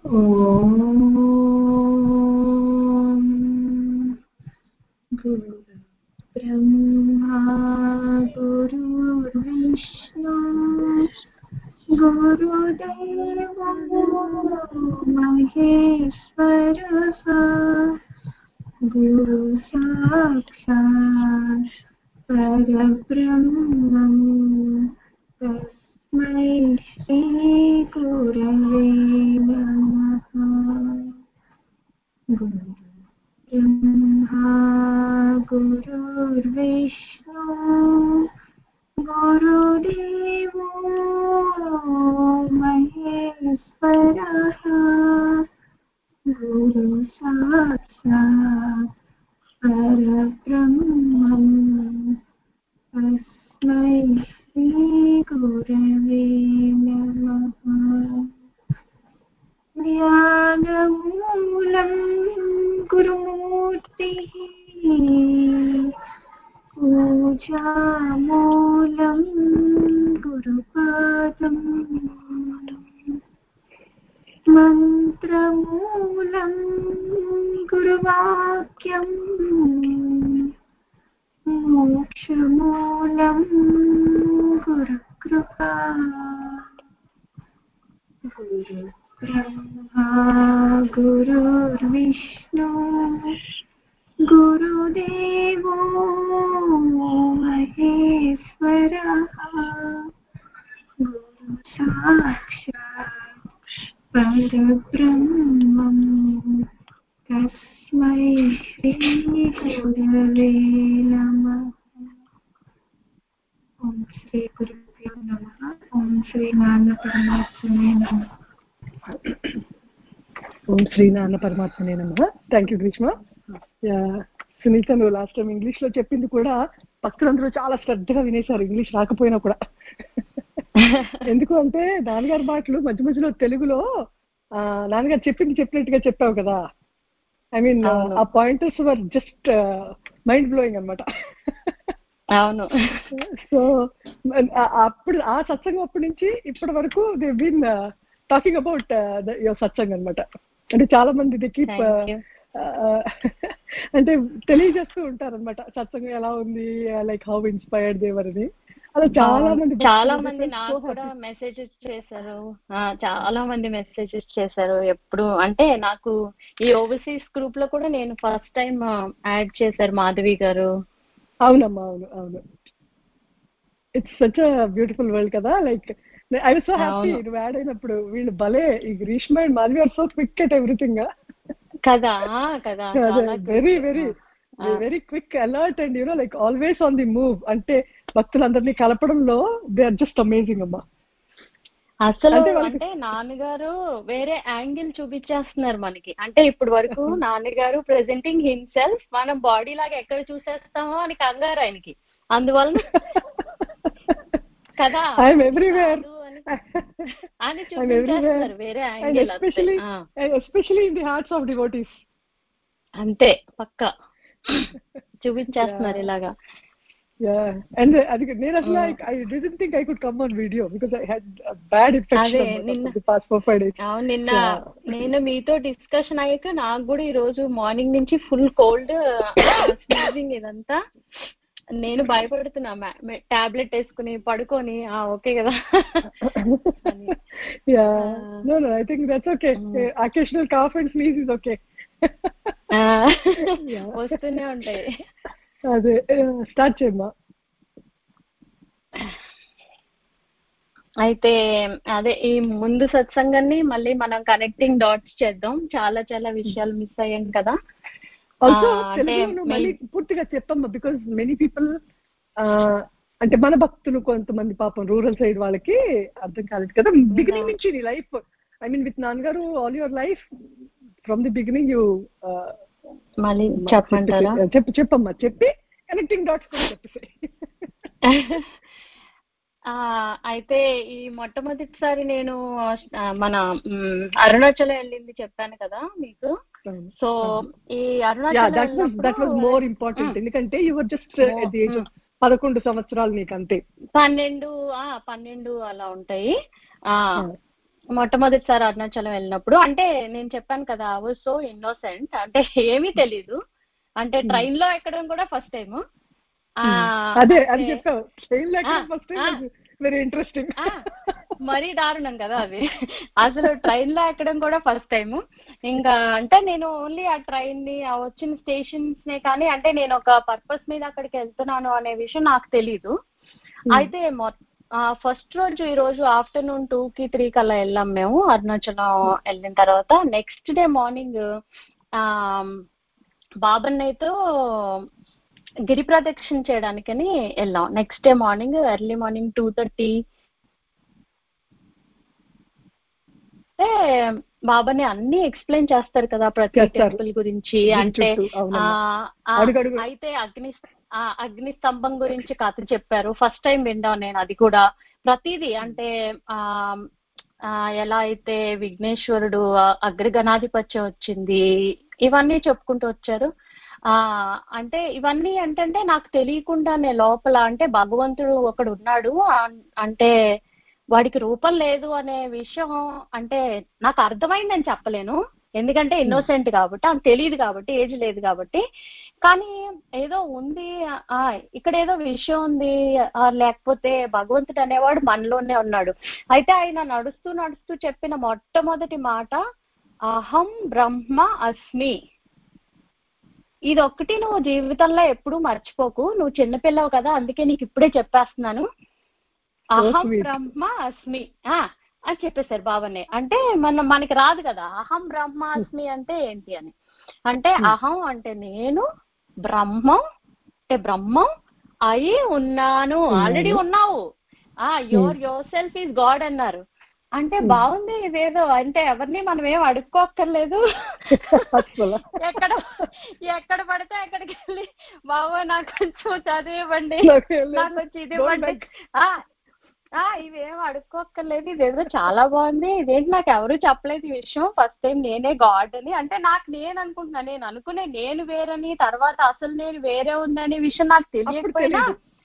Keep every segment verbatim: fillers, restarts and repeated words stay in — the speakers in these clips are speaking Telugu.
ఓం గురు బ్రహ్మా గురుర్విష్ణు గురుదేవో మహేశ్వరః గురు సాక్షాత్ పరబ్రహ్మం తస్మై శ్రీ గురవే నమః. గురు బ్రహ్మా గురుర్విష్ణు గురుదేవో మహేశ్వరః గురు సాక్షాత్ పరబ్రహ్మం తస్మై శ్రీ గురవే నమః. జ్ఞానమూలం గురుమూర్తిః పూజామూలం గురుపాదం మంత్రమూలం గురువాక్యం మోక్షమూలం గురుకృపా. గురు బ్రహ్మా గురుర్విష్ణు గురుదేవో మహేశ్వరః గురు సాక్షాత్ పరబ్రహ్మం తస్మై శ్రీ గురవే నమః. ఓం శ్రీ గురుభ్యో నమః. ఓం శ్రీ నాన్న పరమాత్మనే నమః. ఓం శ్రీ నాన్న పరమాత్మనే నమః. Thank you Greeshma. సునీత, నువ్వు లాస్ట్ టైం ఇంగ్లీష్ లో చెప్పింది కూడా భక్తులందరూ చాలా శ్రద్ధగా వినేశారు, ఇంగ్లీష్ రాకపోయినా కూడా. ఎందుకు అంటే నాన్నగారి మాటలు మధ్య మధ్యలో తెలుగులో ఆ నాన్నగారు చెప్పింది చెప్పినట్టుగా చెప్పావు కదా. I mean uh pointers were just mind blowing అన్నమాట. అవును. సో అప్పుడు ఆ సత్సంగం అప్పటి నుంచి ఇప్పటి వరకు they been talking about your satsang అనమాట. అంటే చాలా మంది దే కీప్ అంటే తెలియజేస్తూ ఉంటారు అనమాట సత్సంగం ఎలా ఉంది, లైక్ హౌ ఇన్స్పైర్డ్ దేవర్ అని. అలా చాలా మంది చాలా మంది నాకు కూడా మెసేజెస్ చేశారు, చాలా మంది మెసేజెస్ చేశారు. ఎప్పుడు అంటే నాకు ఈ ఓవర్సీస్ గ్రూప్ లో కూడా నేను ఫస్ట్ టైం యాడ్ చేశారు మాధవి గారు. అవునమ్మా, అవును అవును. It's such a beautiful world కదా. Like I was so happy నువ్వు యాడ్ అయినప్పుడు. వీళ్ళు భలే ఈ Grishma and Madhavi are so quick at everything కదా కదా. Very very very quick, alert and you know like always on the move. అంటే భక్తులందరినీ కలపడంలో దే ఆర్ జస్ట్ అమేజింగ్ అమ్మా. అసలు అంటే నాన్నగారు వేరే యాంగిల్ చూపించేస్తున్నారు మనకి. అంటే ఇప్పుడు వరకు నాన్నగారు ప్రెజెంటింగ్ హిమ్సెల్ఫ్, మనం బాడీ లాగా ఎక్కడ చూసేస్తామో అని కంగారు ఆయనకి. అందువల్ల కదా ఐఎమ్ ఎవ్రీవేర్ అని చూపించేస్తున్నారు వేరే angle. Especially in the hearts of devotees. అంతే, పక్కా చూపించేస్తున్నారు ఇలాగా. Yeah, and అది నేను అసలు I didn't think I could come on video because I had a bad infection for the past four five days. నిన్న నేను మీతో డిస్కషన్ అయ్యాక నాకు కూడా ఈ రోజు మార్నింగ్ నుంచి ఫుల్ కోల్డ్, స్నీజింగ్ ఇదంతా. నేను భయపడుతున్నా టాబ్లెట్ వేసుకుని పడుకొని ఓకే కదా. Yeah, no no, I think that's okay. Occasional cough and sneeze is okay. వస్తూనే ఉంటాయి. అదే స్టార్ట్ చేయమ్మా. అయితే అదే ఈ ముందు సత్సంగాన్ని మళ్ళీ మనం కనెక్టింగ్ డాట్స్ చేద్దాం. చాలా చాలా విషయాలు మిస్ అయ్యాం కదా. మళ్ళీ పూర్తిగా చెప్పమ్మా, బికాస్ మెనీ పీపుల్ అంటే మన భక్తులు కొంతమంది పాపం రూరల్ సైడ్ వాళ్ళకి అర్థం కాలేదు కదా. బిగినింగ్ నుంచి నీ లైఫ్, ఐ మీన్ విత్ నాన్నగారు all your life from the beginning you మళ్ళీ చెప్పమంటారా? చెప్పు చెప్పమ్మా, చెప్పి కనెక్టింగ్ డాట్స్ కూడా చెప్పేసి. అయితే ఈ మొట్టమొదటిసారి నేను మన అరుణాచలం వెళ్ళింది చెప్పాను కదా మీకు. సో ఈ Arunachalam that was more important, ఎందుకంటే you were just at the age of పదకొండు సంవత్సరాలు నీకు అంతే. పన్నెండు పన్నెండు అలా ఉంటాయి. మొట్టమొదటిసారి అరుణాచలం వెళ్ళినప్పుడు అంటే నేను చెప్పాను కదా ఐ వాజ్ సో ఇన్నోసెంట్, అంటే ఏమీ తెలీదు, అంటే ట్రైన్ లో ఎక్కడం కూడా ఫస్ట్ టైం. అదే అది చెప్పావు, ట్రైన్ లో ఎక్కడం ఫస్ట్ టైం, వెరీ ఇంట్రెస్టింగ్. మరీ దారుణం కదా అది, అసలు ట్రైన్ లో ఎక్కడం కూడా ఫస్ట్ టైం. ఇంకా అంటే నేను ఓన్లీ ఆ ట్రైన్ ని ఆ వచ్చిన స్టేషన్స్ నే కానీ అంటే నేను ఒక పర్పస్ మీద అక్కడికి వెళ్తున్నాను అనే విషయం నాకు తెలీదు. అయితే ఫస్ట్ రోజు ఈ రోజు ఆఫ్టర్నూన్ టూ కి త్రీ కల్లా వెళ్ళాం మేము అరుణాచలం. వెళ్ళిన తర్వాత నెక్స్ట్ డే మార్నింగ్ ఆ బాబన్నయ్యతో గిరి ప్రదక్షిణ చేయడానికని వెళ్ళాం. Next day morning early morning two thirty అంటే బాబాని అన్ని ఎక్స్ప్లెయిన్ చేస్తారు కదా ప్రతి టెంపుల్ గురించి. అంటే అయితే అగ్ని అగ్ని స్తంభం గురించి కథ చెప్పారు, ఫస్ట్ టైం విన్నాను నేను అది కూడా. ప్రతిదీ అంటే ఆ ఎలా అయితే విఘ్నేశ్వరుడు అగ్రగణాధిపత్యం వచ్చింది ఇవన్నీ చెప్పుకుంటూ వచ్చారు. ఆ అంటే ఇవన్నీ ఏంటంటే నాకు తెలియకుండానే లోపల అంటే భగవంతుడు ఒకడు ఉన్నాడు, అంటే వాడికి రూపం లేదు అనే విషయం అంటే నాకు అర్థమైందని చెప్పలేను, ఎందుకంటే ఇన్నోసెంట్ కాబట్టి, నాకు తెలియదు కాబట్టి, ఏజ్ లేదు కాబట్టి. కానీ ఏదో ఉంది, ఆ ఇక్కడ ఏదో విషయం ఉంది, లేకపోతే భగవంతుడు అనేవాడు మనలోనే ఉన్నాడు. అయితే ఆయన నడుస్తూ నడుస్తూ చెప్పిన మొట్టమొదటి మాట అహం బ్రహ్మ అస్మి. ఇది ఒక్కటి నువ్వు జీవితంలో ఎప్పుడూ మర్చిపోకు, నువ్వు చిన్నపిల్లవు కదా అందుకే నీకు ఇప్పుడే చెప్పేస్తున్నాను, అహం బ్రహ్మ అస్మి అని చెప్పేశారు బాబానే. అంటే మన మనకి రాదు కదా అహం బ్రహ్మ అస్మి అంటే ఏంటి అని. అంటే అహం అంటే నేను, బ్రహ్మం అంటే బ్రహ్మం అయి ఉన్నాను, ఆల్రెడీ ఉన్నావు, uh your yourself is God అన్నారు. అంటే బాగుంది ఇదేదో, అంటే ఎవరిని మనం ఏం అడుక్కోక్కర్లేదు, ఎక్కడ ఎక్కడ పడితే అక్కడికి వెళ్ళి బాబా నాకు కొంచెం చదివివ్వండి, నాకు కొంచెం ఇది ఇవ్వండి, ఆ ఇవేం అడుక్కోక్కర్లేదు, ఇదేదో చాలా బాగుంది, ఇదేంటి నాకు ఎవరు చెప్పలేదు ఈ విషయం, ఫస్ట్ టైం నేనే గాడ్ అని. అంటే నాకు నేను అనుకుంటున్నా, నేను అనుకునే నేను వేరని, తర్వాత అసలు నేను వేరే ఉందనే విషయం నాకు తెలియకపోయినా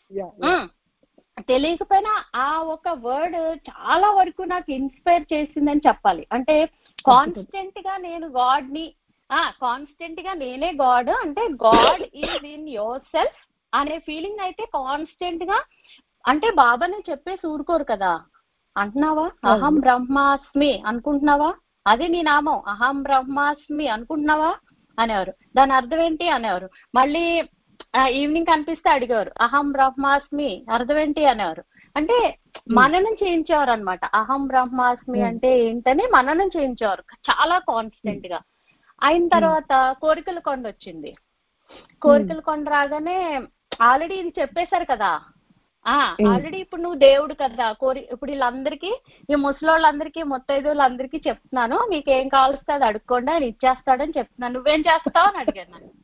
తెలియకపోయినా ఆ ఒక వర్డ్ చాలా వరకు నాకు ఇన్స్పైర్ చేసిందని చెప్పాలి. అంటే కాన్స్టెంట్ గా నేను గాడ్ ని ఆ కాన్స్టెంట్ గా నేనే గాడ్, అంటే God is in yourself అనే ఫీలింగ్ అయితే కాన్స్టెంట్ గా. అంటే బాబానే చెప్పేసి ఊరుకోరు కదా, అంటున్నావా అహం బ్రహ్మాస్మి అనుకుంటున్నావా, అది నీ నామం అహం బ్రహ్మాస్మి అనుకుంటున్నావా అనేవారు. దాని అర్థం ఏంటి అనేవారు. మళ్ళీ ఈవినింగ్ కనిపిస్తే అడిగేవారు అహం బ్రహ్మాస్మి అర్థం ఏంటి అనేవారు. అంటే మననం చేయించేవారు అనమాట. అహం బ్రహ్మాస్మి అంటే ఏంటని మననం చేయించేవారు చాలా కాన్స్టెంట్ గా. అయిన తర్వాత కోరికల కొండ వచ్చింది. కోరికల కొండ రాగానే ఆల్రెడీ ఇది చెప్పేశారు కదా, ఆ ఆల్రెడీ ఇప్పుడు నువ్వు దేవుడు కదా, కోరి ఇప్పుడు వీళ్ళందరికీ ఈ ముసలోళ్ళందరికీ ముత్తైదువులందరికీ చెప్తున్నాను, మీకు ఏం కావాల్స్తే అది అడుక్కోండి ఆయన ఇచ్చేస్తాడని చెప్తున్నాను, నువ్వేం చేస్తావు అని అడిగాను నన్ను.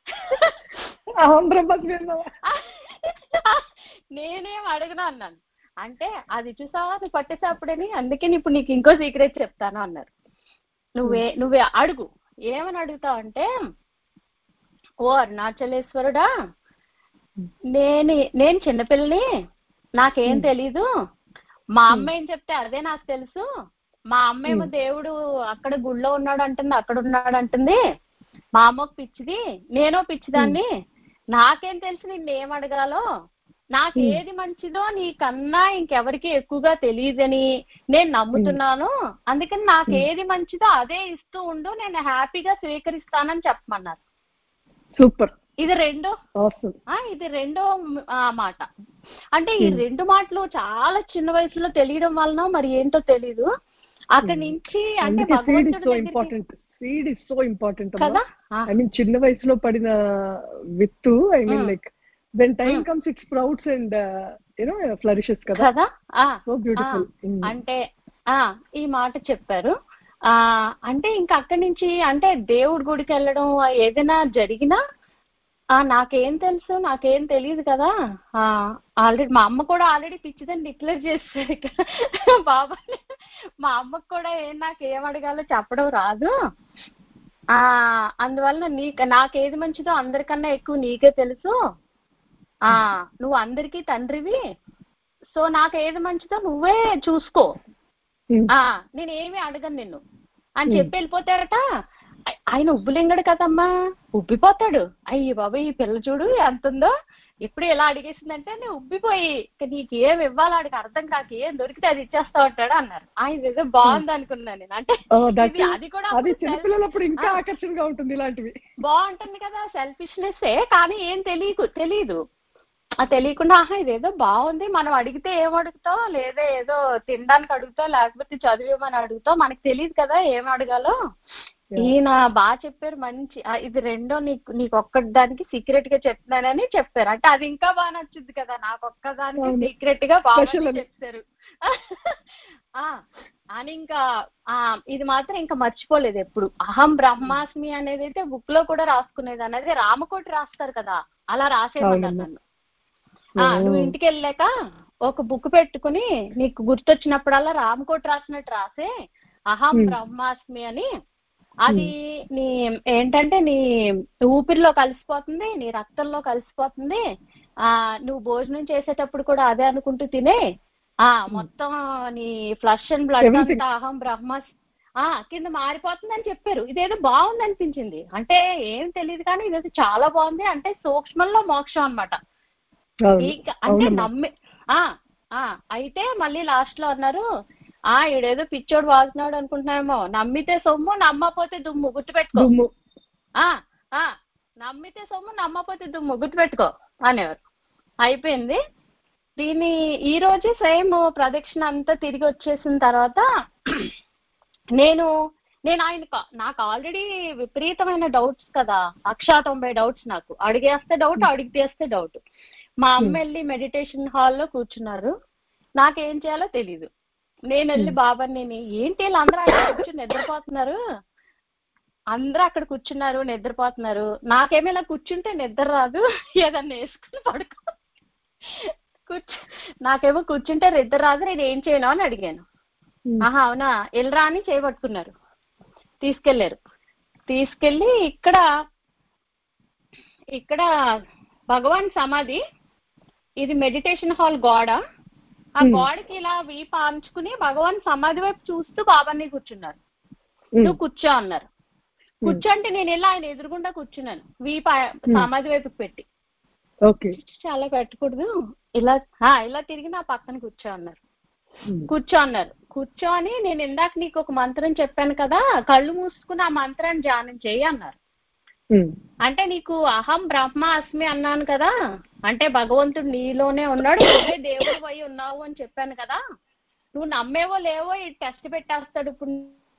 నేనేం అడగను అన్నాను. అంటే అది చూసావా నువ్వు పట్టేసేప్పుడని, అందుకే ఇప్పుడు నీకు ఇంకో సీక్రెట్ చెప్తాను అన్నారు. నువ్వే నువ్వే అడుగు, ఏమని అడుగుతావు అంటే, ఓ అరుణాచలేశ్వరుడా నేను నేను చిన్నపిల్లని, నాకేం తెలీదు, మా అమ్మ ఏం చెప్తే అదే నాకు తెలుసు, మా అమ్మ ఏమో దేవుడు అక్కడ గుళ్ళో ఉన్నాడు అంటుంది, అక్కడ ఉన్నాడు అంటుంది, మా అమ్మకు పిచ్చిది, నేనో పిచ్చిదాన్ని, నాకేం తెలుసు నిన్నేం అడగాలో, నాకు ఏది మంచిదో నీకన్నా ఇంకెవరికి ఎక్కువగా తెలియదని నేను నమ్ముతున్నాను, అందుకని నాకు ఏది మంచిదో అదే ఇస్తూ ఉండు, నేను హ్యాపీగా స్వీకరిస్తానని చెప్పమన్నారు. సూపర్. ఇది రెండో ఇది రెండో మాట. అంటే ఈ రెండు మాటలు చాలా చిన్న వయసులో తెలియడం వలన మరి ఏంటో తెలీదు, అక్కడి నుంచి అంటే సీడ్ ఇస్ సో ఇంపార్టెంట్ కదా. ఐ మీన్ చిన్న వయసులో పడిన విత్తు, I mean like when time mm. comes it sprouts and uh, you know flourishes kada kada ah so beautiful. mm. అంటే ఆ ఈ మాట చెప్పారు. ఆ అంటే ఇంకా అక్కడి నుంచి అంటే దేవుడి గుడికి వెళ్ళడం ఏదైనా జరిగినా ఆ నాకేం తెలుసు, నాకేం తెలియదు కదా, ఆ ఆల్రెడీ మా అమ్మ కూడా ఆల్రెడీ పిచ్చిదని డిక్లేర్ చేస్తారు బాబా. మా అమ్మకు కూడా ఏం నాకేం అడగాలో చెప్పడం రాదు, ఆ అందువల్ల నీకు నాకేది మంచిదో అందరికన్నా ఎక్కువ నీకే తెలుసు, ఆ నువ్వు అందరికీ తండ్రివి, సో నాకు ఏది మంచిదో నువ్వే చూసుకో, ఆ నేను ఏమి అడగను నిన్ను అని చెప్పి వెళ్ళిపోతాడట. ఆయన ఉబ్బులింగడు కదమ్మా, ఉబ్బిపోతాడు. అయ్యి బాబు ఈ పిల్ల చూడు ఎంత ఉందో, ఇప్పుడు ఎలా అడిగేసిందంటే నేను ఉబ్బిపోయి నీకు ఏం ఇవ్వాలి ఆడికి అర్థం కాక ఏం దొరికితే అది ఇచ్చేస్తా ఉంటాడు అన్నారు. ఆయన ఏదో బాగుంది అనుకున్నాను నేను. అంటే అది కూడా ఇంకా ఆకర్షణగా ఉంటుంది, ఇలాంటివి బాగుంటుంది కదా, సెల్ఫిష్నెస్. కానీ ఏం తెలియదు తెలియదు ఆ తెలియకుండా ఆహా ఇదేదో బాగుంది, మనం అడిగితే ఏం అడుగుతాం, లేదా ఏదో తినడానికి అడుగుతాం, లేకపోతే చదివేమని అడుగుతాం, మనకు తెలియదు కదా ఏం అడగాలో. ఈయన బాగా చెప్పారు, మంచి ఇది రెండో నీకు నీకు ఒక్కదానికి సీక్రెట్ గా చెప్తున్నానని చెప్పారు. అంటే అది ఇంకా బాగా నచ్చుద్ది కదా, నాకు ఒక్కదానికి సీక్రెట్ గా బాగా చెప్తారు అని. ఇంకా ఇది మాత్రం ఇంకా మర్చిపోలేదు ఎప్పుడు. అహం బ్రహ్మాస్మి అనేది అయితే బుక్ లో కూడా రాసుకునేది అనేది, రామకోటి రాస్తారు కదా అలా రాసేమన్నారు నన్ను. నువ్వు ఇంటికి వెళ్ళాక ఒక బుక్ పెట్టుకుని నీకు గుర్తొచ్చినప్పుడల్లా రామకోటి రాసినట్టు రాసే అహం బ్రహ్మాస్మి అని. అది నీ ఏంటంటే నీ ఊపిరిలో కలిసిపోతుంది, నీ రక్తంలో కలిసిపోతుంది. ఆ నువ్వు భోజనం చేసేటప్పుడు కూడా అదే అనుకుంటూ తినే, ఆ మొత్తం నీ ఫ్లష్ అండ్ బ్లడ్ అంతా అహం బ్రహ్మాస్మి ఆ కింద మారిపోతుంది అని చెప్పారు. ఇదేదో బాగుంది అనిపించింది. అంటే ఏం తెలియదు కానీ ఇదేదో చాలా బాగుంది. అంటే సూక్ష్మంలో మోక్షం అన్నమాట. అంటే నమ్మి అయితే మళ్ళీ లాస్ట్ లో అన్నారు, ఆ ఈడేదో పిచ్చోడు వాగుతున్నాడు అనుకుంటున్నామో, నమ్మితే సొమ్ము నమ్మపోతే దుమ్ము గుర్తుపెట్టుకో, ఆ నమ్మితే సొమ్ము నమ్మపోతే దుమ్ము గుర్తుపెట్టుకో అనేవారు. అయిపోయింది. దీన్ని ఈ రోజు సేమ్ ప్రదక్షిణ అంతా తిరిగి వచ్చేసిన తర్వాత నేను నేను ఆయన నాకు ఆల్రెడీ విపరీతమైన డౌట్స్ కదా, లక్షా తొంభై డౌట్స్. నాకు అడిగేస్తే డౌట్, అడిగితేస్తే డౌట్. మా అమ్మ వెళ్ళి మెడిటేషన్ హాల్లో కూర్చున్నారు. నాకేం చేయాలో తెలీదు. నేను వెళ్ళి బాబాని ఏంటి వీళ్ళందరూ అక్కడ కూర్చుని నిద్రపోతున్నారు, అందరూ అక్కడ కూర్చున్నారు నిద్రపోతున్నారు, నాకేమో ఇలా కూర్చుంటే నిద్ర రాదు, ఏదన్నా వేసుకుని పడుకో కూర్చు నాకేమో కూర్చుంటే నిద్ర రాదు, నేను ఏం చేయను అని అడిగాను. ఆహా అవునా వెళ్ళరా అని చేయబట్టుకున్నారు, తీసుకెళ్లారు. తీసుకెళ్ళి ఇక్కడ ఇక్కడ భగవాన్ సమాధి, ఇది మెడిటేషన్ హాల్ గోడ. ఆ గోడకి ఇలా వీపు ఆంచుకుని భగవాన్ సమాధి వైపు చూస్తూ బాబాని కూర్చున్నారు. నువ్వు కూర్చో అన్నారు. కూర్చోంటే నేను ఇలా ఆయన ఎదురుగుండా కూర్చున్నాను, వీపు సమాధి వైపు పెట్టి. చాలా పెట్టకూడదు, ఇలా ఇలా తిరిగి నా పక్కన కూర్చో అన్నారు. కూర్చో అన్నారు. కూర్చోని నేను ఇందాక నీకు ఒక మంత్రం చెప్పాను కదా, కళ్ళు మూసుకుని ఆ మంత్రాన్ని ధ్యానం చేయి అన్నారు. అంటే నీకు అహం బ్రహ్మ అస్మి అన్నాను కదా, అంటే భగవంతుడు నీలోనే ఉన్నాడు, నువ్వే దేవుడు అయి ఉన్నావు అని చెప్పాను కదా, నువ్వు నమ్మేవో లేవో ఈ టెస్ట్ పెట్టేస్తాడు, ఇప్పుడు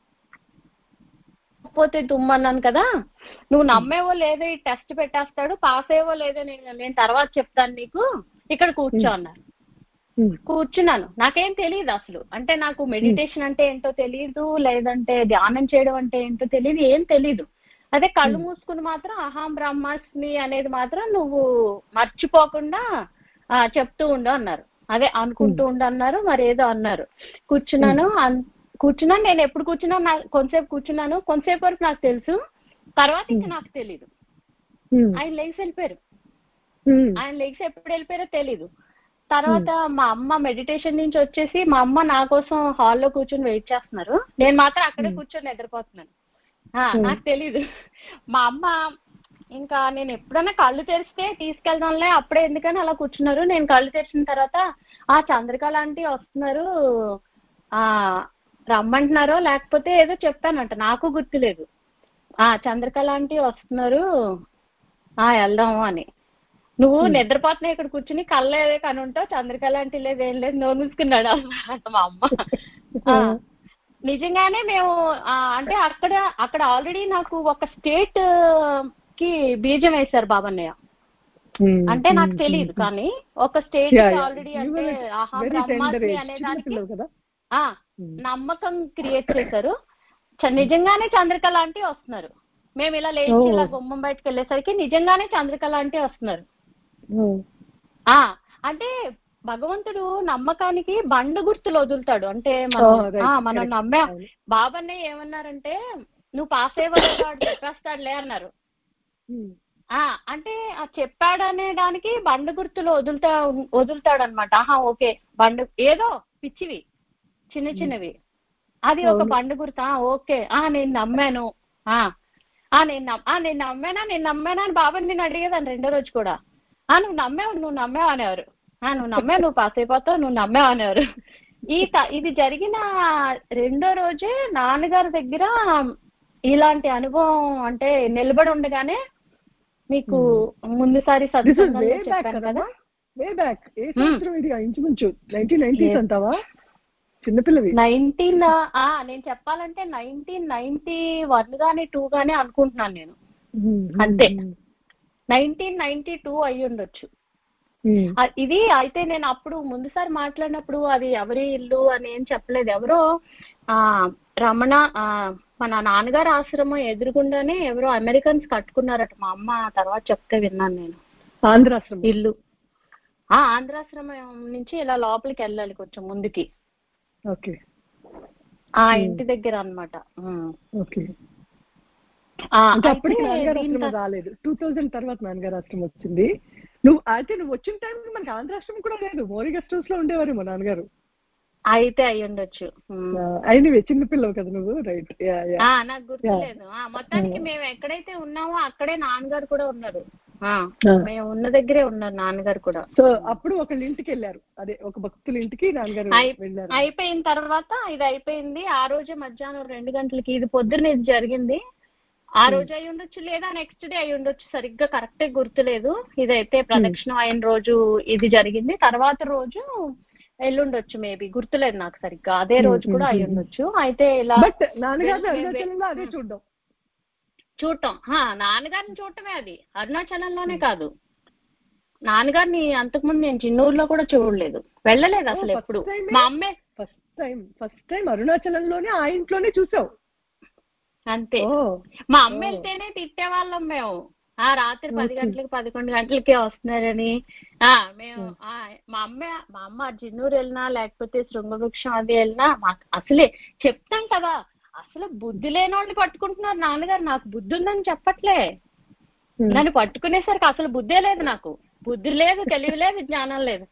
పోతే తుమ్మన్నాను కదా, నువ్వు నమ్మేవో లేదో ఈ టెస్ట్ పెట్టేస్తాడు, పాస్ అయ్యేవో లేదో నేను నేను తర్వాత చెప్తాను నీకు, ఇక్కడ కూర్చో అన్నారు. కూర్చున్నాను. నాకేం తెలియదు అసలు, అంటే నాకు మెడిటేషన్ అంటే ఏంటో తెలియదు, లేదంటే ధ్యానం చేయడం అంటే ఏంటో తెలియదు, ఏం తెలీదు. అదే కళ్ళు మూసుకుని మాత్రం అహం బ్రహ్మాస్మి అనేది మాత్రం నువ్వు మర్చిపోకుండా చెప్తూ ఉండు అన్నారు. అదే అనుకుంటూ ఉండు అన్నారు, మరి ఏదో అన్నారు. కూర్చున్నాను కూర్చున్నాను నేను ఎప్పుడు కూర్చున్నా కొంతసేపు కూర్చున్నాను, కొంతసేపు వరకు నాకు తెలుసు, తర్వాత ఇంకా నాకు తెలీదు. ఆయన లెగ్స్ వెళ్ళిపోయారు. ఆయన లెగ్స్ ఎప్పుడు వెళ్ళిపోయారో తెలీదు. తర్వాత మా అమ్మ మెడిటేషన్ నుంచి వచ్చేసి మా అమ్మ నా కోసం హాల్లో కూర్చొని వెయిట్ చేస్తున్నారు, నేను మాత్రం అక్కడే కూర్చొని నిద్రపోతున్నాను. నాకు తెలీదు. మా అమ్మ ఇంకా నేను ఎప్పుడైనా కళ్ళు తెరిస్తే తీసుకెళ్దాంలే, అప్పుడే ఎందుకని అలా కూర్చున్నారు. నేను కళ్ళు తెరిచిన తర్వాత ఆ చంద్రిక లాంటి వస్తున్నారు, ఆ రమ్మంటున్నారో లేకపోతే ఏదో చెప్పానంట, నాకు గుర్తులేదు. ఆ చంద్రిక లాంటి వస్తున్నారు, ఆ వెళ్దాము అని. నువ్వు నిద్రపోతున్నా ఇక్కడ కూర్చుని కళ్ళు ఏదే కని ఉంటావు, చంద్రిక లాంటి లేదు ఏం లేదు, నోరు మూసుకున్నాడు అన్నమాట మా అమ్మ. నిజంగానే మేము అంటే అక్కడ అక్కడ ఆల్రెడీ నాకు ఒక స్టేట్ కి బీజం వేశారు బాబన్నయ్య. అంటే నాకు తెలియదు కానీ ఒక స్టేట్ కి ఆల్రెడీ అంటే అహం బ్రహ్మాస్మి అనేదానికి నమ్మకం క్రియేట్ చేశారు. నిజంగానే చంద్రిక లాంటి వస్తున్నారు. మేము ఇలా లేచి ఇలా గుమ్మం బయటకు వెళ్ళేసరికి నిజంగానే చంద్రిక లాంటి వస్తున్నారు. ఆ అంటే భగవంతుడు నమ్మకానికి బండ గుర్తులు వదులుతాడు. అంటే మనం మనం నమ్మా బాబన్నయ్య ఏమన్నారంటే నువ్వు పాస్ అయ్యేవాడు చెప్పేస్తాడులే అన్నారు. ఆ అంటే ఆ చెప్పాడనే దానికి బండ గుర్తులు వదులుతా వదులుతాడు అనమాట. ఆహా ఓకే బండ ఏదో పిచ్చివి చిన్న చిన్నవి అది ఒక బండ గుర్తా, ఓకే ఆ నేను నమ్మాను, ఆ ఆ నేను నమ్ ఆ నేను నమ్మానా నేను నమ్మానా అని బాబాయ్ నేను అడిగేదాన్ని రెండో రోజు కూడా. ఆ నువ్వు నమ్మావు నువ్వు నమ్మావు అనేవారు. ఆ నువ్వు నమ్మావు నువ్వు పాస్ అయిపోతావు నువ్వు నమ్మావు అనేవారు. ఈ ఇది జరిగిన రెండో రోజే నాన్నగారి దగ్గర ఇలాంటి అనుభవం అంటే నిలబడి ఉండగానే మీకు ముందుసారి సత్సంగంలో చెప్పాను కదా. వే బ్యాక్ ఏ సంవత్సరం ఇది? ఇంచుమించు నైన్టీన్ నైన్టీస్ అంటావా? చిన్నపిల్లవి. నైన్టీన్ నేను చెప్పాలంటే నైన్టీన్ నైన్టీ వన్ గానీ టూ గానీ అనుకుంటున్నాను నేను. అంతే, నైన్టీన్ నైన్టీ టూ అయ్యి ఉండొచ్చు ఇది. అయితే నేను అప్పుడు ముందుసారి మాట్లాడినప్పుడు అది ఎవరి ఇల్లు అని ఏం చెప్పలేదు. ఎవరో ఆ రమణ మన నాన్నగారు ఆశ్రమం ఎదురుగుండానే ఎవరో అమెరికన్స్ కట్టుకున్నారట. మా అమ్మ తర్వాత చెప్తే విన్నాను నేను. ఆంధ్రాశ్రమం ఇల్లు ఆ ఆంధ్రాశ్రమం నుంచి ఇలా లోపలికి వెళ్ళాలి కొంచెం ముందుకి. ఓకే, ఆ ఇంటి దగ్గర అన్నమాట. ఓకే, అప్పటికి నాన్నగారు ఆశ్రమం రాలేదు. టూ థౌజండ్ తర్వాత నాన్నగారు ఆశ్రమం వచ్చింది. నువ్వు అయితే నువ్వు వచ్చిన టైంకి మనకి ఆంధ్రాశ్రమం కూడా లేదు, మోరీ గెస్ట్ హౌస్ లో ఉండేవారు మా నాన్నగారు. అయితే అయ్యి ఉండొచ్చు. అయినవి చిన్న పిల్లవు కదా నువ్వు. రైట్, నాకు గుర్తులేదు. మొత్తానికి మేము ఎక్కడైతే ఉన్నామో అక్కడే నాన్నగారు కూడా ఉన్నారు. మేము ఉన్న దగ్గరే ఉన్నారు నాన్నగారు కూడా. సో అప్పుడు ఒకళ్ళ ఇంటికి వెళ్ళారు, అదే ఒక భక్తుల ఇంటికి నాన్నగారు వెళ్ళారు. అయిపోయిన తర్వాత ఇది అయిపోయింది. ఆ రోజే మధ్యాహ్నం రెండు గంటలకి, ఇది పొద్దున్న ఇది జరిగింది. ఆ రోజు అయి ఉండొచ్చు లేదా నెక్స్ట్ డే అయి ఉండొచ్చు, సరిగ్గా కరెక్టే గుర్తులేదు. ఇదైతే ప్రదక్షిణం అయిన రోజు ఇది జరిగింది. తర్వాత రోజు ఎల్లుండొచ్చు, మేబీ గుర్తులేదు నాకు సరిగ్గా. అదే రోజు కూడా అయి ఉండొచ్చు. అయితే ఇలా చూడటం చూడటం నాన్నగారిని చూడటమే, అది అరుణాచలంలోనే కాదు. నాన్నగారిని అంతకుముందు నేను చిన్నూరులో కూడా చూడలేదు, వెళ్ళలేదు అసలు ఎప్పుడు. మా అమ్మే ఫస్ట్ టైం ఫస్ట్ టైం అరుణాచలంలోనే ఆ ఇంట్లోనే చూసావు. అంతే, మా అమ్మ వెళ్తేనే తిట్టేవాళ్ళం మేము. ఆ రాత్రి పది గంటలకి పదకొండు గంటలకే వస్తున్నారని. ఆ మేము మా అమ్మ మా అమ్మ జిన్నూరు వెళ్ళినా లేకపోతే శృంగవృక్షం అది వెళ్ళినా మాకు అసలే చెప్తాం కదా, అసలు బుద్ధి లేనోడిని పట్టుకుంటున్నారు నాన్నగారు. నాకు బుద్ధి ఉందని చెప్పట్లే, నన్ను పట్టుకునేసరికి అసలు బుద్ధే లేదు నాకు. బుద్ధి లేదు, తెలివి లేదు, జ్ఞానం లేదు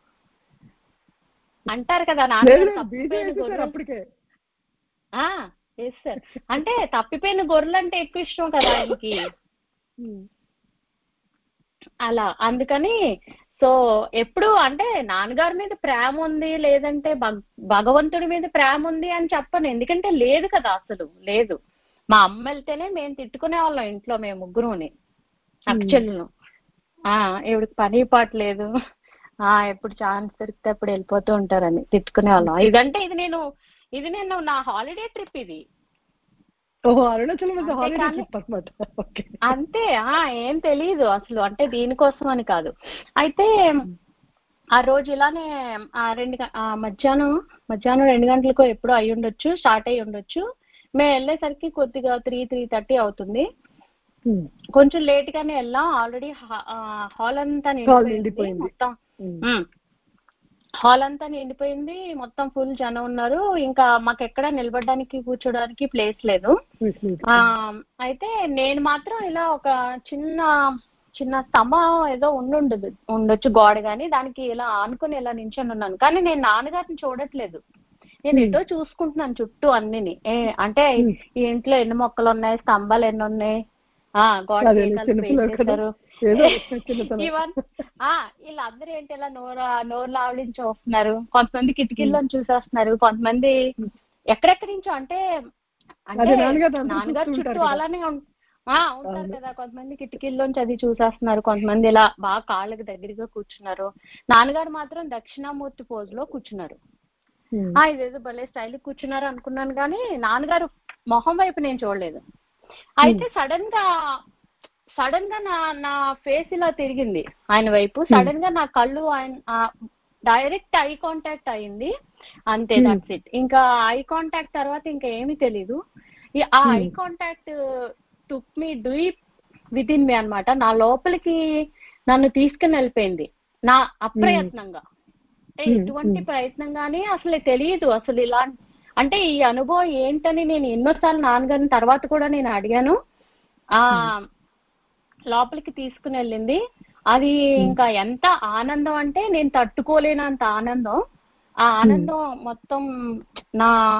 అంటారు కదా నాన్నగారు. సార్ అంటే తప్పిపోయిన గొర్రెలు అంటే ఎక్కువ ఇష్టం కదా ఆయనకి, అలా. అందుకని సో ఎప్పుడు అంటే నాన్నగారి మీద ప్రేమ ఉంది లేదంటే భగవంతుడి మీద ప్రేమ ఉంది అని చెప్పను, ఎందుకంటే లేదు కదా, అసలు లేదు. మా అమ్మ వెళ్తేనే మేము తిట్టుకునే వాళ్ళం ఇంట్లో, మేము ముగ్గురుని అక్కచెల్లును. ఆ ఇవిడికి పని పాట లేదు, ఆ ఎప్పుడు ఛాన్స్ దొరికితే అప్పుడు వెళ్ళిపోతూ ఉంటారని తిట్టుకునే వాళ్ళం. ఇదంటే ఇది నేను ఇది నేను నా హాలిడే ట్రిప్ ఇది. ఓహో, అరుణాచలం హాలిడే ట్రిప్ అన్నమాట. అంతే, ఏం తెలీదు అసలు, అంటే దీనికోసం అని కాదు. అయితే ఆ రోజు ఇలానే ఆ రెండు మధ్యాహ్నం మధ్యాహ్నం రెండు గంటలకో ఎప్పుడో అయి ఉండొచ్చు, స్టార్ట్ అయ్యి ఉండొచ్చు. మేము వెళ్ళేసరికి కొద్దిగా త్రీ త్రీ థర్టీ అవుతుంది. కొంచెం లేట్ గానే వెళ్ళాం. ఆల్రెడీ హాల్ అంతా నిండిపోయింది మొత్తం. హాల్ అంతా నిండిపోయింది మొత్తం, ఫుల్ జనం ఉన్నారు. ఇంకా మాకు ఎక్కడ నిలబడడానికి కూర్చోడానికి ప్లేస్ లేదు. ఆ అయితే నేను మాత్రం ఇలా ఒక చిన్న చిన్న స్తంభం ఏదో ఉండుండదు ఉండొచ్చు గోడ గాని, దానికి ఇలా ఆనుకుని ఇలా నించొని ఉన్నాను. కానీ నేను నాన్నగారిని చూడట్లేదు, నేను ఎటో చూసుకుంటున్నాను చుట్టూ అన్నిని. అంటే ఈ ఇంట్లో ఎన్ని మొక్కలు ఉన్నాయి, స్తంభాలు ఎన్ని ఉన్నాయి, ఆ గోడ పెట్టేశారు ఇవన్నీ. వీళ్ళందరూ ఏంటి ఇలా నోరు నోరు లావలించి చూస్తున్నారు, కొంతమంది కిటికీల్లోని చూసేస్తున్నారు, కొంతమంది ఎక్కడెక్కడి నుంచో. అంటే అంటే నాన్నగారు చుట్టూ అలానే ఉంటారు కదా, కొంతమంది కిటికీల్లోంచి అది చూసేస్తున్నారు, కొంతమంది ఇలా బాగా కాళ్ళకి దగ్గరగా కూర్చున్నారు. నాన్నగారు మాత్రం దక్షిణామూర్తి పోజ్ లో కూర్చున్నారు. ఆ ఇదేదో భలే స్టైల్ కూర్చున్నారు అనుకున్నాను, కానీ నాన్నగారు మొహం వైపు నేను చూడలేదు. అయితే సడన్ గా సడన్ గా నా నా ఫేస్ ఇలా తిరిగింది ఆయన వైపు. సడన్ గా నా కళ్ళు ఆయన డైరెక్ట్ ఐ కాంటాక్ట్ అయింది, అంతే, దట్స్ ఇట్. ఇంకా ఐ కాంటాక్ట్ తర్వాత ఇంకా ఏమీ తెలీదు. Uh eye contact took me deep within me అనమాట. నా లోపలికి నన్ను తీసుకుని వెళ్ళిపోయింది, నా అప్రయత్నంగా. అంటే ఎటువంటి ప్రయత్నం కానీ అసలు తెలియదు అసలు ఇలా. అంటే ఈ అనుభవం ఏంటని నేను ఎన్నోసార్లు నాన్నగారిని తర్వాత కూడా నేను అడిగాను. ఆ లోపలికి తీసుకుని వెళ్ళింది. అది ఇంకా ఎంత ఆనందం అంటే నేను తట్టుకోలేనంత ఆనందం. ఆ ఆనందం మొత్తం నా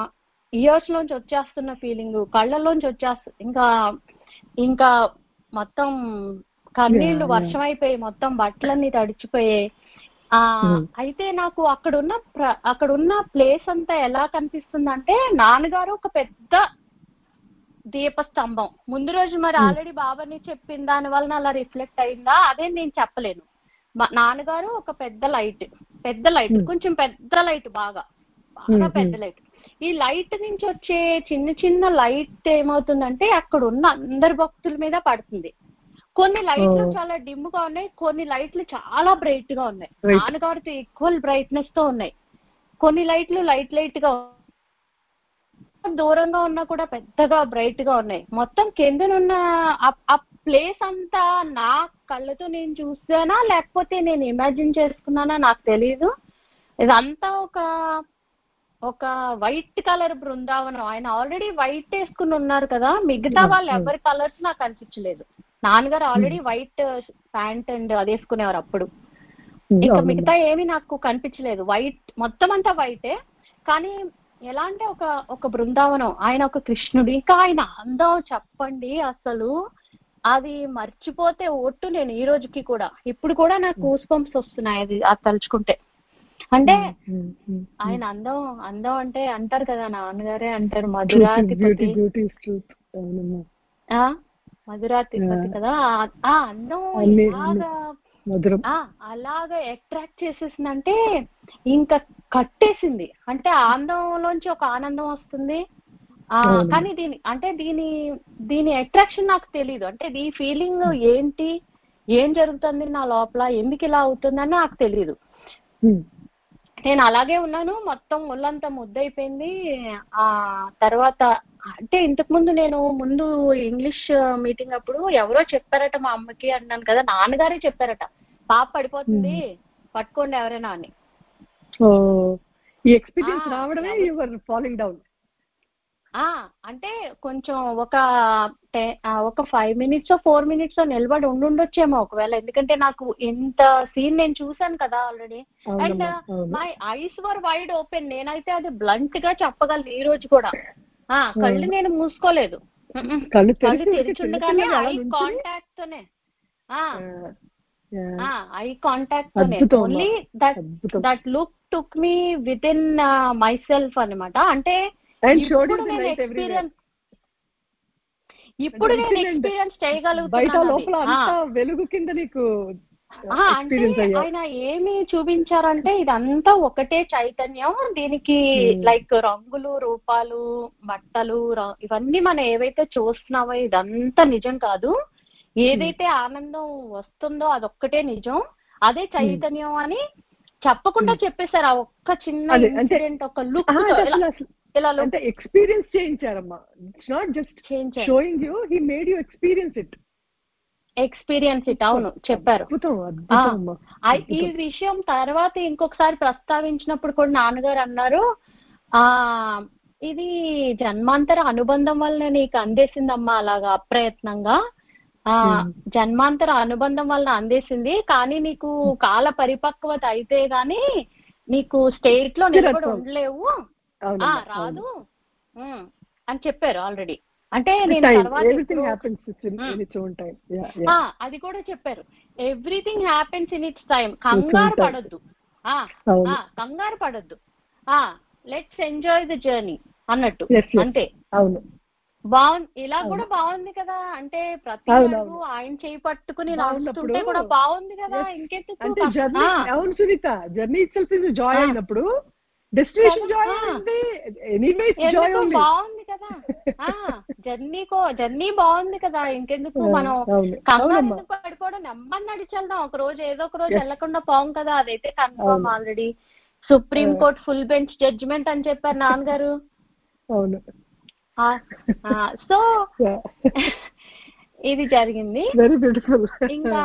ఇయర్స్ లోంచి వచ్చేస్తున్న ఫీలింగ్, కళ్ళల్లోంచి వచ్చేస్తుంది. ఇంకా ఇంకా మొత్తం కన్నీళ్లు వర్షం అయిపోయి మొత్తం బట్టలన్నీ తడిచిపోయాయి. ఆ అయితే నాకు అక్కడున్న అక్కడున్న ప్లేస్ అంతా ఎలా కనిపిస్తుందంటే నాన్నగారు ఒక పెద్ద దీపస్తంభం. ముందు రోజు మరి ఆల్రెడీ బాబాని చెప్పిన దాని వలన అలా రిఫ్లెక్ట్ అయిందా అదే నేను చెప్పలేను. నాన్నగారు ఒక పెద్ద లైట్, పెద్ద లైట్ కొంచెం పెద్ద లైట్, బాగా బాగా పెద్ద లైట్. ఈ లైట్ నుంచి వచ్చే చిన్న చిన్న లైట్ ఏమవుతుందంటే అక్కడ ఉన్న అందరి భక్తుల మీద పడుతుంది. కొన్ని లైట్లు చాలా డిమ్ గా ఉన్నాయి, కొన్ని లైట్లు చాలా బ్రైట్ గా ఉన్నాయి, నాన్నగారితో ఈక్వల్ బ్రైట్నెస్ తో ఉన్నాయి. కొన్ని లైట్లు లైట్ లైట్ గా దూరంగా ఉన్నా కూడా పెద్దగా బ్రైట్ గా ఉన్నాయి. మొత్తం కిందనున్న ఆ ప్లేస్ అంతా నా కళ్ళతో నేను చూసానా లేకపోతే నేను ఇమాజిన్ చేసుకున్నానా నాకు తెలీదు. ఇదంతా ఒక ఒక వైట్ కలర్ బృందావనం. ఆయన ఆల్రెడీ వైట్ వేసుకుని ఉన్నారు కదా, మిగతా వాళ్ళు ఎవరి కలర్స్ నాకు అనిపించలేదు. నాన్నగారు ఆల్రెడీ వైట్ ప్యాంట్ అండ్ అది వేసుకునేవారు అప్పుడు. ఇంకా మిగతా ఏమి నాకు కనిపించలేదు. వైట్ మొత్తం అంతా వైటే, కానీ ఎలా అంటే ఒక ఒక బృందావనం. ఆయన ఒక కృష్ణుడు. ఇంకా ఆయన అందం చెప్పండి అసలు, అది మర్చిపోతే ఒట్టు నేను ఈ రోజుకి కూడా. ఇప్పుడు కూడా నాకు గూస్ బంప్స్ వస్తున్నాయి అది అది తలుచుకుంటే. అంటే ఆయన అందం అందం అంటే అంటారు కదా, నాన్నగారే అంటారు మధురాధిపతి, మధురాధిపతి కదా. ఆ అందం అలాగా అలాగా అట్రాక్ట్ చేసేసిందంటే ఇంకా కట్టేసింది. అంటే ఆనందంలోంచి ఒక ఆనందం వస్తుంది. ఆ కానీ దీని అంటే దీని దీని అట్రాక్షన్ నాకు తెలీదు. అంటే ఈ ఫీలింగ్ ఏంటి, ఏం జరుగుతుంది నా లోపల, ఎందుకు ఇలా అవుతుందని నాకు తెలీదు. నేను అలాగే ఉన్నాను, మొత్తం ఒళ్ళంతా ముద్దయిపోయింది. ఆ తర్వాత అంటే ఇంతకు ముందు నేను ముందు ఇంగ్లీష్ మీటింగ్ అప్పుడు ఎవరో చెప్పారట మా అమ్మకి అన్నాను కదా, నాన్నగారే చెప్పారట పాప పడిపోతుంది పట్టుకోండి ఎవరైనా అని. అంటే కొంచెం ఒక ఒక ఫైవ్ మినిట్స్ ఫోర్ మినిట్స్ నిలబడి ఉండుండొచ్చేమో ఒకవేళ, ఎందుకంటే నాకు ఇంత సీన్ నేను చూసాను కదా already. And my eyes were wide open. నేనైతే అది బ్లంట్ గా చెప్పగలను ఈ రోజు కూడా. ఆ కళ్ళు నేను మూసుకోలేదు, కళ్ళు తెరిచుండగానే ఐ కాంటాక్ట్ తోనే ఐ కాంటాక్ట్ తోనే only that that look took me within myself అనమాట. అంటే ఇప్పుడు నేను ఎక్స్పీరియన్స్ ఇప్పుడు నేను ఎక్స్పీరియన్స్ చేయగలుగుతున్నాను. వెలుగు కింద నీకు అంటే ఆయన ఏమి చూపించారంటే ఇదంతా ఒకటే చైతన్యం, దీనికి లైక్ రంగులు రూపాలు బట్టలు ఇవన్నీ మనం ఏవైతే చూస్తున్నామో ఇదంతా నిజం కాదు, ఏదైతే ఆనందం వస్తుందో అదొక్కటే నిజం, అదే చైతన్యం అని చెప్పకుండా చెప్పేశారు. ఆ ఒక్క చిన్న ఇన్సిడెంట్ ఒక లుక్ ఇలా అంటే ఎక్స్పీరియన్స్ చేయించారమ్మా. It's not just showing you, he made you experience it. Experience it అవును చెప్పారు. ఈ విషయం తర్వాత ఇంకొకసారి ప్రస్తావించినప్పుడు కూడా నాన్నగారు అన్నారు, ఆ ఇది జన్మాంతర అనుబంధం వల్ల నీకు అందేసిందమ్మా అలాగా అప్రయత్నంగా. ఆ జన్మాంతర అనుబంధం వల్ల అందేసింది, కానీ నీకు కాల పరిపక్వత అయితే గాని నీకు స్టేట్ లో నిలబడి ఉండలేవు, రాదు అని చెప్పారు ఆల్రెడీ. అంటే నేను తర్వాత అది కూడా చెప్పారు, everything happens in its time. కంగారు పడొద్దు, కంగారు పడొద్దు, లెట్స్ ఎంజాయ్ ది జర్నీ అన్నట్టు. అంతే. అవును బాగుంది. ఇలా కూడా బాగుంది కదా, అంటే ప్రతి అడుగు ఆయన చేయి పట్టుకుని నడుస్తుంటే కూడా బాగుంది కదా, ఇంకెందుకు. అవును Sunitha, journey itself is joy అయినప్పుడు డెస్టినేషన్ జాయ్ ఉంది, ఎనీవేస్ జాయ్ ఉంది. బాగుంది కదా జర్నీకో జర్నీ బాగుంది కదా, ఇంకెందుకు మనం కంగారు ఎందుకు పడిపోవడం, నెమ్మది నడిచెళ్దాం. ఒక రోజు ఏదో ఒక రోజు వెళ్లకుండా పోం కదా, అదైతే confirm. Already supreme court full bench judgment అని చెప్పారు నాన్నగారు. అవును. సో ఇది జరిగింది. ఇంకా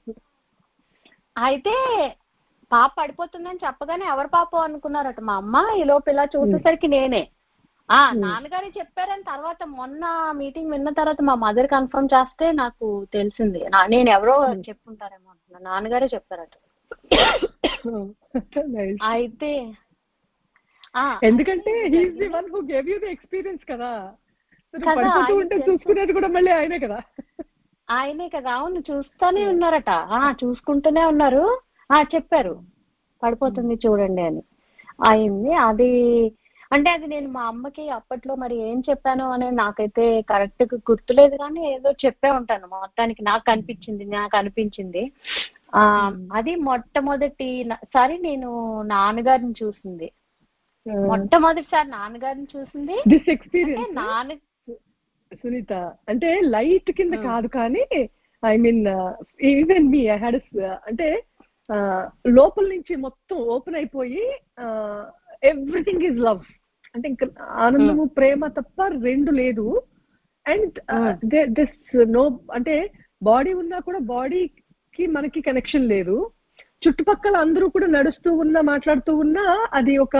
అయితే పాప పడిపోతుందని చెప్పగానే ఎవరు పాప అనుకున్నారట మా అమ్మ. ఈ లోపు ఇలా చూసేసరికి నేనే. ఆ నాన్నగారే చెప్పారని తర్వాత మొన్న మీటింగ్ విన్న తర్వాత మా మదర్ కన్ఫర్మ్ చేస్తే నాకు తెలిసింది. నేను ఎవరో చెప్పుంటారేమో అనుకున్నా, నాన్నగారే చెప్పారట. అయితే ఎందుకంటే he's the one who gave you the experience కదా. పడిపోతూ ఉంటే చూసుకునేది కూడా మళ్ళీ ఆయనే కదా. ఆయనే కదా. అవును, చూస్తానే ఉన్నారట. ఆ చూసుకుంటూనే ఉన్నారు. ఆ చెప్పారు పడిపోతుంది చూడండి అని. అయింది అది. అంటే అది నేను మా అమ్మకి అప్పట్లో మరి ఏం చెప్పాను అనేది నాకైతే కరెక్ట్ గా గుర్తులేదు, కానీ ఏదో చెప్పే ఉంటాను. మొత్తానికి నాకు అనిపించింది నాకు అనిపించింది ఆ అది మొట్టమొదటి సారి నేను నాన్నగారిని చూసింది. మొట్టమొదటిసారి నాన్నగారిని చూసింది దిస్ ఎక్స్పీరియన్స్ నాన్న సునీత. అంటే లైట్ కింద కాదు, కానీ I mean even me I had అంటే లోపల నుంచి మొత్తం ఓపెన్ అయిపోయి ఎవ్రీథింగ్ ఈజ్ లవ్. అంటే ఇంకా ఆనందము ప్రేమ తప్ప రెండు లేదు. అండ్ దిస్ నో అంటే బాడీ ఉన్నా కూడా బాడీకి మనకి కనెక్షన్ లేదు. చుట్టుపక్కల అందరూ కూడా నడుస్తూ ఉన్నా మాట్లాడుతూ ఉన్నా అది ఒక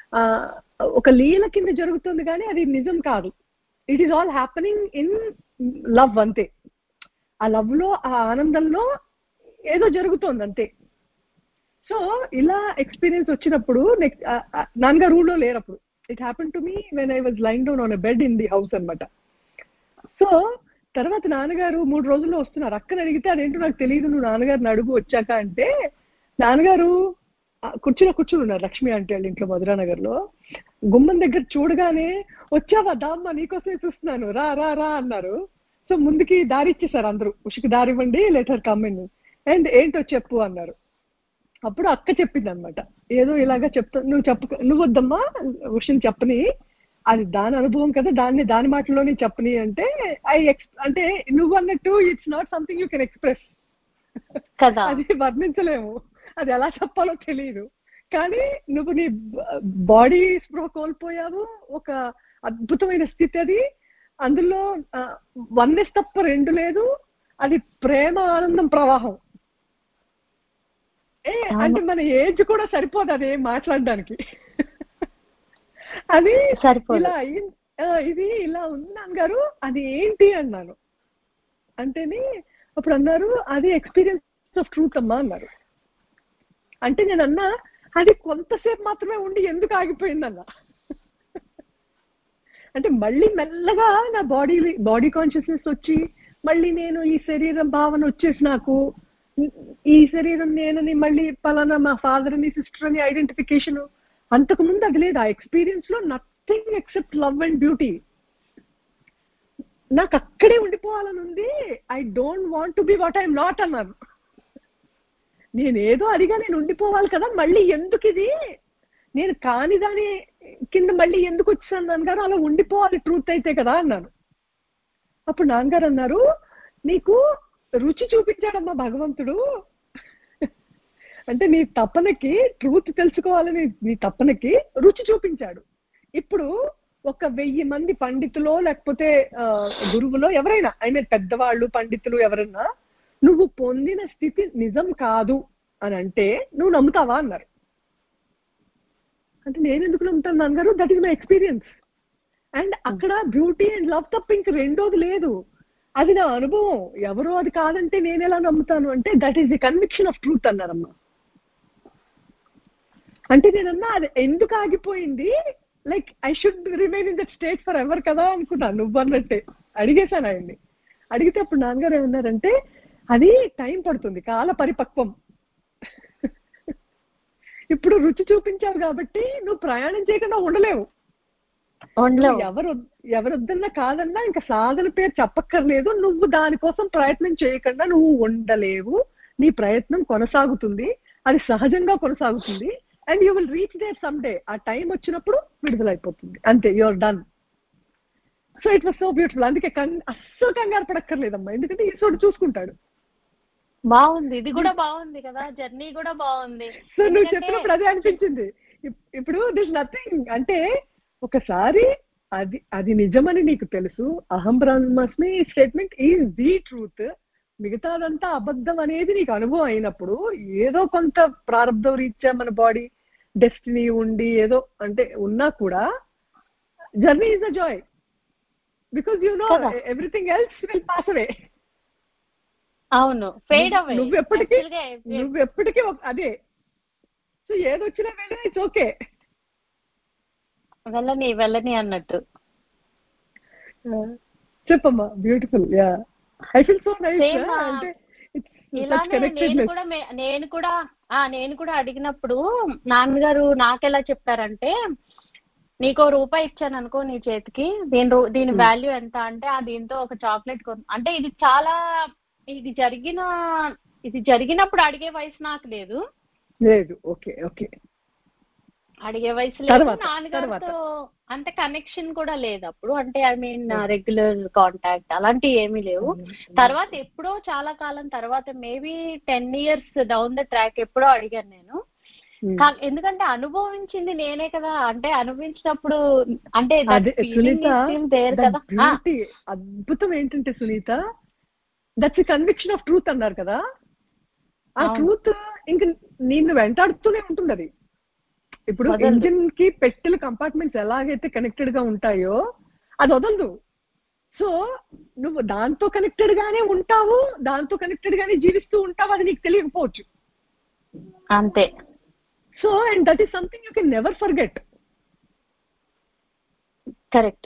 ఒక లీల కింద జరుగుతుంది, కానీ అది నిజం కాదు. It is all happening in love అంతే. ఆ లవ్ లో ఆ ఆనందంలో ఏదో జరుగుతోంది అంతే. సో ఇలా ఎక్స్పీరియన్స్ వచ్చినప్పుడు నెక్స్ట్ నాన్నగారు ఊళ్ళో లేరు అప్పుడు. It happen to me when I was lying down on a bed in the house అనమాట. సో తర్వాత నాన్నగారు మూడు రోజుల్లో వస్తున్నారు. అక్కని అడిగితే అదేంటో నాకు తెలియదు, నువ్వు నాన్నగారిని అడుగు వచ్చాక అంటే, నాన్నగారు కుర్చీలో కూర్చుని ఉన్నారు లక్ష్మి అంటే వాళ్ళ ఇంట్లో మధురానగర్ లో. గుమ్మం దగ్గర చూడగానే వచ్చావా దామ్మ నీకోసమే చూస్తున్నాను రా రా రా అన్నారు. సో ముందుకి దారి ఇచ్చేసారు అందరూ, ఉషికి దారి ఇవ్వండి లెటర్ కమ్మిన్ అండ్ ఏంటో చెప్పు అన్నారు. అప్పుడు అక్క చెప్పింది అనమాట, ఏదో ఇలాగా చెప్తా నువ్వు చెప్ప నువ్వు వద్దమ్మా ఉషిని చెప్పని, అది దాని అనుభవం కదా, దాన్ని దాని మాటల్లోనే చెప్పని అంటే ఐ ఎక్స్ అంటే నువ్వు అన్నట్టు it's not something you can express కదా, అది వర్ణించలేము, అది ఎలా చెప్పాలో తెలియదు. కానీ నువ్వు నీ బాడీ స్పృహ కోల్పోయావు, ఒక అద్భుతమైన స్థితి అది. అందులో వన్నెస్ తప్ప రెండు లేదు, అది ప్రేమ ఆనందం ప్రవాహం. ఏ అంటే మన ఏజ్ కూడా సరిపోదు అది మాట్లాడడానికి. అది ఇలా ఇది ఇలా ఉన్నాను గారు అది ఏంటి అన్నాను. అంటేనే అప్పుడు అన్నారు అది ఎక్స్పీరియన్స్ ఆఫ్ ట్రూత్ అమ్మా అన్నారు. అంటే నేను అన్నా అది కొంతసేపు మాత్రమే ఉండి ఎందుకు ఆగిపోయిందన్నా. అంటే మళ్ళీ మెల్లగా నా బాడీ బాడీ కాన్షియస్నెస్ వచ్చి మళ్ళీ నేను ఈ శరీరం భావన వచ్చేసి నాకు ఈ శరీరం నేనని మళ్ళీ పలానా మా ఫాదర్ అని సిస్టర్ అని ఐడెంటిఫికేషన్. అంతకుముందు అది లేదు. ఆ ఎక్స్పీరియన్స్ లో nothing except love and beauty. నాకు అక్కడే ఉండిపోవాలని ఉంది. I don't want to be what I'm not అన్నాను. నేనేదో అదిగా నేను ఉండిపోవాలి కదా, మళ్ళీ ఎందుకు ఇది నేను కాని దాని కింద మళ్ళీ ఎందుకు వచ్చాను నాన్నగారు, అలా ఉండిపోవాలి ట్రూత్ అయితే కదా అన్నాను. అప్పుడు నాన్నగారు అన్నారు, నీకు రుచి చూపించాడమ్మా భగవంతుడు. అంటే నీ తపనకి ట్రూత్ తెలుసుకోవాలని నీ తపనకి రుచి చూపించాడు. ఇప్పుడు ఒక వెయ్యి మంది పండితులో లేకపోతే గురువులో ఎవరైనా అయినా పెద్దవాళ్ళు పండితులు ఎవరైనా నువ్వు పొందిన స్థితి నిజం కాదు అని అంటే నువ్వు నమ్ముతావా అన్నారు. అంటే నేను ఎందుకు నమ్ముతాను నాన్నగారు, that is my experience. And అక్కడ బ్యూటీ అండ్ లవ్ తప్ప ఇంక రెండోది లేదు, అది నా అనుభవం. ఎవరో అది కాదంటే నేను ఎలా నమ్ముతాను అంటే that is the conviction of truth అన్నారమ్మా. అంటే నేనన్నా అది ఎందుకు ఆగిపోయింది, like I should remain in that state forever కదా అనుకున్నాను. నువ్వు అన్నట్టే అడిగేశాను ఆయన్ని. అడిగితే అప్పుడు నాన్నగారు ఏమన్నారంటే అది టైం పడుతుంది, కాల పరిపక్వం. ఇప్పుడు రుచి చూపించావు కాబట్టి నువ్వు ప్రయాణం చేయకుండా ఉండలేవు. ఎవరు ఎవరొద్దన్నా కాదన్నా ఇంకా సాధన పేరు చెప్పక్కర్లేదు. నువ్వు దానికోసం ప్రయత్నం చేయకుండా నువ్వు ఉండలేవు. నీ ప్రయత్నం కొనసాగుతుంది, అది సహజంగా కొనసాగుతుంది. And you will reach there some day. ఆ టైం వచ్చినప్పుడు విడుదలైపోతుంది అంతే, you're done. So it was so beautiful. అందుకే అస్సలు కంగారు పడక్కర్లేదమ్మా, ఎందుకంటే ఈశ్వరుడు చూసుకుంటాడు. బాగుంది, ఇది కూడా బాగుంది కదా, జర్నీ కూడా బాగుంది. సో నువ్వు చెప్పినప్పుడు అదే అనిపించింది. ఇప్పుడు దిస్ నథింగ్ అంటే ఒకసారి అది అది నిజమని నీకు తెలుసు, అహం బ్రహ్మాస్మి స్టేట్మెంట్ ఈజ్ ది ట్రూత్, మిగతాదంతా అబద్ధం అనేది నీకు అనుభవం అయినప్పుడు ఏదో కొంత ప్రారంభం రీత్యా మన బాడీ డెస్టినీ ఉండి ఏదో అంటే ఉన్నా కూడా journey is a joy, because you know everything else will pass away. అవును, ఫేడ్ అవే. నువ్వెప్పటికీ నువ్వెప్పటికీ అదే. సో ఏదొచ్చినా వెళ్ళే ఇట్స్ ఓకే. వెళ్ళని వెళ్ళని అన్నట్టు. చెప్పమ్మా. Beautiful. Yeah I feel so nice. Same, ఆ, అంటే ఇలానే నేను కూడా మే- నేను కూడా ఆ నేను కూడా అడిగినప్పుడు నాన్నగారు నాకెలా చెప్పారంటే, నీకో రూపాయి ఇచ్చాను అనుకో నీ చేతికి, దీని రూ- దీని Hmm. వాల్యూ ఎంత అంటే ఆ దీంతో ఒక చాక్లెట్ కొను. అంటే ఇది చాలా ఇది జరిగిన ఇది జరిగినప్పుడు అడిగే వయసు నాకు లేదు, లేదు. Okay okay. అడిగే వయసు లేదు. తర్వాత, నాన్నగారితో అంటే కనెక్షన్ కూడా లేదు అప్పుడు. అంటే ఐ మీన్ రెగ్యులర్ కాంటాక్ట్ అలాంటివి ఏమీ లేవు. తర్వాత ఎప్పుడో చాలా కాలం తర్వాత maybe ten years down the track ఎప్పుడో అడిగాను నేను. కా- ఎందుకంటే అనుభవించింది నేనే కదా, అంటే అనుభవించినప్పుడు అంటే that అదే feeling Sunitha, is still there that కదా. ఆ, beauty, అద్భుతం ఏంటంటే Sunitha, that's conviction of truth అన్నారు కదా. ఆ అవును. ట్రూత్ ఇంక నిన్ను వెంటాడుతూనే ఉంటుంది. అది ఇప్పుడు వదలదు. ఇంజిన్ కి పెట్టెల కంపార్ట్మెంట్స్ ఎలాగైతే కనెక్టెడ్ గా ఉంటాయో అది వదలదు. సో నువ్వు దాంతో కనెక్టెడ్ గానే ఉంటావు, దాంతో కనెక్టెడ్ గానే జీవిస్తూ ఉంటావు, అది నీకు తెలియకపోవచ్చు. అంతే. So and that is something you can never forget. Correct.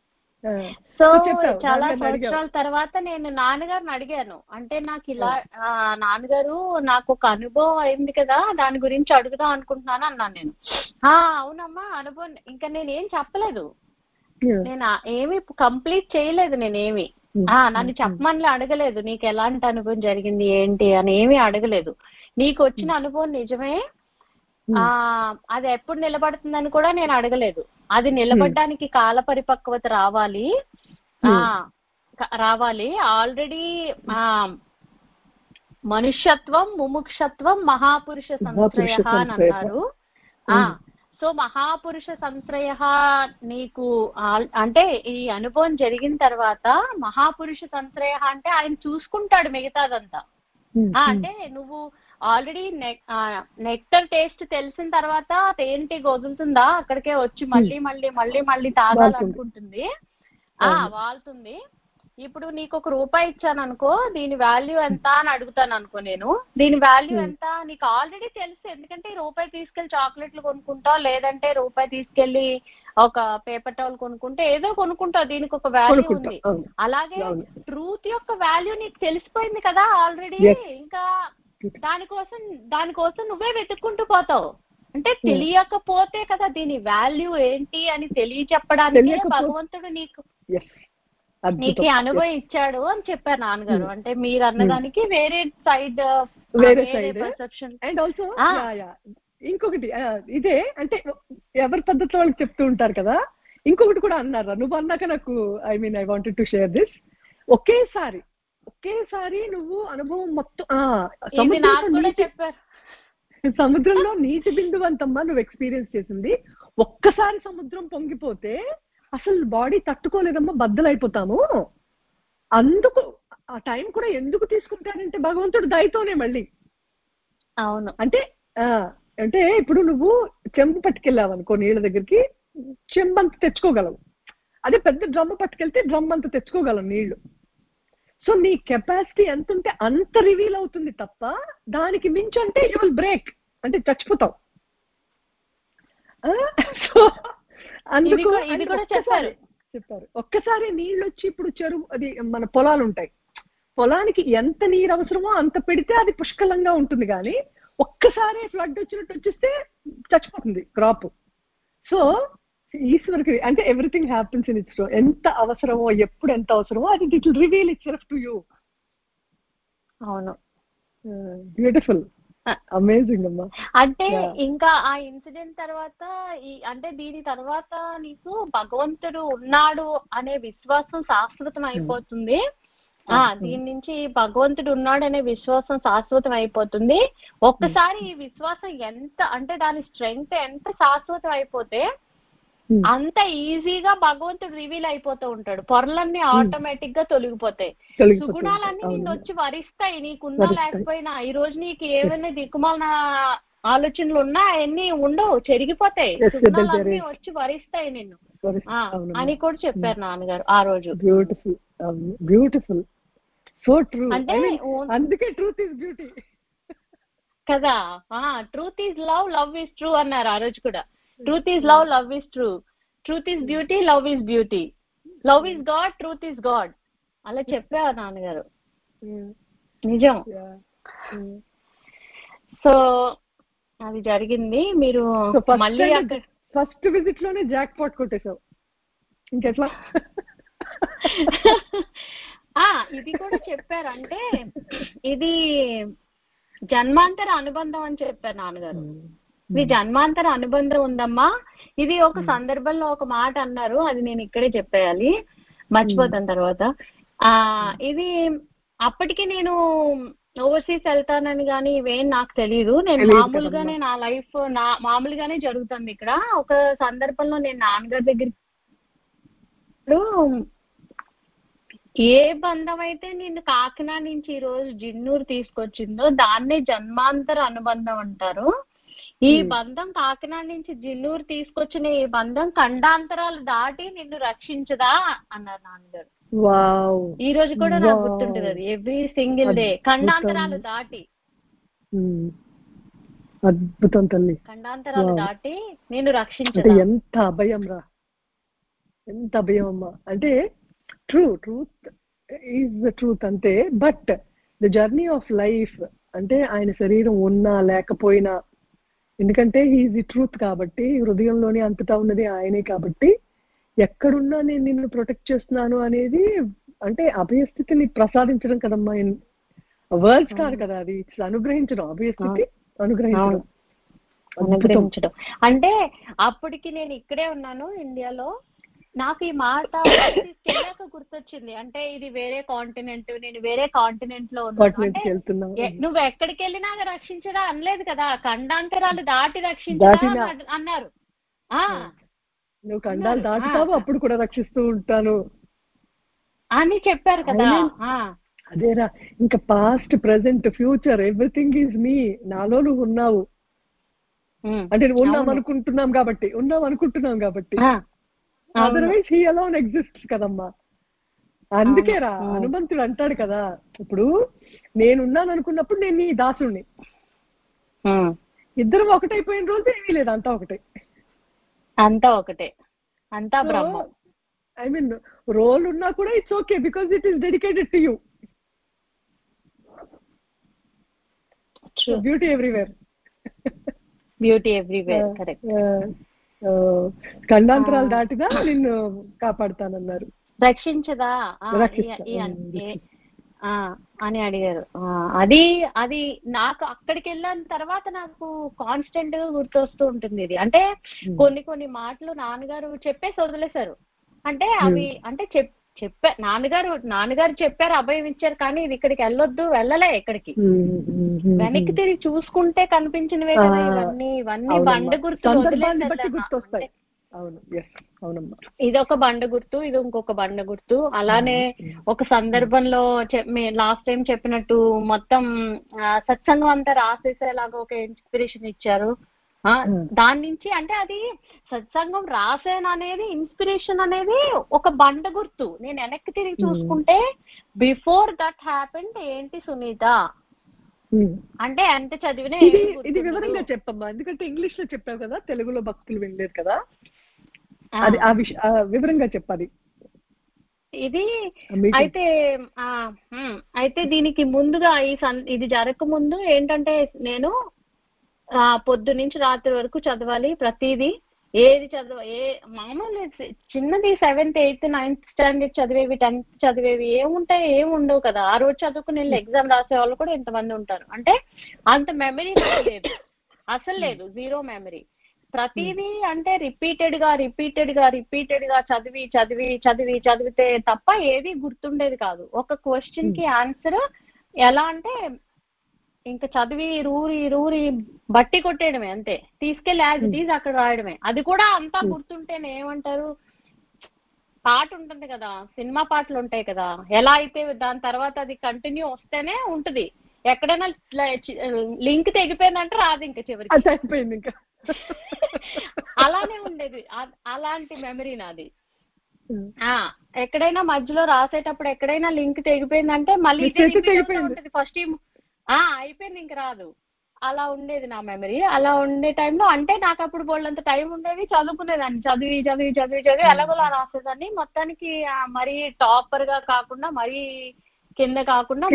So So చెప్పావు, చాలా నాన్నగారిని అడిగావు. సంవత్సరాల తర్వాత నేను నాన్నగారిని అడిగాను. అంటే నాకు ఇలా ఆ, నాన్నగారు నాకు ఒక అనుభవం అయింది కదా, దాని గురించి అడుగుదాం అనుకుంటున్నాను అన్నాను నేను. ఆ అవునమ్మా అనుభవం. ఇంకా నేనేం చెప్పలేదు, Yeah. నేను ఆ- ఏమి కంప్లీట్ చేయలేదు నేనేమి. ఆ నన్ను చెప్పమని అడగలేదు, నీకు ఎలాంటి అనుభవం జరిగింది ఏంటి అని ఏమీ అడగలేదు. నీకు వచ్చిన అనుభవం నిజమే, ఆ అది ఎప్పుడు నిలబడుతుందని కూడా నేను అడగలేదు. అది నిలబడడానికి కాల పరిపక్వత రావాలి, ఆ క- రావాలి. ఆల్రెడీ ఆ మనుష్యత్వం ముముక్షత్వం మహాపురుష సంశ్రయ అని అన్నారు. ఆ సో మహాపురుష సంశ్రయ నీకు ఆల్- అంటే ఈ అనుభవం జరిగిన తర్వాత మహాపురుష సంశ్రయ అంటే ఆయన చూసుకుంటాడు మిగతాదంతా. ఆ, అంటే నువ్వు ఆల్రెడీ నెక్టర్ టేస్ట్ తెలిసిన తర్వాత తేనెటీ వదులుతుందా, అక్కడికే వచ్చి మళ్ళీ మళ్ళీ మళ్ళీ మళ్ళీ తాగాలనుకుంటుంది, ఆ వాళ్తుంది. ఇప్పుడు నీకు ఒక రూపాయి ఇచ్చాను అనుకో, దీని వాల్యూ ఎంత అని అడుగుతాను అనుకో నేను, దీని వాల్యూ ఎంత నీకు ఆల్రెడీ తెలుసు. ఎందుకంటే ఈ రూపాయి తీసుకెళ్లి చాక్లెట్లు కొనుక్కుంటావు, లేదంటే రూపాయి తీసుకెళ్లి ఒక పేపర్ టవల్ కొనుక్కుంటే ఏదో కొనుక్కుంటావు, దీనికి ఒక వాల్యూ ఉంది. అలాగే ట్రూత్ యొక్క వాల్యూ నీకు తెలిసిపోయింది కదా ఆల్రెడీ. ఇంకా దానికోసం దానికోసం నువ్వే వెతుక్కుంటూ పోతావు. అంటే తెలియకపోతే కదా దీని వాల్యూ ఏంటి అని తెలియచెప్పడానికి భగవంతుడు నీకు నీకు అనుభవం ఇచ్చాడు అని చెప్పారు నాన్నగారు. అంటే మీరు అన్నదానికి వేరే సైడ్ వేరే సైడ్ పర్సెప్షన్. అండ్ ఆల్సో ఇంకొకటి ఇదే, అంటే ఎవరి పద్ధతిలో వాళ్ళకి చెప్తూ ఉంటారు కదా. ఇంకొకటి కూడా అన్నారు, నువ్వు అన్నాక నాకు I mean I wanted to share this. ఒకేసారి ఒకేసారి నువ్వు అనుభవం మొత్తం చెప్పారు. సముద్రంలో నీటి బిందువు అంతమ్మా నువ్వు ఎక్స్పీరియన్స్ చేసింది. ఒక్కసారి సముద్రం పొంగిపోతే అసలు బాడీ తట్టుకోలేదమ్మా, బద్దలైపోతాము. అందుకు ఆ టైం కూడా ఎందుకు తీసుకుంటాడంటే భగవంతుడు దయతోనే మళ్ళీ. అవును. అంటే అంటే ఇప్పుడు నువ్వు చెంబు పట్టుకెళ్ళావు అనుకో నీళ్ళ దగ్గరికి, చెంబు అంత తెచ్చుకోగలవు. అదే పెద్ద డ్రమ్ పట్టుకెళ్తే డ్రమ్ అంత తెచ్చుకోగలవు నీళ్లు. సో నీ కెపాసిటీ ఎంత ఉంటే అంత రివీల్ అవుతుంది తప్ప దానికి మించి అంటే యూ విల్ బ్రేక్, అంటే చచ్చిపోతావు. సో అందుకు ఇది కూడా చెప్పారు చెప్పారు ఒక్కసారి నీళ్ళు వచ్చి, ఇప్పుడు చెరువు అది మన పొలాలు ఉంటాయి, పొలానికి ఎంత నీరు అవసరమో అంత పెడితే అది పుష్కలంగా ఉంటుంది. కానీ ఒక్కసారి ఫ్లడ్ వచ్చినట్టు వచ్చేస్తే చచ్చిపోతుంది క్రాప్. సో ఈశ్వరికి అంటే ఎవ్రీథింగ్ హ్యాపెన్స్ ఇన్ ఇట్స్. ఎంత అవసరమో ఎప్పుడు ఎంత అవసరమో అది it will reveal itself to you. అవును. బ్యూటిఫుల్, అమేజింగ్ అమ్మా. అంటే ఇంకా ఆ ఇన్సిడెంట్ తర్వాత ఈ అంటే దీని తర్వాత నీకు భగవంతుడు ఉన్నాడు అనే విశ్వాసం శాశ్వతం అయిపోతుంది. ఆ దీని నుంచి భగవంతుడు ఉన్నాడు అనే విశ్వాసం శాశ్వతం అయిపోతుంది. ఒక్కసారి ఈ విశ్వాసం ఎంత అంటే దాని స్ట్రెంగ్త్ ఎంత శాశ్వతం అయిపోతే అంత ఈజీగా భగవంతుడు రివీల్ అయిపోతూ ఉంటాడు. పొరలన్నీ ఆటోమేటిక్ గా తొలగిపోతాయి, సుగుణాలన్నీ నిన్ను వచ్చి వరిస్తాయి. నీకున్నా లేకపోయినా ఈ రోజు నీకు ఏమైనా దిక్కుమాలిన ఆలోచనలు ఉన్నా అవన్నీ ఉండవు, చెరిగిపోతాయి. సుగుణాలన్నీ వచ్చి వరిస్తాయి నిన్ను అని కూడా చెప్పారు నాన్నగారు ఆ రోజు. Beautiful, beautiful, so true. అంటే అందుకే ట్రూత్ ఈజ్ బ్యూటీ కదా. Truth is love, love is true అన్నారు ఆ రోజు కూడా. Truth is love, love is true. Truth is beauty, love is beauty, love is God, truth is God. అలా చెప్పారు నాన్నగారు. నిజం. సో అది జరిగింది. మీరు మళ్ళీ ఫస్ట్ విజిట్ లోనే జాక్ పాట్ కొట్టేశావు. ఇంకెట్లా? ఆ ఇది కూడా చెప్పారు. అంటే ఇది జన్మాంతర అనుబంధం అని చెప్పారు నాన్నగారు. ఇది జన్మాంతర అనుబంధం ఉందమ్మా. ఇది ఒక సందర్భంలో ఒక మాట అన్నారు, అది నేను ఇక్కడే చెప్పేయాలి, మర్చిపోతాను తర్వాత. ఆ ఇది అప్పటికి నేను ఓవర్సీస్ వెళ్తానని కానీ ఇవేం నాకు తెలియదు. నేను మామూలుగానే నా లైఫ్ నా మామూలుగానే జరుగుతుంది. ఇక్కడ ఒక సందర్భంలో నేను నాన్నగారి దగ్గర ఏ బంధం అయితే నిన్ను కాకినాడ నుంచి ఈ రోజు జిన్నూరు తీసుకొచ్చిందో దాన్నే జన్మాంతర అనుబంధం అంటారు. ఈ బంధం కాకినాడ నుంచి జిన్నూరు తీసుకొచ్చిన ఈ బంధం ఖండాంతరాలు దాటి నిన్ను రక్షించదా అన్నారు నాన్నగారు. ఈ రోజు కూడా నాకు గుర్తుంటుంది అది, ఎవ్రీ సింగిల్ డే. ఖండాంతరాలు దాటి, అద్భుతం తల్లి, ఖండాంతరాలు దాటి నేను రక్షించదా. ఎంత అభయం రా, ఎంత అభయం అమ్మా. అంటే true truth is the truth అంతే. But the journey of life అంటే ఆయన శరీరం ఉన్నా లేకపోయినా, ఎందుకంటే హీఈస్ ది ట్రూత్ కాబట్టి, హృదయంలోనే అంతటా ఉన్నది ఆయనే కాబట్టి, ఎక్కడున్నా నేను నిన్ను ప్రొటెక్ట్ చేస్తున్నాను అనేది అంటే అభయస్థితిని ప్రసాదించడం కదమ్మా. వర్డ్స్ కాదు కదా అది, అనుగ్రహించడం. అభయస్థితి అనుగ్రహించడం అనుగ్రహించడం అంటే అప్పటికి నేను ఇక్కడే ఉన్నాను ఇండియాలో. నాకు ఈ మాట తెలియక గుర్తొచ్చింది. అంటే ఇది వేరే కాంటినెంట్, నేను వేరే కాంటినెంట్ లో ఉన్నాను. నువ్వు ఎక్కడికి వెళ్ళినా రక్షించడా అనలేదు కదా, ఖండాంతరాలు దాటి రక్షించడా అన్నారు. నువ్వు ఖండాలు దాటుతావు, అప్పుడు కూడా రక్షిస్తూ ఉంటాను అని చెప్పారు కదా. అదేరా, ఇంకా past present future everything is me, నాలో నువ్వు ఉన్నావు. అంటే నువ్వు ఉన్నాం అనుకుంటున్నాం కాబట్టి ఉన్నాం అనుకుంటున్నాం కాబట్టి అదర్వైజ్ హీ అలోన్ ఎగ్జిస్ట్స్ కదమ్మా. అందుకే రా హనుమంతుడు అంటాడు కదా, ఇప్పుడు నేనున్నాను అనుకున్నప్పుడు నేను నీ దాసుడిని. ఇద్దరం ఒకటైపోయిన రోజు ఏమీ లేదు, అంతా ఒకటే, అంతా ఒకటే, అంతా బ్రహ్మం. ఐ మీన్ రోల్ ఉన్నా కూడా it's okay because it is dedicated to you. Beauty everywhere, beauty everywhere. Correct. ఖండాంతరాలు దాటిదా నిన్ను కాపాడుతానన్నారు, రక్షించదా అని అడిగారు. అది అది నాకు అక్కడికి వెళ్ళిన తర్వాత నాకు కాన్స్టెంట్ గా గుర్తొస్తూ ఉంటుంది ఇది. అంటే కొన్ని కొన్ని మాటలు నాన్నగారు చెప్పేసి వదిలేశారు. అంటే అవి అంటే చెప్ చెప్పా నాన్నగారు నాన్నగారు చెప్పారు, అభయం ఇచ్చారు, కానీ ఇది ఇక్కడికి వెళ్ళొద్దు, వెళ్ళలే ఎక్కడికి. వెనక్కి తిరిగి చూసుకుంటే కనిపించినవే కదా ఇవన్నీ. ఇవన్నీ బండ గుర్తులు వదిలేస్తాయి. ఇది ఒక బండ గుర్తు, ఇది ఇంకొక బండ గుర్తు. అలానే ఒక సందర్భంలో లాస్ట్ టైం చెప్పినట్టు మొత్తం సత్సంగం అంతా రాసేసేలాగా ఒక ఇన్స్పిరేషన్ ఇచ్చారు. దాని నుంచి అంటే అది సత్సంగం రాసాను అనేది ఇన్స్పిరేషన్ అనేది ఒక బండ గుర్తు. నేను వెనక్కి తిరిగి చూసుకుంటే బిఫోర్ దట్ హ్యాపెండ్ ఏంటి సునీత అంటే ఎంత చదివినా. ఇది వివరంగా చెప్పమ్మా, ఎందుకంటే ఇంగ్లీష్ లో చెప్పావు కదా, తెలుగులో భక్తులు వినలేదు కదా, అది ఆ విషయం వివరంగా చెప్పాలి. ఇది అయితే అయితే దీనికి ముందుగా ఈ ఇది జరగక ముందు ఏంటంటే నేను ఆ పొద్దు నుంచి రాత్రి వరకు చదవాలి ప్రతిదీ. ఏది చదవ ఏ మామూలు చిన్నది సెవెంత్ ఎయిత్ నైన్త్ స్టాండర్డ్ చదివేవి, టెన్త్ చదివేవి ఏముంటాయి, ఏమి ఉండవు కదా. ఆ రోజు చదువుకుని వెళ్ళి ఎగ్జామ్ రాసే వాళ్ళు కూడా ఇంతమంది ఉంటారు. అంటే అంత మెమరీ లేదు, అసలు లేదు, జీరో మెమరీ. ప్రతిదీ అంటే రిపీటెడ్ గా రిపీటెడ్ గా రిపీటెడ్ గా చదివి చదివి చదివి చదివితే తప్ప ఏది గుర్తుండేది కాదు. ఒక క్వశ్చన్ కి ఆన్సర్ ఎలా అంటే ఇంకా చదివి రూరి రూరి బట్టి కొట్టేయడమే అంతే, తీసుకెళ్లి యాజ్ ఇట్ ఈజ్ అక్కడ రాయడమే. అది కూడా అంతా గుర్తుంటేనే ఏమంటారు, పాట ఉంటుంది కదా, సినిమా పాటలు ఉంటాయి కదా, ఎలా అయితే దాని తర్వాత అది కంటిన్యూ వస్తేనే ఉంటుంది. ఎక్కడైనా లింక్ తెగిపోయిందంటే రాదు ఇంకా చివరికి, ఇంకా అలానే ఉండేది. అలాంటి మెమరీ నాది. ఎక్కడైనా మధ్యలో రాసేటప్పుడు ఎక్కడైనా లింక్ తెగిపోయిందంటే మళ్ళీ ఉంటుంది ఫస్ట్ ఆ అయిపోయింది ఇంక రాదు. అలా ఉండేది నా మెమరీ. అలా ఉండే టైంలో అంటే నాకు అప్పుడు బోల్డంత టైం ఉండేది, చదువుకునేదాన్ని, చదివి చదివి చదివి చదివి ఎలాగోలా రాసేదాన్ని. మొత్తానికి మరీ టాపర్ గా కాకుండా మరీ కింద కాకుండా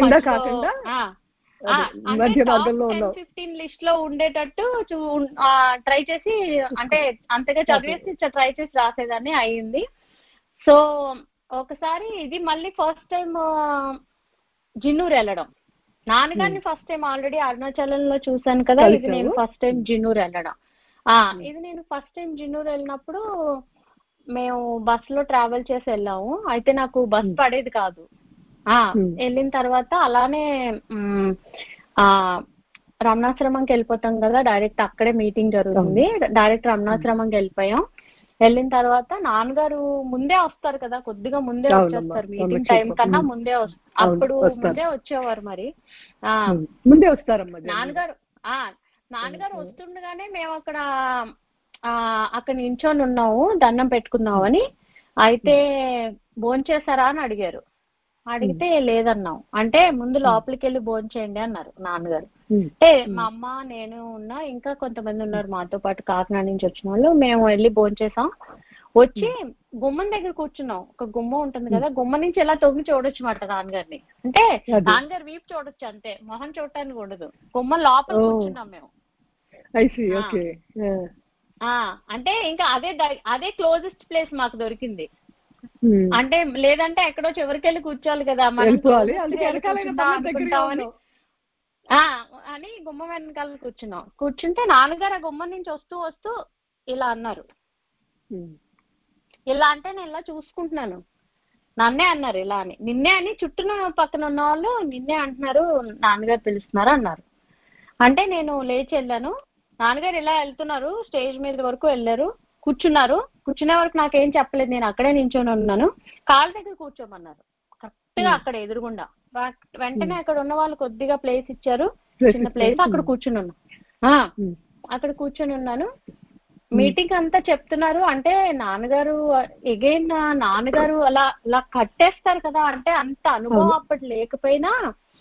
అంటే టాప్ టెన్ ఫిఫ్టీన్ లిస్ట్ లో ఉండేటట్టు ట్రై చేసి, అంటే అంతగా చదివేసి ట్రై చేసి రాసేదాన్ని అయింది. సో ఒకసారి ఇది మళ్ళీ ఫస్ట్ టైం జిన్నూరు వెళ్ళడం, నాన్నగారిని ఫస్ట్ టైం ఆల్రెడీ అరుణాచలంలో చూసాను కదా, ఇది నేను ఫస్ట్ టైం జిన్నూరు వెళ్ళడం. ఆ ఇది నేను ఫస్ట్ టైం జిన్నూరు వెళ్ళినప్పుడు మేము బస్ లో ట్రావెల్ చేసి వెళ్ళాము. అయితే నాకు బస్ పడేది కాదు. ఆ వెళ్ళిన తర్వాత అలానే ఆ రమణాశ్రమంకి వెళ్ళిపోతాం కదా, డైరెక్ట్ అక్కడే మీటింగ్ జరుగుతుంది, డైరెక్ట్ రమణాశ్రమంకి వెళ్ళిపోయాం. వెళ్ళిన తర్వాత నాన్నగారు ముందే వస్తారు కదా, కొద్దిగా ముందే వచ్చేస్తారు, మీటింగ్ టైం కన్నా ముందే వస్తారు. అప్పుడు ముందే వచ్చేవారు మరి. ఆ ముందే వస్తారు నాన్నగారు. ఆ నాన్నగారు వస్తుండగానే మేము అక్కడ ఆ అక్కడ నించొని ఉన్నాము దండం పెట్టుకున్నామని. అయితే భోంచేశారా అని అడిగారు. అడిగితే లేదన్నాం. అంటే ముందు లోపలికి వెళ్ళి భోంచేయండి అన్నారు నాన్నగారు. అంటే మా అమ్మ నేను ఉన్నా, ఇంకా కొంతమంది ఉన్నారు మాతో పాటు కాకినాడ నుంచి వచ్చిన వాళ్ళు. మేము వెళ్ళి భోంచేసాం. వచ్చి గుమ్మం దగ్గర కూర్చున్నాం. ఒక గుమ్మం ఉంటుంది కదా, గుమ్మం నుంచి ఎలా తొంగి చూడొచ్చు మాట నాన్నగారిని. అంటే నాన్నగారు వీపు చూడొచ్చు అంతే, మొహం చూడటానికి ఉండదు. గుమ్మం లోపల కూర్చున్నాం మేము. అంటే ఇంకా అదే అదే క్లోజెస్ట్ ప్లేస్ మాకు దొరికింది. అంటే లేదంటే ఎక్కడో చివరికి వెళ్ళి కూర్చోవాలి కదా, మనం అనుకుంటామని అని గుమ్మం వెనకాల కూర్చున్నాం. కూర్చుంటే నాన్నగారు ఆ గుమ్మం నుంచి వస్తూ వస్తూ ఇలా అన్నారు. ఇలా అంటే నేను ఇలా చూసుకుంటున్నాను, నన్నే అన్నారు ఇలా అని. నిన్నే అని చుట్టూ పక్కన ఉన్న వాళ్ళు నిన్నే అంటున్నారు, నాన్నగారు పిలుస్తున్నారు అన్నారు. అంటే నేను లేచి వెళ్ళాను. నాన్నగారు ఇలా వెళ్తున్నారు, స్టేజ్ మీద వరకు వెళ్ళారు, కూర్చున్నారు. కూర్చునే వరకు నాకేం చెప్పలేదు, నేను అక్కడే నించొని ఉన్నాను. కాళ్ళ దగ్గర కూర్చోమన్నారు, కరెక్ట్ గా అక్కడ ఎదురుగుండా. వెంటనే అక్కడ ఉన్న వాళ్ళు కొద్దిగా ప్లేస్ ఇచ్చారు, చిన్న ప్లేస్. అక్కడ కూర్చుని ఉన్నా అక్కడ కూర్చొని ఉన్నాను. మీటింగ్ అంతా చెప్తున్నారు. అంటే నాన్నగారు ఎగైన్ నాన్నగారు అలా అలా కట్టేస్తారు కదా, అంటే అంత అనుభవం అప్పటి లేకపోయినా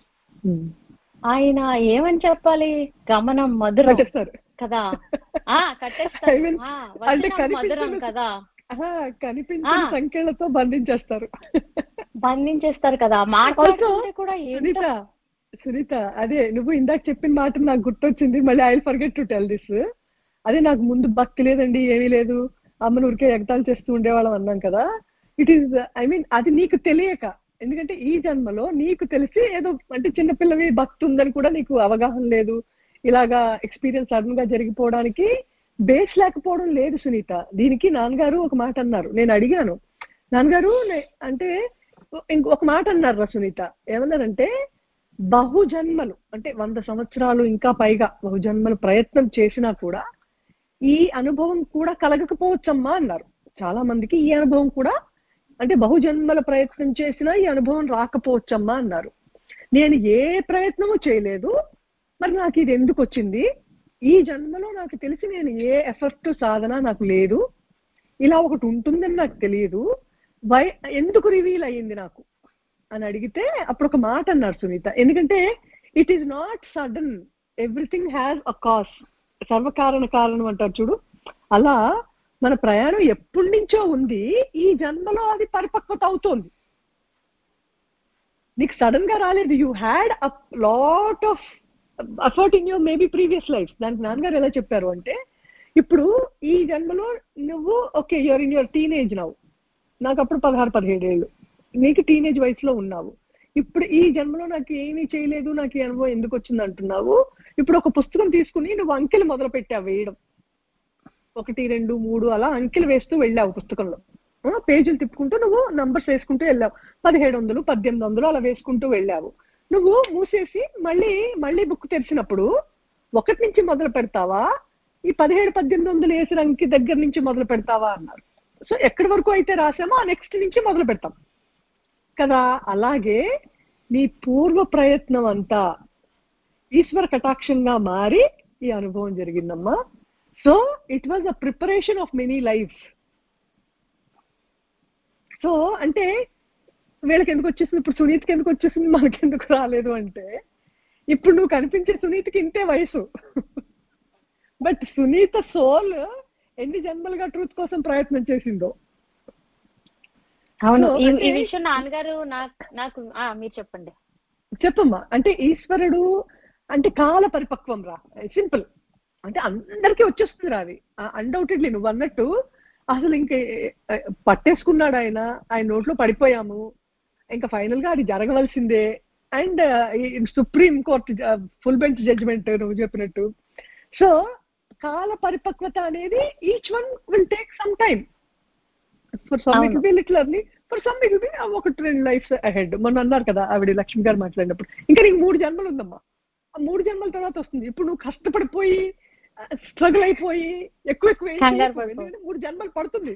ఆయన ఏమని చెప్పాలి, గమనం మధురం కదా. ఆ కట్టేస్తారు, మధురం కదా, కనిపించిన సంఖ్యలతో బంధించేస్తారు బంధించేస్తారు కదా. మాట్లాడుతుంటే కూడా సునీత సునీత అదే నువ్వు ఇందాక చెప్పిన మాట నాకు గుర్తొచ్చింది. మళ్ళీ I will forget to tell this. అదే నాకు ముందు భక్తి లేదండి, ఏమీ లేదు, అమ్మను ఊరికే ఎగతాలు చేస్తూ ఉండేవాళ్ళం అన్నాం కదా. ఇట్ ఈస్ ఐ మీన్ అది నీకు తెలియక, ఎందుకంటే ఈ జన్మలో నీకు తెలిసి ఏదో అంటే చిన్నపిల్లవి భక్తి ఉందని కూడా నీకు అవగాహన లేదు. ఇలాగా ఎక్స్పీరియన్స్ సడన్ గా జరిగిపోవడానికి బేస్ లేకపోవడం లేదు సునీత. దీనికి నాన్నగారు ఒక మాట అన్నారు, నేను అడిగాను. నాన్నగారు అంటే ఇంకొక మాట అన్నారు రా సునీత. ఏమన్నారంటే బహుజన్మలు అంటే వంద సంవత్సరాలు ఇంకా పైగా బహుజన్మలు ప్రయత్నం చేసినా కూడా ఈ అనుభవం కూడా కలగకపోవచ్చమ్మా అన్నారు. చాలా మందికి ఈ అనుభవం కూడా అంటే బహుజన్మల ప్రయత్నం చేసినా ఈ అనుభవం రాకపోవచ్చమ్మా అన్నారు. నేను ఏ ప్రయత్నము చేయలేదు, మరి నాకు ఇది ఎందుకు వచ్చింది, ఈ జన్మలో నాకు తెలిసి నేను ఏ ఎఫర్ట్ సాధన నాకు లేదు, ఇలా ఒకటి ఉంటుందని నాకు తెలియదు, వై ఎందుకు రివీల్ అయ్యింది నాకు అని అడిగితే అప్పుడు ఒక మాట అన్నారు సునీత. ఎందుకంటే it is not sudden, everything has a cause, సర్వకారణ కారణం అంటారు చూడు, అలా మన ప్రయాణం ఎప్పటి నుంచో ఉంది, ఈ జన్మలో అది పరిపక్వత అవుతోంది. నీకు సడన్ గా రాలేదు, you had a lot of effort in your maybe previous life. దానికి నాన్నగారు ఎలా చెప్పారు అంటే, ఇప్పుడు ఈ జన్మలో నువ్వు okay you're in your teenage నవ్వు, నాకు అప్పుడు పదహారు పదిహేడు ఏళ్ళు, నీకు టీనేజ్ వయసులో ఉన్నావు. ఇప్పుడు ఈ జన్మలో నాకు ఏమీ చేయలేదు, నాకు ఈ అనుభవం ఎందుకు వచ్చింది అంటున్నావు. ఇప్పుడు ఒక పుస్తకం తీసుకుని నువ్వు అంకెలు మొదలు పెట్టావు వేయడం, ఒకటి రెండు మూడు అలా అంకెలు వేస్తూ వెళ్ళావు పుస్తకంలో, పేజీలు తిప్పుకుంటూ నువ్వు నంబర్స్ వేసుకుంటూ వెళ్ళావు, పదిహేడు వందలు పద్దెనిమిది వందలు అలా వేసుకుంటూ వెళ్ళావు. నువ్వు మూసేసి మళ్ళీ మళ్ళీ బుక్ తెరిచినప్పుడు ఒకటి నుంచి మొదలు పెడతావా, ఈ పదిహేడు పద్దెనిమిది వందలు వేసిన అంకి దగ్గర నుంచి మొదలు పెడతావా అన్నారు. సో ఎక్కడి వరకు అయితే రాసామో ఆ నెక్స్ట్ నుంచి మొదలు పెడతాం కదా. అలాగే నీ పూర్వ ప్రయత్నం అంతా ఈశ్వర కటాక్షంగా మారి ఈ అనుభవం జరిగిందమ్మా. So it was a preparation of many lifes. So అంటే వీళ్ళకి ఎందుకు వచ్చేసింది, ఇప్పుడు సునీత్కి ఎందుకు వచ్చేసింది, మనకి ఎందుకు రాలేదు అంటే, ఇప్పుడు నువ్వు కనిపించే సునీతకి ఇంతే వయసు, బట్ సునీత సోల్ ఎన్ని జన్మలుగా ట్రూత్ కోసం ప్రయత్నం చేసిందో. అవును, ఈ విషయం నాన్నగారు నాకు నాకు మీరు చెప్పండి. చెప్పమ్మా. అంటే ఈశ్వరుడు అంటే కాల పరిపక్వం రా, సింపుల్. అంటే అందరికీ వచ్చేస్తుంది రా అది, అన్డౌటెడ్లీ నువ్వు అన్నట్టు. అసలు ఇంక పట్టేసుకున్నాడు ఆయన, ఆయన నోట్లో పడిపోయాము, ఇంకా ఫైనల్ గా అది జరగవలసిందే. And supreme court full bench judgement నువ్వు చెప్పినట్టు. సో కాల పరిపక్వత అనేది each one will take some time. For some it will be little early, for some it will be ఒకటి రెండు లైఫ్స్ అహెడ్. మొన్న అన్నారు కదా ఆవిడ లక్ష్మి గారు మాట్లాడినప్పుడు, ఇంకా నీకు మూడు జన్మలు ఉందమ్మా, ఆ మూడు జన్మల తర్వాత వస్తుంది. ఇప్పుడు నువ్వు కష్టపడిపోయి స్ట్రగుల్ అయిపోయి ఎక్కువ ఎక్కువ ఎందుకంటే మూడు జన్మలు పడుతుంది.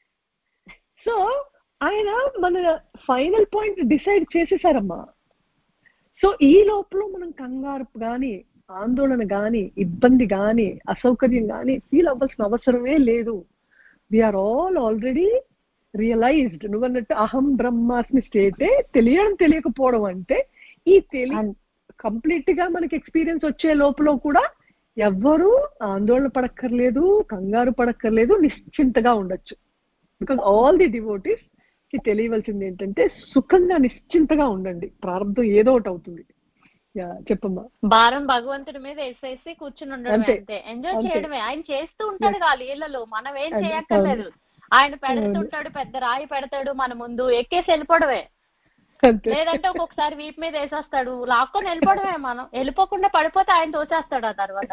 సో ఆయన మన ఫైనల్ పాయింట్ డిసైడ్ చేసేసారమ్మా. సో ఈ లోపల మనం కంగారు కానీ, ఆందోళన కానీ, ఇబ్బంది కానీ, అసౌకర్యం కానీ ఫీల్ అవ్వాల్సిన అవసరమే లేదు. We're all already realised. నువ్వన్నట్టు అహం బ్రహ్మాస్మి స్టేటే తెలియడం, తెలియకపోవడం అంటే ఈ తెలియ కంప్లీట్ గా మనకి ఎక్స్పీరియన్స్ వచ్చే లోపల కూడా ఎవ్వరూ ఆందోళన పడక్కర్లేదు, కంగారు పడక్కర్లేదు, నిశ్చింతగా ఉండొచ్చు. బికాజ్ ఆల్ ది డివోటీస్ కి తెలియవలసింది ఏంటంటే సుఖంగా నిశ్చింతగా ఉండండి, ప్రారంభం ఏదో ఒకటి అవుతుంది. చెప్పమ్మా. భారం భగవంతుడి మీద వేసేసి కూర్చుని ఉండడమే, అంతే, ఎంజాయ్ చేయడమే. ఆయన చేస్తూ ఉంటాడు కదా లీలలో, మనం ఏం చేయక్కర్లేదు. ఆయన పెడుతుంటాడు, పెద్ద రాయి పెడతాడు మన ముందు, ఎక్కేసి వెళ్ళిపోవడమే. లేదంటే ఒక్కొక్కసారి వీపు మీద వేసేస్తాడు, లాక్కొని వెళ్ళిపోవడమే. మనం వెళ్ళిపోకుండా పడిపోతే ఆయన తోచేస్తాడు ఆ తర్వాత.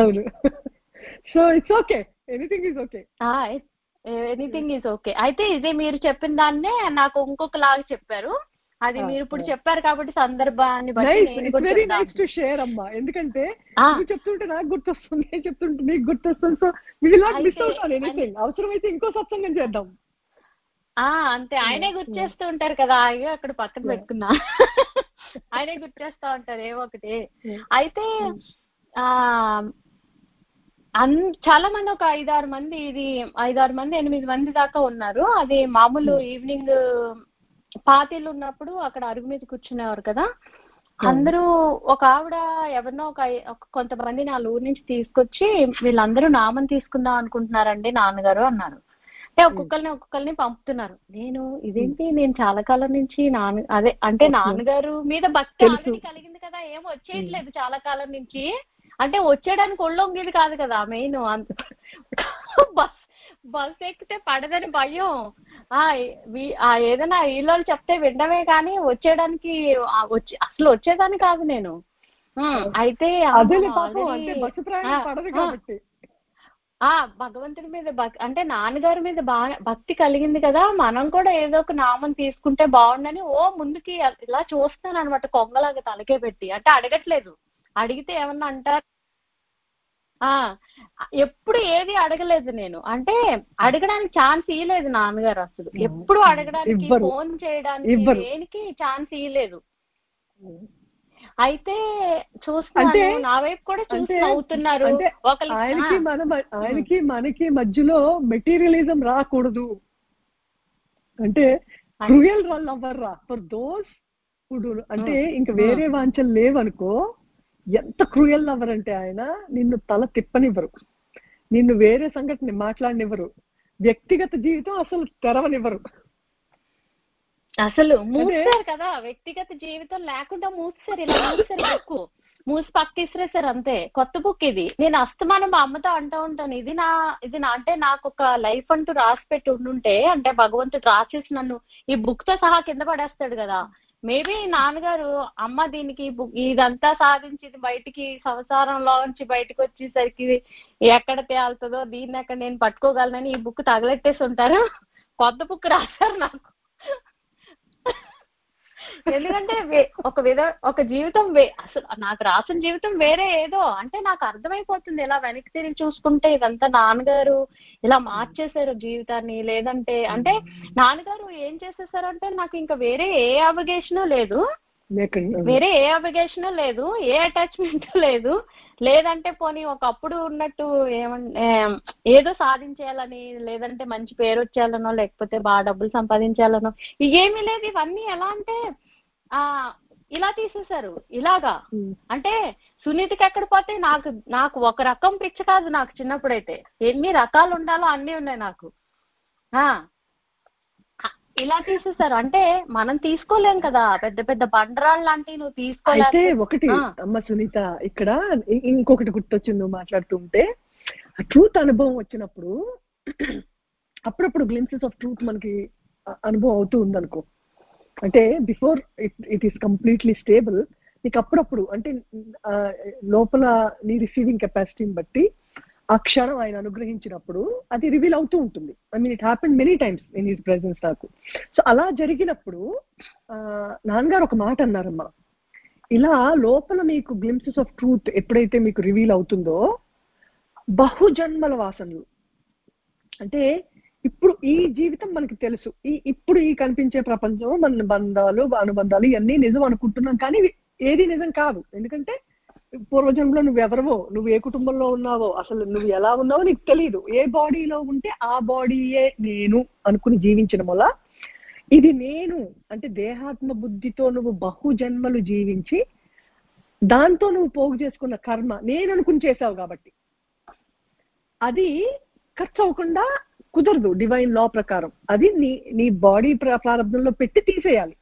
So it's okay, anything is okay, anything is okay. అయితే ఇది మీరు చెప్పిన దాన్నే నాకు ఇంకొక లాగా చెప్పారు. అది మీరు ఇప్పుడు చెప్పారు కాబట్టి సందర్భాన్ని బట్టి షేర్ అమ్మా. ఎందుకంటే చెప్తుంటే నాకు గుర్తొస్తుంది, చెప్తుంటే నీకు గుర్తొస్తుంది. So we will not miss out on anything. అవసరమైతే ఇంకో సత్సంగం చేద్దాం. ఆ అంతే, ఆయనే గుర్తు చేస్తూ ఉంటారు కదా, అయ్యో అక్కడ పక్కన పెట్టుకున్నా, ఆయనే గుర్తు చేస్తూ ఉంటారు ఏవో ఒకటి. అయితే ఆ అన్ చాలా మంది, ఒక ఐదారు మంది, ఇది ఐదారు మంది ఎనిమిది మంది దాకా ఉన్నారు. అది మామూలు ఈవినింగ్ పార్టీలు ఉన్నప్పుడు అక్కడ అరుగు మీద కూర్చునేవారు కదా. అందరూ ఒక ఆవిడ ఎవరినో ఒక కొంతమంది నా ఊరు నుంచి తీసుకొచ్చి, వీళ్ళందరూ నామం తీసుకుందాం అనుకుంటున్నారండి నాన్నగారు అన్నారు. అంటే ఒక్కొక్కరిని ఒక్కొక్కరిని పంపుతున్నారు. నేను ఇదేంటి, నేను చాలా కాలం నుంచి నాన్న అదే అంటే నాన్నగారు మీద భక్తి ఆల్రెడీ కలిగింది కదా, ఏం వచ్చేయట్లేదు చాలా కాలం నుంచి. అంటే వచ్చేయడానికి ఒళ్ళొంగేది కాదు కదా మెయిన్. అంత బస్ బస్ ఎక్కితే పడదని భయం. ఆ ఏదైనా వీళ్ళు చెప్తే వినడమే కానీ వచ్చేయడానికి వచ్చి అసలు వచ్చేదాన్ని కాదు నేను. అయితే ఆ భగవంతుడి మీద భక్తి అంటే నాన్నగారి మీద బాగా భక్తి కలిగింది కదా, మనం కూడా ఏదో ఒక నామం తీసుకుంటే బాగుండని ఓ ముందుకి ఇలా చూస్తాను అనమాట, కొంగలాగా తలకే పెట్టి. అంటే అడగట్లేదు, అడిగితే ఏమన్నా అంటారు. ఆ ఎప్పుడు ఏది అడగలేదు నేను, అంటే అడగడానికి ఛాన్స్ ఇవ్వలేదు నాన్నగారు అసలు. ఎప్పుడు అడగడానికి, ఫోన్ చేయడానికి, దేనికి ఛాన్స్ ఇవ్వలేదు. అయితే చూస్తున్నాను, నా వైపు కూడా చూసి నవ్వుతున్నారు. ఆయనకి మన ఆయనకి మనకి మధ్యలో మెటీరియలిజం రాకూడదు. అంటే క్రూయల్ లవర్ రా ఫర్ దోస్ హు అంటే ఇంకా వేరే వాంఛలు లేవనుకో. ఎంత క్రూయల్ లవర్ అంటే ఆయన నిన్ను తల తిప్పనివ్వరు, నిన్ను వేరే సంఘటన మాట్లాడనివ్వరు, వ్యక్తిగత జీవితం అసలు తెరవనివ్వరు. అసలు మూసారు కదా, వ్యక్తిగత జీవితం లేకుండా మూసారు, ఇలా మూసారు బుక్ మూసి పక్కిసిరేసారు అంతే. కొత్త బుక్ ఇది. నేను అస్తమానం మా అమ్మతో అంటూ ఉంటాను, ఇది నా ఇది నా అంటే నాకు ఒక లైఫ్ అంటూ రాసి పెట్టి ఉండుంటే, అంటే భగవంతుడు రాసేసి నన్ను ఈ బుక్ తో సహా కింద పడేస్తాడు కదా. మేబీ నాన్నగారు అమ్మ దీనికి ఇదంతా సాధించి ఇది బయటికి సంసారంలో నుంచి బయటకు వచ్చేసరికి ఎక్కడ తేలుతుందో, దీన్ని ఎక్కడ నేను పట్టుకోగలనని ఈ బుక్ తగలెట్టేసి ఉంటారు. కొత్త బుక్ రాశారు నాకు. ఎందుకంటే ఒక విధ ఒక జీవితం వే అసలు నాకు రాసిన జీవితం వేరే ఏదో. అంటే నాకు అర్థమైపోతుంది ఇలా వెనక్కి తిరిగి చూసుకుంటే ఇదంతా నాన్నగారు ఇలా మార్చేశారు జీవితాన్ని. లేదంటే అంటే నాన్నగారు ఏం చేసేసారంటే నాకు ఇంకా వేరే ఏ అబ్లిగేషన్ లేదు, వేరే ఏ అబ్లిగేషన్ లేదు, ఏ అటాచ్మెంట్ లేదు. లేదంటే పోనీ ఒకప్పుడు ఉన్నట్టు ఏమంటే ఏదో సాధించేయాలని, లేదంటే మంచి పేరు వచ్చేయాలనో, లేకపోతే బాగా డబ్బులు సంపాదించాలనో ఇవేమీ లేదు. ఇవన్నీ ఎలా అంటే ఆ ఇలా తీసేశారు ఇలాగా. అంటే సునీతకి ఎక్కడ పోతే నాకు నాకు ఒక రకం పిచ్చి కాదు, నాకు చిన్నప్పుడైతే ఎన్ని రకాలు ఉండాలో అన్ని ఉన్నాయి నాకు. ఆ ఇలా తీసేశారు. అంటే మనం తీసుకోలేం కదా, పెద్ద పెద్ద బండరాళ్ళు లాంటివి నువ్వు తీసుకోలేకపోతే. ఒకటి అమ్మ సునీత, ఇక్కడ ఇంకొకటి గుర్తొచ్చింది నువ్వు మాట్లాడుతుంటే. ఆ ట్రూత్ అనుభవం వచ్చినప్పుడు అప్పుడప్పుడు గ్లింప్సెస్ ఆఫ్ ట్రూత్ మనకి అనుభవం అవుతూ ఉందనుకో. అంటే before it it is completely stable, నీకు అప్పుడప్పుడు అంటే లోపల నీ రిసీవింగ్ కెపాసిటీని బట్టి ఆ క్షణం ఆయన అనుగ్రహించినప్పుడు అది రివీల్ అవుతూ ఉంటుంది. I mean it happen many times in his presence నాకు. సో అలా జరిగినప్పుడు నాన్నగారు ఒక మాట అన్నారమ్మా, ఇలా లోపల మీకు గ్లింప్సెస్ ఆఫ్ ట్రూత్ ఎప్పుడైతే మీకు రివీల్ అవుతుందో బహుజన్మల వాసనలు, అంటే ఇప్పుడు ఈ జీవితం మనకి తెలుసు, ఈ ఇప్పుడు ఈ కనిపించే ప్రపంచం మన బంధాలు అనుబంధాలు ఇవన్నీ నిజం అనుకుంటున్నాం, కానీ ఏది నిజం కాదు. ఎందుకంటే పూర్వజన్మలో నువ్వు ఎవరవో, నువ్వు ఏ కుటుంబంలో ఉన్నావో, అసలు నువ్వు ఎలా ఉన్నావో నీకు తెలియదు. ఏ బాడీలో ఉంటే ఆ బాడీయే నేను అనుకుని జీవించడం వల్ల ఇది నేను అంటే దేహాత్మ బుద్ధితో నువ్వు బహుజన్మలు జీవించి దాంతో నువ్వు పోగు చేసుకున్న కర్మ నేను అనుకుని చేసావు కాబట్టి అది ఖర్చు అవ్వకుండా కుదరదు. డివైన్ లా ప్రకారం అది నీ నీ బాడీ ప్రారంభంలో పెట్టి తీసేయాలి.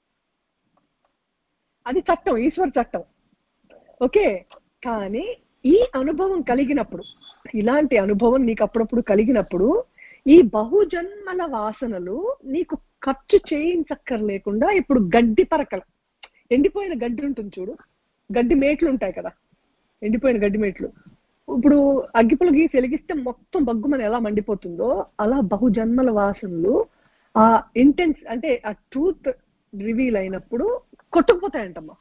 అది చట్టం, ఈశ్వర చట్టం. ఓకే, కానీ ఈ అనుభవం కలిగినప్పుడు, ఇలాంటి అనుభవం నీకు అప్పుడప్పుడు కలిగినప్పుడు ఈ బహుజన్మల వాసనలు నీకు ఖర్చు చేయించక్కర్లేకుండా ఇప్పుడు గడ్డి పరకలు, ఎండిపోయిన గడ్డి ఉంటుంది చూడు, గడ్డి మేట్లు ఉంటాయి కదా, ఎండిపోయిన గడ్డి మేట్లు, ఇప్పుడు అగ్గిపులు గీసి వెలిగిస్తే మొత్తం బగ్గుమని ఎలా మండిపోతుందో అలా బహుజన్మల వాసనలు ఆ ఇంటెన్స్ అంటే ఆ ట్రూత్ రివీల్ అయినప్పుడు కొట్టుకుపోతాయంటమ్మా.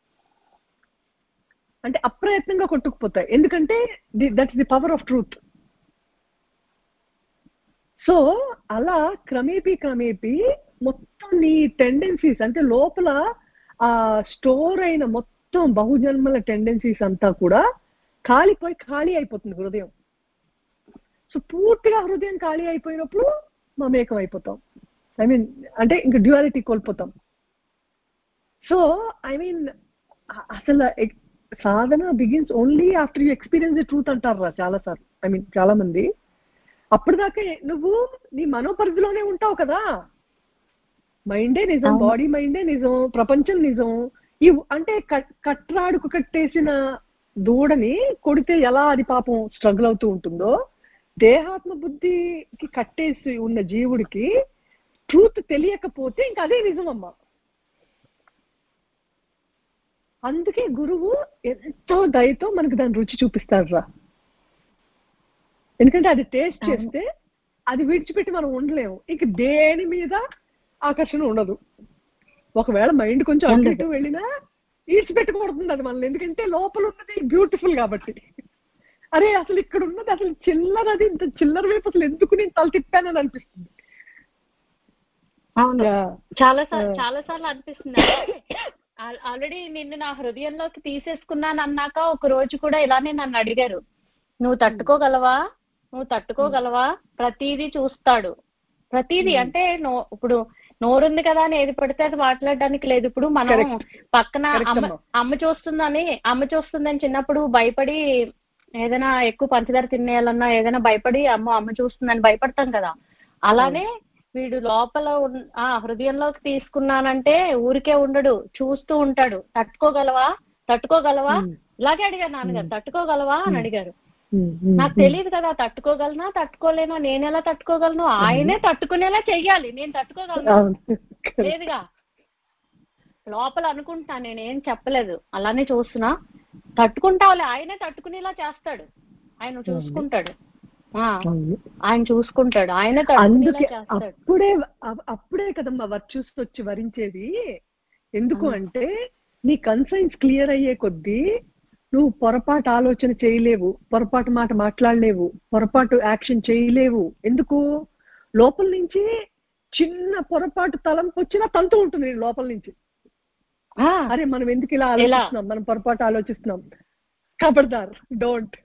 అంటే అప్రయత్నంగా కొట్టుకుపోతాయి, ఎందుకంటే that is the power of truth. So అలా క్రమేపీ క్రమేపీ మొత్తం నీ టెండెన్సీస్ అంటే లోపల ఆ స్టోర్ అయిన మొత్తం బహుజన్మల టెండెన్సీస్ అంతా కూడా ఖాళీపోయి ఖాళీ అయిపోతుంది హృదయం. సో పూర్తిగా హృదయం ఖాళీ అయిపోయినప్పుడు మమేకం అయిపోతాం. ఐ మీన్ అంటే ఇంకా డ్యుయాలిటీ కోల్పోతాం. సో ఐ మీన్ అసలు సాధన begins only after you experience the truth అంటారా చాలా సార్లు. ఐ మీన్ చాలా మంది అప్పటిదాకా నువ్వు నీ మనోపరిధిలోనే ఉంటావు కదా, మైండే నిజం, బాడీ మైండే నిజం, ప్రపంచం నిజం. ఈ అంటే కట్రాడుకు కట్టేసిన దూడని కొడితే ఎలా అది పాపం స్ట్రగుల్ అవుతూ ఉంటుందో, దేహాత్మ బుద్ధికి కట్టేసి ఉన్న జీవుడికి ట్రూత్ తెలియకపోతే ఇంకా అదే నిజం అమ్మా. అందుకే గురువు ఎంతో దయతో మనకు దాని రుచి చూపిస్తాడు రా. ఎందుకంటే అది టేస్ట్ చేస్తే అది విడిచిపెట్టి మనం ఉండలేము, ఇంక దేని మీద ఆకర్షణ ఉండదు. ఒకవేళ మైండ్ కొంచెం అటు ఇటు వెళ్ళినా ఈడ్చిపెట్టకూడుతుంది అది మనల్ని, ఎందుకంటే లోపల ఉన్నది బ్యూటిఫుల్ కాబట్టి. అరే అసలు ఇక్కడ ఉన్నది అసలు చిల్లర, అది ఇంత చిల్లర వైపు అసలు ఎందుకు నేను తల తిప్పానని అనిపిస్తుంది. అవును, చాలా సార్లు చాలా సార్లు అనిపిస్తుంది. ఆల్రెడీ నిన్ను నా హృదయంలోకి తీసేసుకున్నాను అన్నాక ఒక రోజు కూడా ఇలానే నన్ను అడిగారు, నువ్వు తట్టుకోగలవా నువ్వు తట్టుకోగలవా ప్రతిదీ చూస్తాడు, ప్రతిదీ. అంటే నో ఇప్పుడు నోరుంది కదా అని ఏది పడితే అది మాట్లాడడానికి లేదు. ఇప్పుడు మనం పక్కన అమ్మ అమ్మ చూస్తుందని అమ్మ చూస్తుందని చిన్నప్పుడు భయపడి ఏదైనా ఎక్కువ పంచదార తినేయాలన్నా ఏదైనా భయపడి అమ్మ అమ్మ చూస్తుందని భయపడతాం కదా, అలానే వీడు లోపల ఆ హృదయంలోకి తీసుకున్నానంటే ఊరికే ఉండడు, చూస్తూ ఉంటాడు. తట్టుకోగలవా తట్టుకోగలవా ఇలాగే అడిగారు నాన్నగారు, తట్టుకోగలవా అని అడిగారు. నాకు తెలియదు కదా తట్టుకోగలనా తట్టుకోలేనా, నేను ఎలా తట్టుకోగలను, ఆయనే తట్టుకునేలా చెయ్యాలి, నేను తట్టుకోగలను లేదుగా. లోపల అనుకుంటా, నేనేం చెప్పలేదు, అలానే చూస్తున్నా, తట్టుకుంటావులే, ఆయనే తట్టుకునేలా చేస్తాడు, ఆయన చూసుకుంటాడు, ఆయన చూసుకుంటాడు, ఆయన అందుకే అప్పుడే అప్పుడే కదమ్మా వర్చ్యూస్ వచ్చి వరించేది. ఎందుకు అంటే నీ కన్సర్న్స్ క్లియర్ అయ్యే కొద్దీ నువ్వు పొరపాటు ఆలోచన చేయలేవు, పొరపాటు మాట మాట్లాడలేవు, పొరపాటు యాక్షన్ చేయలేవు. ఎందుకు? లోపల నుంచి చిన్న పొరపాటు తలంపు వచ్చినా తంతు ఉంటుంది లోపల నుంచి. అరే మనం ఎందుకు ఇలా ఆలోచిస్తున్నాం, మనం పొరపాటు ఆలోచిస్తున్నాం, ఖబర్దార్ డోంట్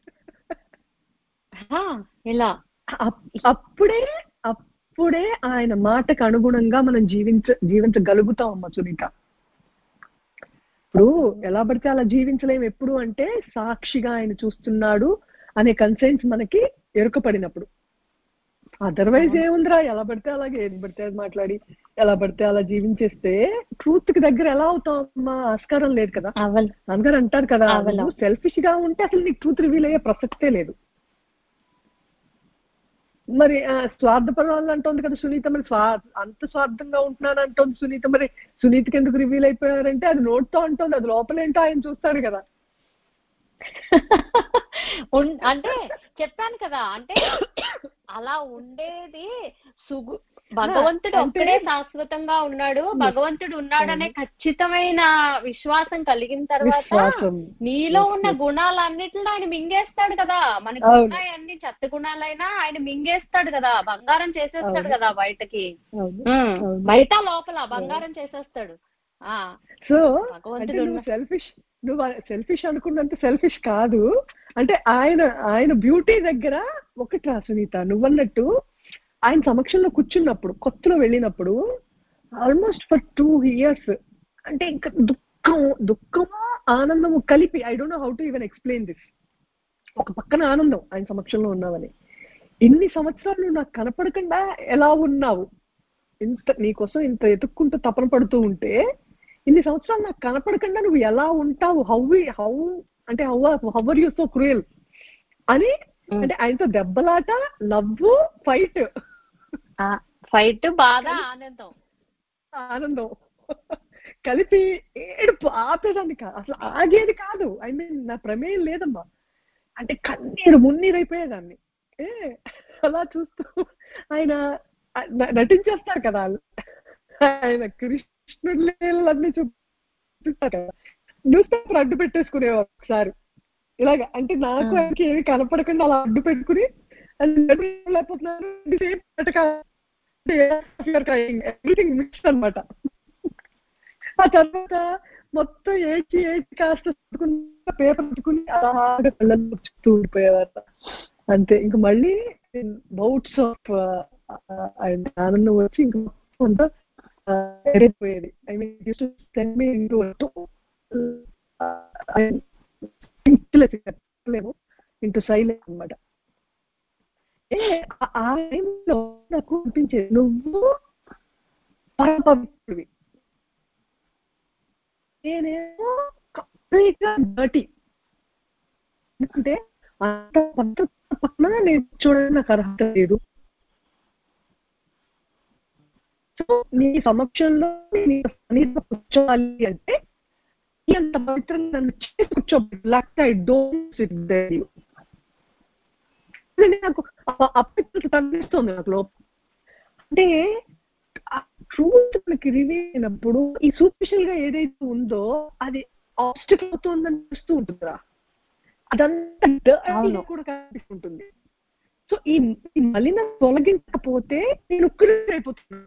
ఇలా. అప్పుడే అప్పుడే ఆయన మాటకు అనుగుణంగా మనం జీవించ జీవించగలుగుతాం అమ్మ సునీత. ఇప్పుడు ఎలా పడితే అలా జీవించలేము ఎప్పుడు అంటే సాక్షిగా ఆయన చూస్తున్నాడు అనే కన్సెన్స్ మనకి ఎరుకపడినప్పుడు. అదర్వైజ్ ఏముందిరా, ఎలా పడితే అలాగే ఏది పడితే అది మాట్లాడి ఎలా పడితే అలా జీవించేస్తే ట్రూత్ కి దగ్గర ఎలా అవుతాం అమ్మా? ఆస్కారం లేదు కదా. అందరూ అంటారు కదా, నువ్వు సెల్ఫిష్ గా ఉంటే అసలు నీకు ట్రూత్ రివీల్ అయ్యే ప్రసక్తే లేదు. మరి స్వార్థపరాలు అంటోంది కదా సునీత, మరి స్వా అంత స్వార్థంగా ఉంటున్నాను అంటోంది సునీత. మరి సునీతకి ఎందుకు రివీల్ అయిపోయారంటే అది నోట్తో అంటోంది, అది లోపలేంటో ఆయన చూస్తాడు కదా. అంటే చెప్పాను కదా, అంటే అలా ఉండేది సుగు భగవంతుడు ఒక్కడే శాశ్వతంగా ఉన్నాడు, భగవంతుడు ఉన్నాడనే ఖచ్చితమైన విశ్వాసం కలిగిన తర్వాత నీలో ఉన్న గుణాలన్నిటిలో ఆయన మింగేస్తాడు కదా. మనకి ఉన్నాయి అన్ని చెత్త గుణాలైనా ఆయన మింగేస్తాడు కదా, బంగారం చేసేస్తాడు కదా బయటకి, బయట లోపల బంగారం చేసేస్తాడు. సో నువ్వు సెల్ఫిష్ నువ్వు సెల్ఫిష్ అనుకున్నంత సెల్ఫిష్ కాదు. అంటే ఆయన ఆయన బ్యూటీ దగ్గర ఒకటి రా సునీత, నువ్వన్నట్టు ఆయన సమక్షంలో కూర్చున్నప్పుడు కొత్తలో వెళ్ళినప్పుడు ఆల్మోస్ట్ ఫర్ టూ ఇయర్స్ అంటే ఇంకా దుఃఖం దుఃఖము ఆనందము కలిపి, I don't know how to even explain this. ఒక పక్కన ఆనందం ఆయన సమక్షంలో ఉన్నావని, ఇన్ని సంవత్సరాలు నువ్వు నాకు కనపడకుండా ఎలా ఉన్నావు, ఇంత నీకోసం ఇంత ఎతుక్కుంటూ తపన పడుతూ ఉంటే ఇన్ని సంవత్సరాలు నాకు కనపడకుండా నువ్వు ఎలా ఉంటావు, హౌ హౌ అంటే how how are you so cruel అని. అంటే ఆయనతో దెబ్బలాట, నవ్వు, ఫైట్ ఫైట్ బాధ, ఆనందం ఆనందం కలిపి ఏడుపు ఆపేదాన్ని కాదు, అసలు ఆగేది కాదు. ఐ మీన్ నా ప్రమేయం లేదమ్మా, అంటే కన్నీరు మున్నీరైపోయేదాన్ని. ఏ అలా చూస్తూ ఆయన నటించేస్తారు కదా, ఆయన కృష్ణుడు లీలన్నీ చూపిస్తారు కదా. న్యూస్ పేపర్ అడ్డు పెట్టేసుకునే ఒకసారి ఇలాగ, అంటే నాకు ఆయనకి ఏమి కనపడకుండా అలా అడ్డు పెట్టుకుని లేకపోతున్నారు ఎవ్రీథింగ్ మిక్స్ అనమాట. ఆ తర్వాత మొత్తం ఏడ్చి ఏడ్చి కాస్త పేపర్ పెట్టుకుని అలాగా కళ్ళల్లో చూస్తూ ఉండిపోయేవారు అంతే. ఇంక మళ్ళీ బౌట్స్ ఆఫ్ ఆనందం వచ్చి ఇంక ఎరైపోయేది. I mean use to send me into into silence అనమాట. ఆ టైంలో నాకు అనిపించేది, నువ్వు పరమపవిత్రుడివి, నేనేమో కంప్లీట్ గా డర్టీ. ఎందుకంటే అంత పవిత్రత పక్కన నేను చూడడానికి నాకు అర్హత లేదు. సో నీ సమక్షంలో నేను కూర్చోవాలి అంటే అంత పవిత్రంగా నన్ను చేసి కూర్చోబెట్టి I don't sit there you. నాకు అపవిత్రత తగ్గిస్తుంది నాకు లోపల. అంటే ట్రూత్ మనకి రివీల్ అయినప్పుడు ఈ సూపర్ఫిషియల్ గా ఏదైతే ఉందో అది ఆబ్స్టికల్ అవుతుందని చూస్తూ ఉంటుందిరా, అదంతా కూడా కనిపిస్తుంటుంది. సో ఈ మలిన తొలగించకపోతే నేను ఉక్కిరైపోతున్నాను.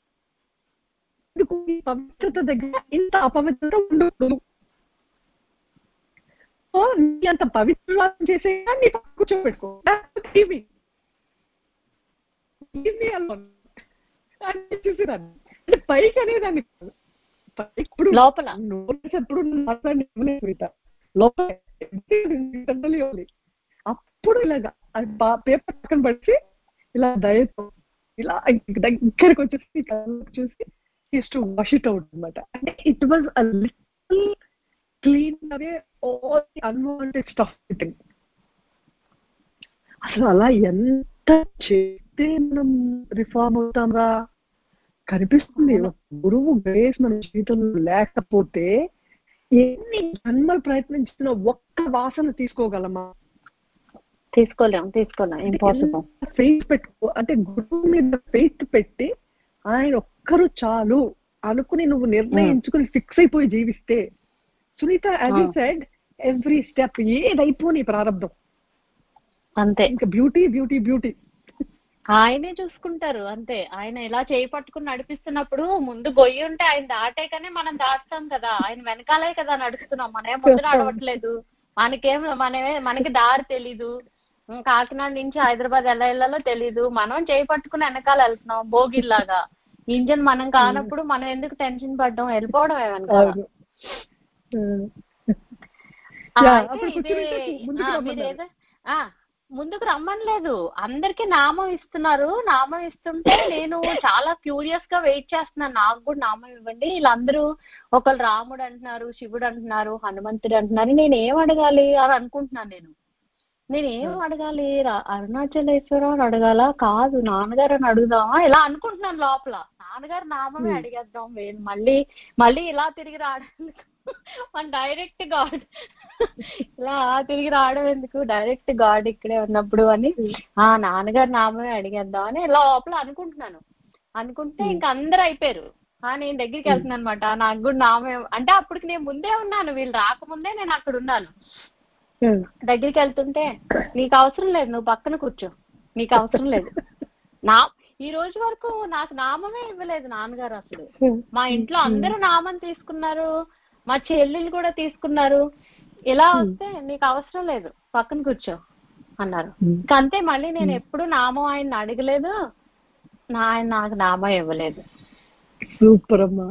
ఈ పవిత్రత దగ్గర ఇంత అపవిత్రత ఉండకూడదు. సో నీ అంత పవిత్ర చేసే నీ కూర్చోబెట్టుకో, చూసేదాన్ని. అంటే పైకి అనేదాన్ని కాదు, ఇప్పుడు లోపల ఎప్పుడు మాట్లాడి లోపల అప్పుడు ఇలాగా పేపర్ పక్కన పడిచి ఇలా దయతో ఇలా దగ్గరకు వచ్చేసి చూసి is to wash it out అనమాట. అంటే it was a little clean away all the unwanted stuff. అసలు అలా ఎంత చేస్తే మనం రిఫార్మ్ అవుతాం రా కనిపిస్తుంది. గురువు గ్రేస్ మన జీవితంలో లేకపోతే ఎన్ని జన్మలు ప్రయత్నించిన ఒక్క వాసన తీసుకోగలమా? తీసుకోలేం తీసుకోలేం ఇంపాసిబుల్. ఫెయిత్ పెట్టుకో, అంటే గురువు మీద ఫెయిత్ పెట్టి ఆయన ఒక్కరు చాలు అనుకుని నువ్వు నిర్ణయించుకుని ఫిక్స్ అయిపోయి జీవిస్తే Sunita, as you said, every step ఏదైపోయి ప్రారంభం అంతే. ఇంకా బ్యూటీ బ్యూటీ బ్యూటీ ఆయనే చూసుకుంటారు అంతే. ఆయన ఇలా చేయి పట్టుకుని నడిపిస్తున్నప్పుడు ముందు గొయ్యి ఉంటే ఆయన దాటేకనే మనం దాటుతాం కదా, ఆయన వెనకాలే కదా నడుస్తున్నాం, మనమే ముందు నడవట్లేదు. మనకేం మనమే మనకి దారి తెలీదు, కాకినాడ నుంచి హైదరాబాద్ ఎలా వెళ్ళాలో తెలీదు, మనం చేయి పట్టుకుని వెనకాల వెళ్తున్నాం బోగిల్లాగా. ఇంజన్ మనం కానప్పుడు మనం ఎందుకు టెన్షన్ పడ్డం, వెళ్ళిపోవడం వెనకాల. ముందుకు రమ్మనలేదు, అందరికి నామం ఇస్తున్నారు. నామం ఇస్తుంటే నేను చాలా క్యూరియస్ గా వెయిట్ చేస్తున్నాను, నాకు కూడా నామం ఇవ్వండి. వీళ్ళందరూ ఒకళ్ళు రాముడు అంటున్నారు, శివుడు అంటున్నారు, హనుమంతుడు అంటున్నారు. నేను ఏం అడగాలి అని అనుకుంటున్నాను. నేను నేనేం అడగాలి, అరుణాచలేశ్వరం అని అడగాల, కాదు నాన్నగారు అని అడుగుదామా, ఇలా అనుకుంటున్నాను లోపల. నాన్నగారు నామమే అడిగేద్దాం, మళ్ళీ మళ్ళీ ఇలా తిరిగి రావడానికి మన డైరెక్ట్ గాడ్ ఇలా తిరిగి రావడం ఎందుకు, డైరెక్ట్ గాడ్ ఇక్కడే ఉన్నప్పుడు అని ఆ నాన్నగారు నామమే అడిగేద్దాం అని లోపల అనుకుంటున్నాను. అనుకుంటే ఇంకా అందరూ అయిపోయారు. ఆ నేను దగ్గరికి వెళ్తున్నాను అనమాట. నాకు కూడా నామే అంటే అప్పటికి నేను ముందే ఉన్నాను, వీళ్ళు రాకముందే నేను అక్కడ ఉన్నాను. దగ్గరికి వెళ్తుంటే నీకు అవసరం లేదు, నువ్వు పక్కన కూర్చో, నీకు అవసరం లేదు. నా ఈ రోజు వరకు నాకు నామమే ఇవ్వలేదు నాన్నగారు. అసలు మా ఇంట్లో అందరూ నామం తీసుకున్నారు, మా చెల్లెళ్ళు కూడా తీసుకున్నారు. ఇలా వస్తే నీకు అవసరం లేదు, పక్కన కూర్చో అన్నారు. అంతే, మళ్ళీ నేను ఎప్పుడు నామం ఆయన అడగలేదు, నా ఆయన నాకు నామం ఇవ్వలేదు. సూపర్ అమ్మా.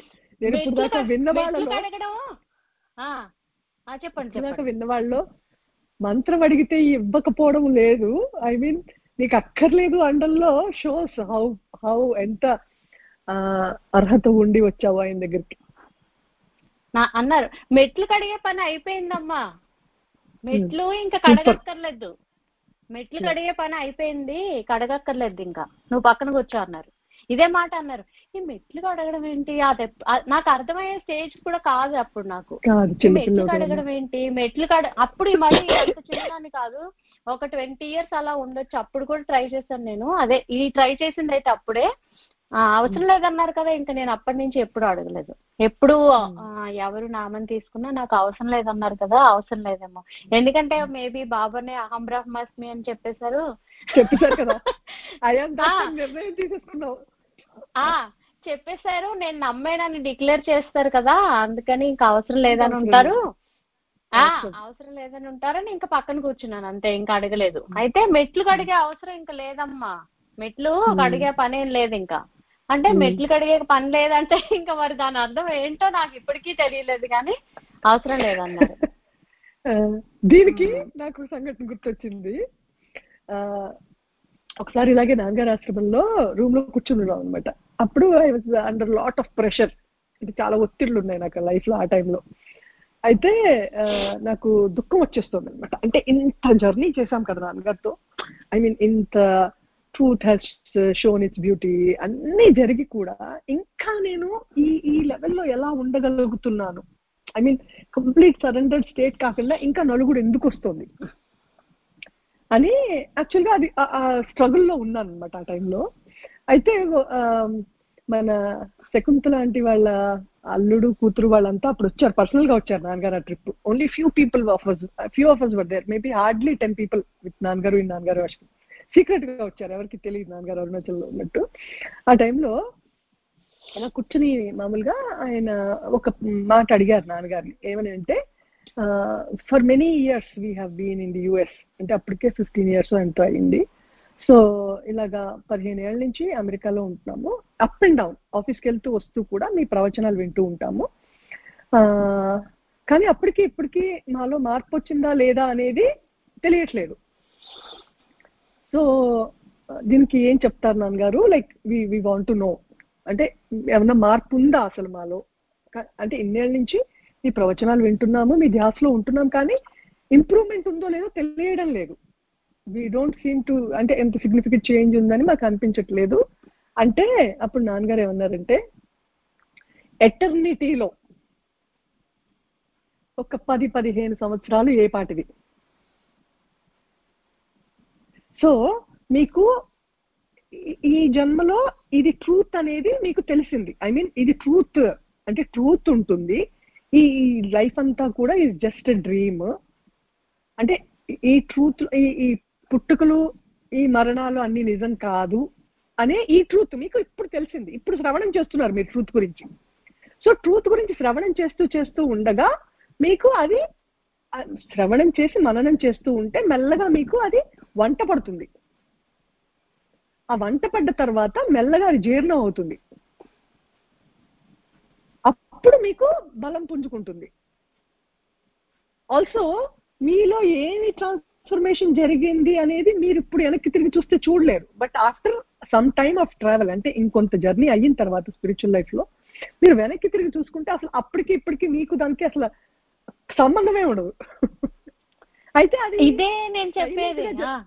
అడగడం చెప్పండి చెప్పండి విన్న వాళ్ళు మంత్రం అడిగితే ఇవ్వకపోవడం లేదు. ఐ మీన్ నీకు అక్కర్లేదు అండంలో షోస్ హౌ హౌ ఎంత అర్హత ఉండి వచ్చావు ఆయన దగ్గరికి. అన్నారు మెట్లు కడిగే పని అయిపోయిందమ్మా, మెట్లు ఇంకా కడగక్కర్లేదు, మెట్లు కడిగే పని అయిపోయింది, కడగక్కర్లేదు, ఇంకా నువ్వు పక్కన కూర్చో అన్నారు. ఇదే మాట అన్నారు. ఈ మెట్లు కడగడం ఏంటి, అది నాకు అర్థమయ్యే స్టేజ్ కూడా కాదు అప్పుడు నాకు. మెట్లు కడగడం ఏంటి, మెట్లు కడ అప్పుడు మరి అంత చిన్నదాన్ని కాదు, ఒక ట్వంటీ ఇయర్స్ అలా ఉండొచ్చు. అప్పుడు కూడా ట్రై చేశాను నేను. అదే ఈ ట్రై చేసింది అయితే అప్పుడే. అవసరం లేదన్నారు కదా, ఇంకా నేను అప్పటి నుంచి ఎప్పుడు అడగలేదు. ఎప్పుడు ఎవరు నామని తీసుకున్నా నాకు అవసరం లేదన్నారు కదా, అవసరం లేదేమో. ఎందుకంటే మేబీ బాబానే అహం బ్రహ్మాస్మి అని చెప్పేశారు చెప్పేశారు కదా, నిర్ణయం తీసేసుకున్నావు. చెప్పేశారు, నేను నమ్మేనని డిక్లేర్ చేస్తారు కదా, అందుకని ఇంకా అవసరం లేదని ఉంటారు, అవసరం లేదని ఉంటారని ఇంకా పక్కన కూర్చున్నాను అంతే, ఇంకా అడగలేదు. అయితే మెట్లు కడిగే అవసరం ఇంకా లేదమ్మా, మెట్లు కడిగే పనేం లేదు ఇంకా అంటే. మెట్లు కడిగే పని లేదంటే ఇంకా మరి దాని అర్థం ఏంటో నాకు ఇప్పటికీ తెలియలేదు, కానీ అవసరం లేదన్నారు. దీనికి నాకు సంఘటన గుర్తొచ్చింది. ఒకసారి ఇలాగే నాన్నగారు ఆశ్రమంలో రూమ్ లో కూర్చున్నాం అనమాట. అప్పుడు I was under lot of pressure, ఇది చాలా ఒత్తిళ్లు ఉన్నాయి నాకు లైఫ్ లో ఆ టైంలో. అయితే నాకు దుఃఖం వచ్చేస్తుంది అనమాట. అంటే ఇంత జర్నీ చేశాం కదా నాన్నగారితో, ఐ మీన్ ఇంత truth has shown its beauty అన్నీ జరిగి కూడా ఇంకా నేను ఈ ఈ లెవెల్లో ఎలా ఉండగలుగుతున్నాను, I mean complete surrendered state కాకుండా ఇంకా నలుగురు ఎందుకు వస్తుంది అని యాక్చువల్గా అది స్ట్రగుల్లో ఉన్నాను అనమాట ఆ టైంలో. అయితే మన శకుంతల లాంటి వాళ్ళ అల్లుడు కూతురు వాళ్ళంతా అప్పుడు వచ్చారు, పర్సనల్ గా వచ్చారు నాన్నగారు ఆ trip. Only few people of us few of us were there, maybe hardly ten people with నాన్నగారు ఈ నాన్నగారు సీక్రెట్ గా వచ్చారు, ఎవరికి తెలియదు నాన్నగారు అరుణాచల్లో ఉన్నట్టు. ఆ టైంలో అలా కూర్చుని మామూలుగా ఆయన ఒక మాట అడిగారు నాన్నగారిని, ఏమని అంటే for many years we have been in the US, అంటే అప్పటికే ఫిఫ్టీన్ ఇయర్స్ ఎంతో అయింది. సో ఇలాగా పదిహేను ఏళ్ళ నుంచి అమెరికాలో ఉంటున్నాము, అప్ అండ్ డౌన్ ఆఫీస్కి వెళ్తూ వస్తూ కూడా మీ ప్రవచనాలు వింటూ ఉంటాము. కానీ అప్పటికి ఇప్పటికీ నాలో మార్పు వచ్చిందా లేదా అనేది తెలియట్లేదు. సో దీనికి ఏం చెప్తారు నాన్నగారు, like we we want to know, అంటే ఏమన్నా మార్పు ఉందా అసలు మాలో, అంటే ఇన్నేళ్ళ నుంచి మీ ప్రవచనాలు వింటున్నాము, మీ ధ్యాసలో ఉంటున్నాం, కానీ ఇంప్రూవ్మెంట్ ఉందో లేదో తెలియడం లేదు. వీ డోంట్ సీమ్ టు, అంటే ఎంత సిగ్నిఫికెంట్ చేంజ్ ఉందని మాకు అనిపించట్లేదు అంటే. అప్పుడు నాన్నగారు ఏమన్నారంటే, ఎటర్నిటీలో ఒక పది పదిహేను సంవత్సరాలు ఏ పాటిది. సో మీకు ఈ జన్మలో ఇది ట్రూత్ అనేది మీకు తెలిసింది, ఐ మీన్ ఇది ట్రూత్ అంటే ట్రూత్ ఉంటుంది, ఈ లైఫ్ అంతా కూడా ఇది జస్ట్ డ్రీమ్, అంటే ఈ ట్రూత్ ఈ ఈ పుట్టుకలు ఈ మరణాలు అన్ని నిజం కాదు అనే ఈ ట్రూత్ మీకు ఇప్పుడు తెలిసింది, ఇప్పుడు శ్రవణం చేస్తున్నారు మీరు ట్రూత్ గురించి. సో ట్రూత్ గురించి శ్రవణం చేస్తూ చేస్తూ ఉండగా మీకు అది శ్రవణం చేసి మననం చేస్తూ ఉంటే మెల్లగా మీకు అది వంట పడుతుంది. ఆ వంట పడ్డ తర్వాత మెల్లగా అది జీర్ణం అవుతుంది, అప్పుడు మీకు బలం పుంజుకుంటుంది. ఆల్సో మీలో ఏమి ట్రాన్స్ఫర్మేషన్ జరిగింది అనేది మీరు ఇప్పుడు వెనక్కి తిరిగి చూస్తే చూడలేరు. But after some time of travel, అంటే ఇంకొంత జర్నీ అయిన తర్వాత స్పిరిచువల్ లైఫ్ లో మీరు వెనక్కి తిరిగి చూసుకుంటే అసలు అప్పటికి ఇప్పటికి మీకు దానికి అసలు సంబంధమే ఉండదు. అయితే అది ఇదే నేను చెప్పేది,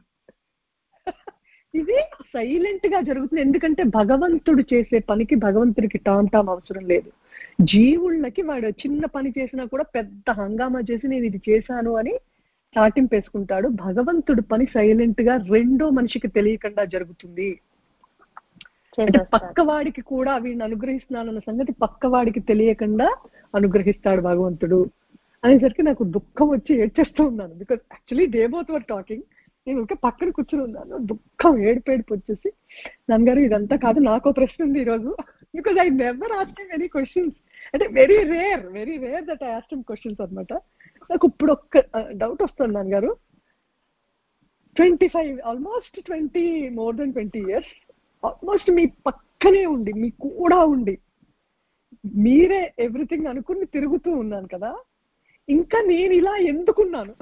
ఇది సైలెంట్ గా జరుగుతుంది. ఎందుకంటే భగవంతుడు చేసే పనికి భగవంతుడికి టామ్ టామ్ అవసరం లేదు. జీవుళ్ళకి వాడు చిన్న పని చేసినా కూడా పెద్ద హంగామా చేసి నేను ఇది చేశాను అని చాటింపేసుకుంటాడు. భగవంతుడు పని సైలెంట్ గా రెండో మనిషికి తెలియకుండా జరుగుతుంది. అంటే పక్కవాడికి కూడా వీడిని అనుగ్రహిస్తున్నానన్న సంగతి పక్కవాడికి తెలియకుండా అనుగ్రహిస్తాడు భగవంతుడు అనేసరికి నాకు దుఃఖం వచ్చి ఏడ్చేస్తూ ఉన్నాను. Because actually they both were talking, నేను ఇంకా పక్కన కూర్చుని ఉన్నాను. దుఃఖం ఏడుపేడుపు వచ్చేసి, నాన్నగారు ఇదంతా కాదు, నాకు ప్రశ్న ఉంది ఈరోజు. Because I never asking any questions, అంటే very rare very rare that I asking questions అనమాట. నాకు ఇప్పుడు ఒక్క డౌట్ వస్తుంది నాన్నగారు. Twenty five almost twenty more than twenty years almost మీ పక్కనే ఉండి మీ కూడా ఉండి మీరే ఎవ్రీథింగ్ అనుకుని తిరుగుతూ ఉన్నాను కదా, ఇంకా నేను ఇలా ఎందుకున్నాను?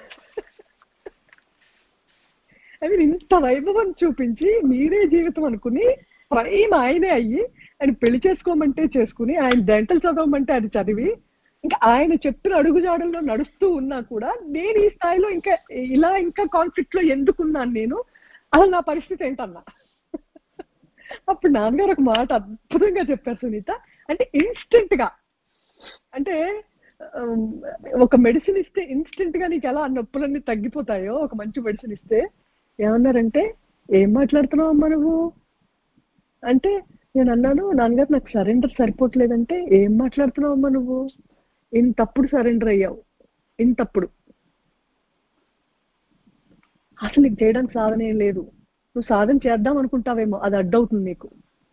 అది ఇంత వైభవం చూపించి మీరే జీవితం అనుకుని ప్రైమ్ ఆయనే అయ్యి ఆయన పెళ్లి చేసుకోమంటే చేసుకుని ఆయన డెంటల్ చదవమంటే అది చదివి ఇంకా ఆయన చెప్పిన అడుగుజాడల్లో నడుస్తూ ఉన్నా కూడా నేను ఈ స్థాయిలో ఇంకా ఇలా ఇంకా కాన్ఫ్లిక్ట్ లో ఎందుకున్నాను నేను, అసలు నా పరిస్థితి ఏంటన్నా. అప్పుడు నాన్నగారు ఒక మాట అద్భుతంగా చెప్పారు సునీత. అంటే ఇన్స్టెంట్ గా, అంటే ఒక మెడిసిన్ ఇస్తే ఇన్స్టెంట్ గా నీకు ఎలా ఆ నొప్పులన్నీ తగ్గిపోతాయో ఒక మంచి మెడిసిన్ ఇస్తే, ఏమన్నారంటే ఏం మాట్లాడుతున్నావు అమ్మా నువ్వు అంటే, నేను అన్నాను నాన్నగారు నాకు సరెండర్ సరిపోవట్లేదంటే, ఏం మాట్లాడుతున్నావు అమ్మా నువ్వు, ఇంతప్పుడు సరెండర్ అయ్యావు, ఇంతప్పుడు అసలు నీకు చేయడానికి సాధన ఏం లేదు, నువ్వు సాధన చేద్దాం అనుకుంటావేమో అది అడ్డవుతుంది నీకు.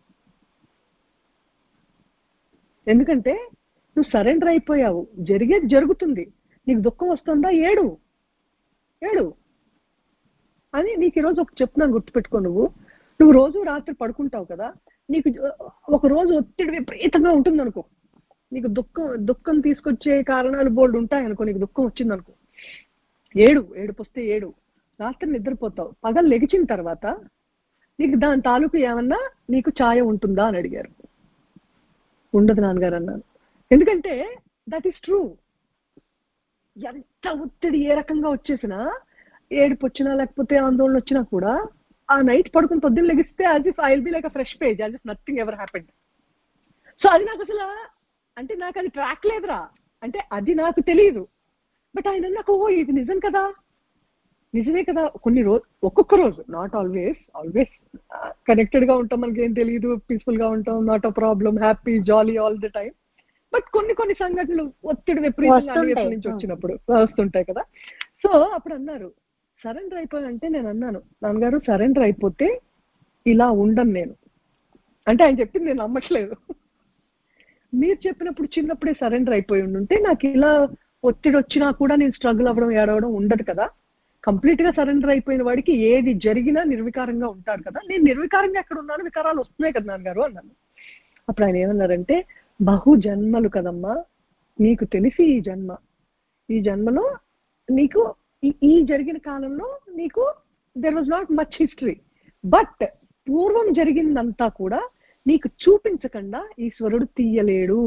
ఎందుకంటే నువ్వు సరెండర్ అయిపోయావు, జరిగేది జరుగుతుంది, నీకు దుఃఖం వస్తుందా ఏడు ఏడు అని నీకు ఈరోజు ఒక చెప్తున్నాను గుర్తుపెట్టుకో. నువ్వు నువ్వు రోజు రాత్రి పడుకుంటావు కదా, నీకు ఒక రోజు ఒత్తిడి విపరీతంగా ఉంటుంది అనుకో, నీకు దుఃఖం దుఃఖం తీసుకొచ్చే కారణాలు బోల్డ్ ఉంటాయి అనుకో, నీకు దుఃఖం వచ్చింది అనుకో, ఏడు ఏడుపు వస్తే ఏడు, రాత్రి నిద్రపోతావు, పగలు లెగిచిన తర్వాత నీకు దాని తాలూకు ఏమన్నా నీకు ఛాయ ఉంటుందా అని అడిగారు. ఉండదు నాన్నగారు అన్నాను. ఎందుకంటే దట్ ఈస్ ట్రూ. ఎంత ఒత్తిడి ఏ రకంగా వచ్చేసినా, ఏడుపు వచ్చినా లేకపోతే ఆందోళన వచ్చినా కూడా ఆ నైట్ పడుకుని పొద్దున్న లెగిస్తే as if I will be like a fresh page, as if nothing ever happened. So అది నాకు అసలు అంటే నాకు అది ట్రాక్ లేదురా, అంటే అది నాకు తెలియదు. బట్ ఆయన నాకు ఓ ఇది నిజం కదా, నిజమే కదా. కొన్ని రోజు ఒక్కొక్క రోజు, నాట్ ఆల్వేస్ ఆల్వేస్ కనెక్టెడ్ గా ఉంటాం, మనకి ఏం తెలియదు, పీస్ఫుల్ గా ఉంటాం, not a problem, happy jolly all the time. But కొన్ని కొన్ని సంఘటనలు ఒత్తిడి విపరీతంగా అన్ని వైపుల నుంచి వచ్చినప్పుడు వస్తుంటాయి కదా. సో అప్పుడు అన్నారు సరెండర్ అయిపోయానంటే, నేను అన్నాను నాన్నగారు సరెండర్ అయిపోతే ఇలా ఉండను నేను అంటే, ఆయన చెప్పింది నేను నమ్మట్లేదు. మీరు చెప్పినప్పుడు చిన్నప్పుడే సరెండర్ అయిపోయి ఉండుంటే నాకు ఇలా ఒత్తిడి వచ్చినా కూడా నేను స్ట్రగుల్ అవ్వడం ఏడవడం ఉండదు కదా. కంప్లీట్ గా సరెండర్ అయిపోయిన వాడికి ఏది జరిగినా నిర్వికారంగా ఉంటాడు కదా, నేను నిర్వికారంగా ఎక్కడ ఉన్నాను, వికారాలు వస్తున్నాయి కదా నాన్నగారు అన్నాను. అప్పుడు ఆయన ఏమన్నారంటే, బహు జన్మలు కదమ్మా నీకు తెలిసి, ఈ జన్మ ఈ జన్మలో నీకు ఈ జరిగిన కాలంలో నీకు there was not much history, but పూర్వం జరిగిందంతా కూడా నీకు చూపించకుండా ఈశ్వరుడు తీయలేడు.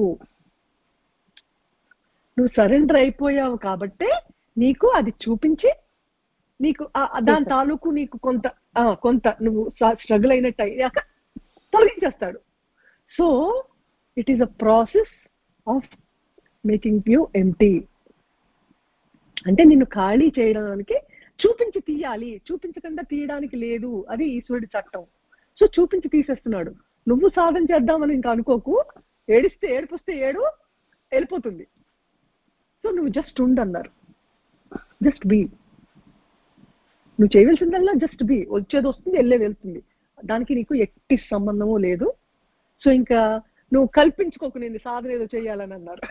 నువ్వు సరెండర్ అయిపోయావు కాబట్టే నీకు అది చూపించి నీకు దాని తాలూకు నీకు కొంత కొంత నువ్వు స్ట్రగుల్ అయినట్టు అయ్యాక తొలగించేస్తాడు. So it is a process of making you empty. అంటే నిన్ను ఖాళీ చేయడానికి చూపించి తీయాలి, చూపించకుండా తీయడానికి లేదు, అది ఈశ్వరుడి చట్టం. సో చూపించి తీసేస్తున్నాడు. నువ్వు సాధన చేద్దామని ఇంకా అనుకోకు, ఏడిస్తే ఏడిపోస్తే ఏడు వెళ్ళిపోతుంది. సో నువ్వు జస్ట్ ఉండన్నారు, జస్ట్ బీ. నువ్వు చేయవలసిందల్లా జస్ట్ బీ. వచ్చేది వస్తుంది, వెళ్ళేది వెళ్తుంది, దానికి నీకు ఎట్టి సంబంధము లేదు. సో ఇంకా నువ్వు కల్పించుకోకు నేను సాధన ఏదో చేయాలని అన్నారు.